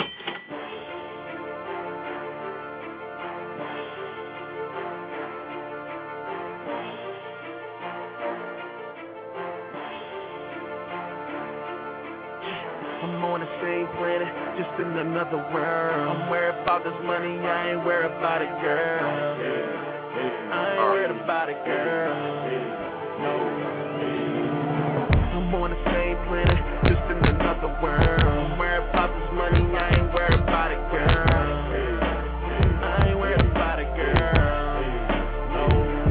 I'm on the same planet, just in another world. I'm worried about this money, I ain't worried about a girl. I ain't worried about a girl. No. I'm on the same planet, just in another world. I'm worried about this money, I ain't worried about a girl. I ain't worried about a girl. No.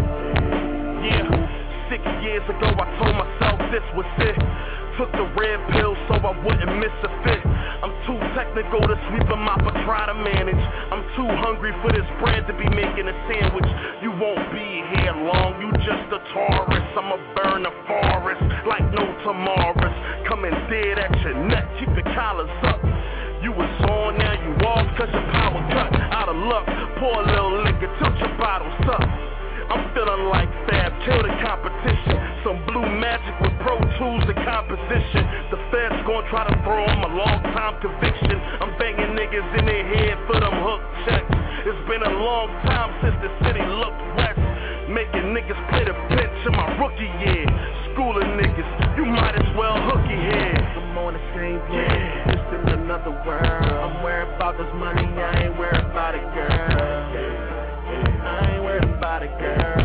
Yeah, six years ago I told myself this was it. Took the red pill so I wouldn't miss a fit. I'm too technical to sweep them up or try to manage. I'm too hungry for this bread to be making a sandwich. You won't be here long, you just a tourist. I'ma burn the forest like no tomorrows. Coming dead at your neck, keep your collars up. You was on, now you off, cause your power cut. Out of luck, pour a little liquor, tilt your bottles up. I'm feeling like Fab, kill the competition. Some blue magic with Pro Tools and composition. The feds gon' try to throw them a long time conviction. I'm banging niggas in their head for them hook checks. It's been a long time since the city looked west. Making niggas play the bench in my rookie year. Schooling niggas, you might as well hooky head. I'm on the same planet, just in another world. I'm worried about this money, I ain't worried about a girl. I ain't worried about a girl.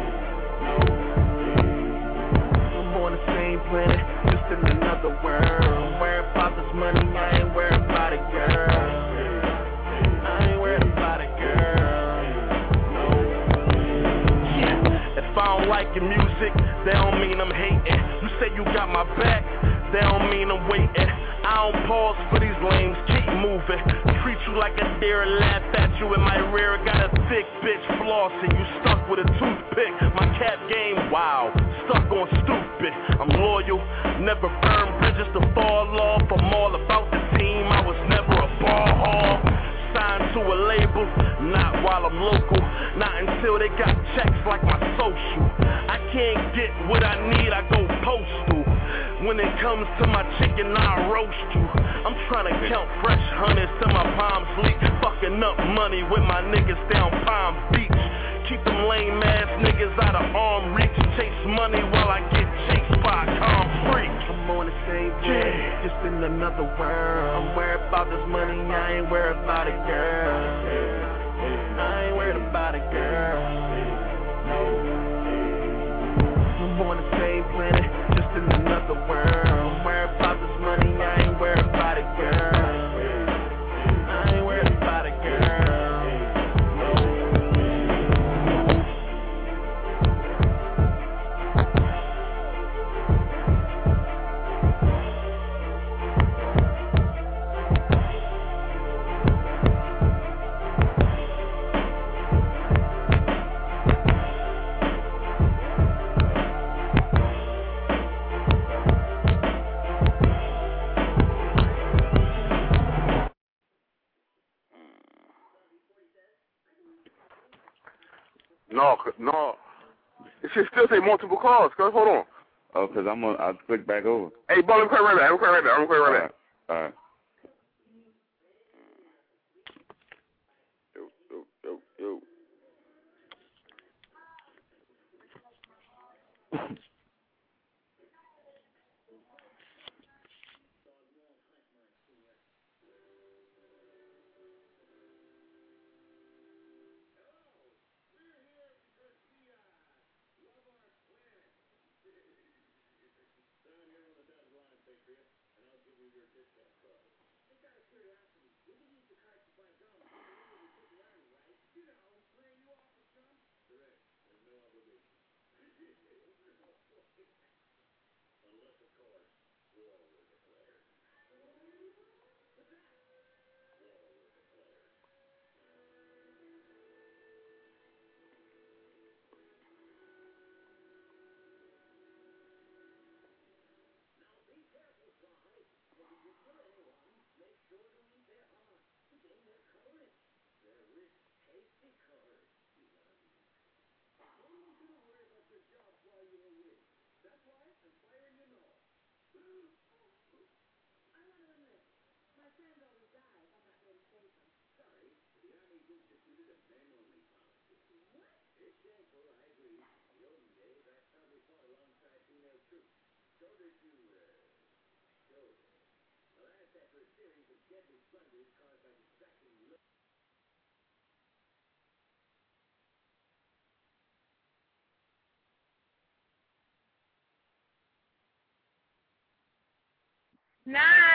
I'm on the same planet, just in another world. I'm worried about this money, I ain't worried about a girl. I ain't worried about a girl. Yeah, if I don't like your music, that don't mean I'm hating. You say you got my back, that don't mean I'm waiting. I don't pause for these lames, keep moving. Treat you like a deer and laugh at you in my rear. Got a thick bitch flossing, you stuck with a toothpick. My cap game, wow, stuck on stupid. I'm loyal, never burn bridges to fall off. I'm all about the team, I was never a ball hog. Signed to to a label, not while I'm local, not until they got checks like my social. I can't get what I need, I go postal. When it comes to my chicken, I'll roast you. I'm trying to count fresh hundreds till my palms leak. Fucking up money with my niggas down Palm Beach. Keep them lame ass niggas out of arm reach. Chase money while I get chased by a calm freak. I'm on the same page, yeah. Just in another world. I'm worried about this money, I ain't worried about a girl. I ain't worried about a girl. I'm on the same planet, just in another world. I'm worried about this money, I ain't worried about a girl. I ain't worried about a girl. No, no. It should still say multiple calls, cuz. Hold on. Oh, because I'm gonna, I'll click back over. Hey, bro, let me call right back. Let me call right back. Let me call right back. All right. Yo, yo, yo, yo. Nine.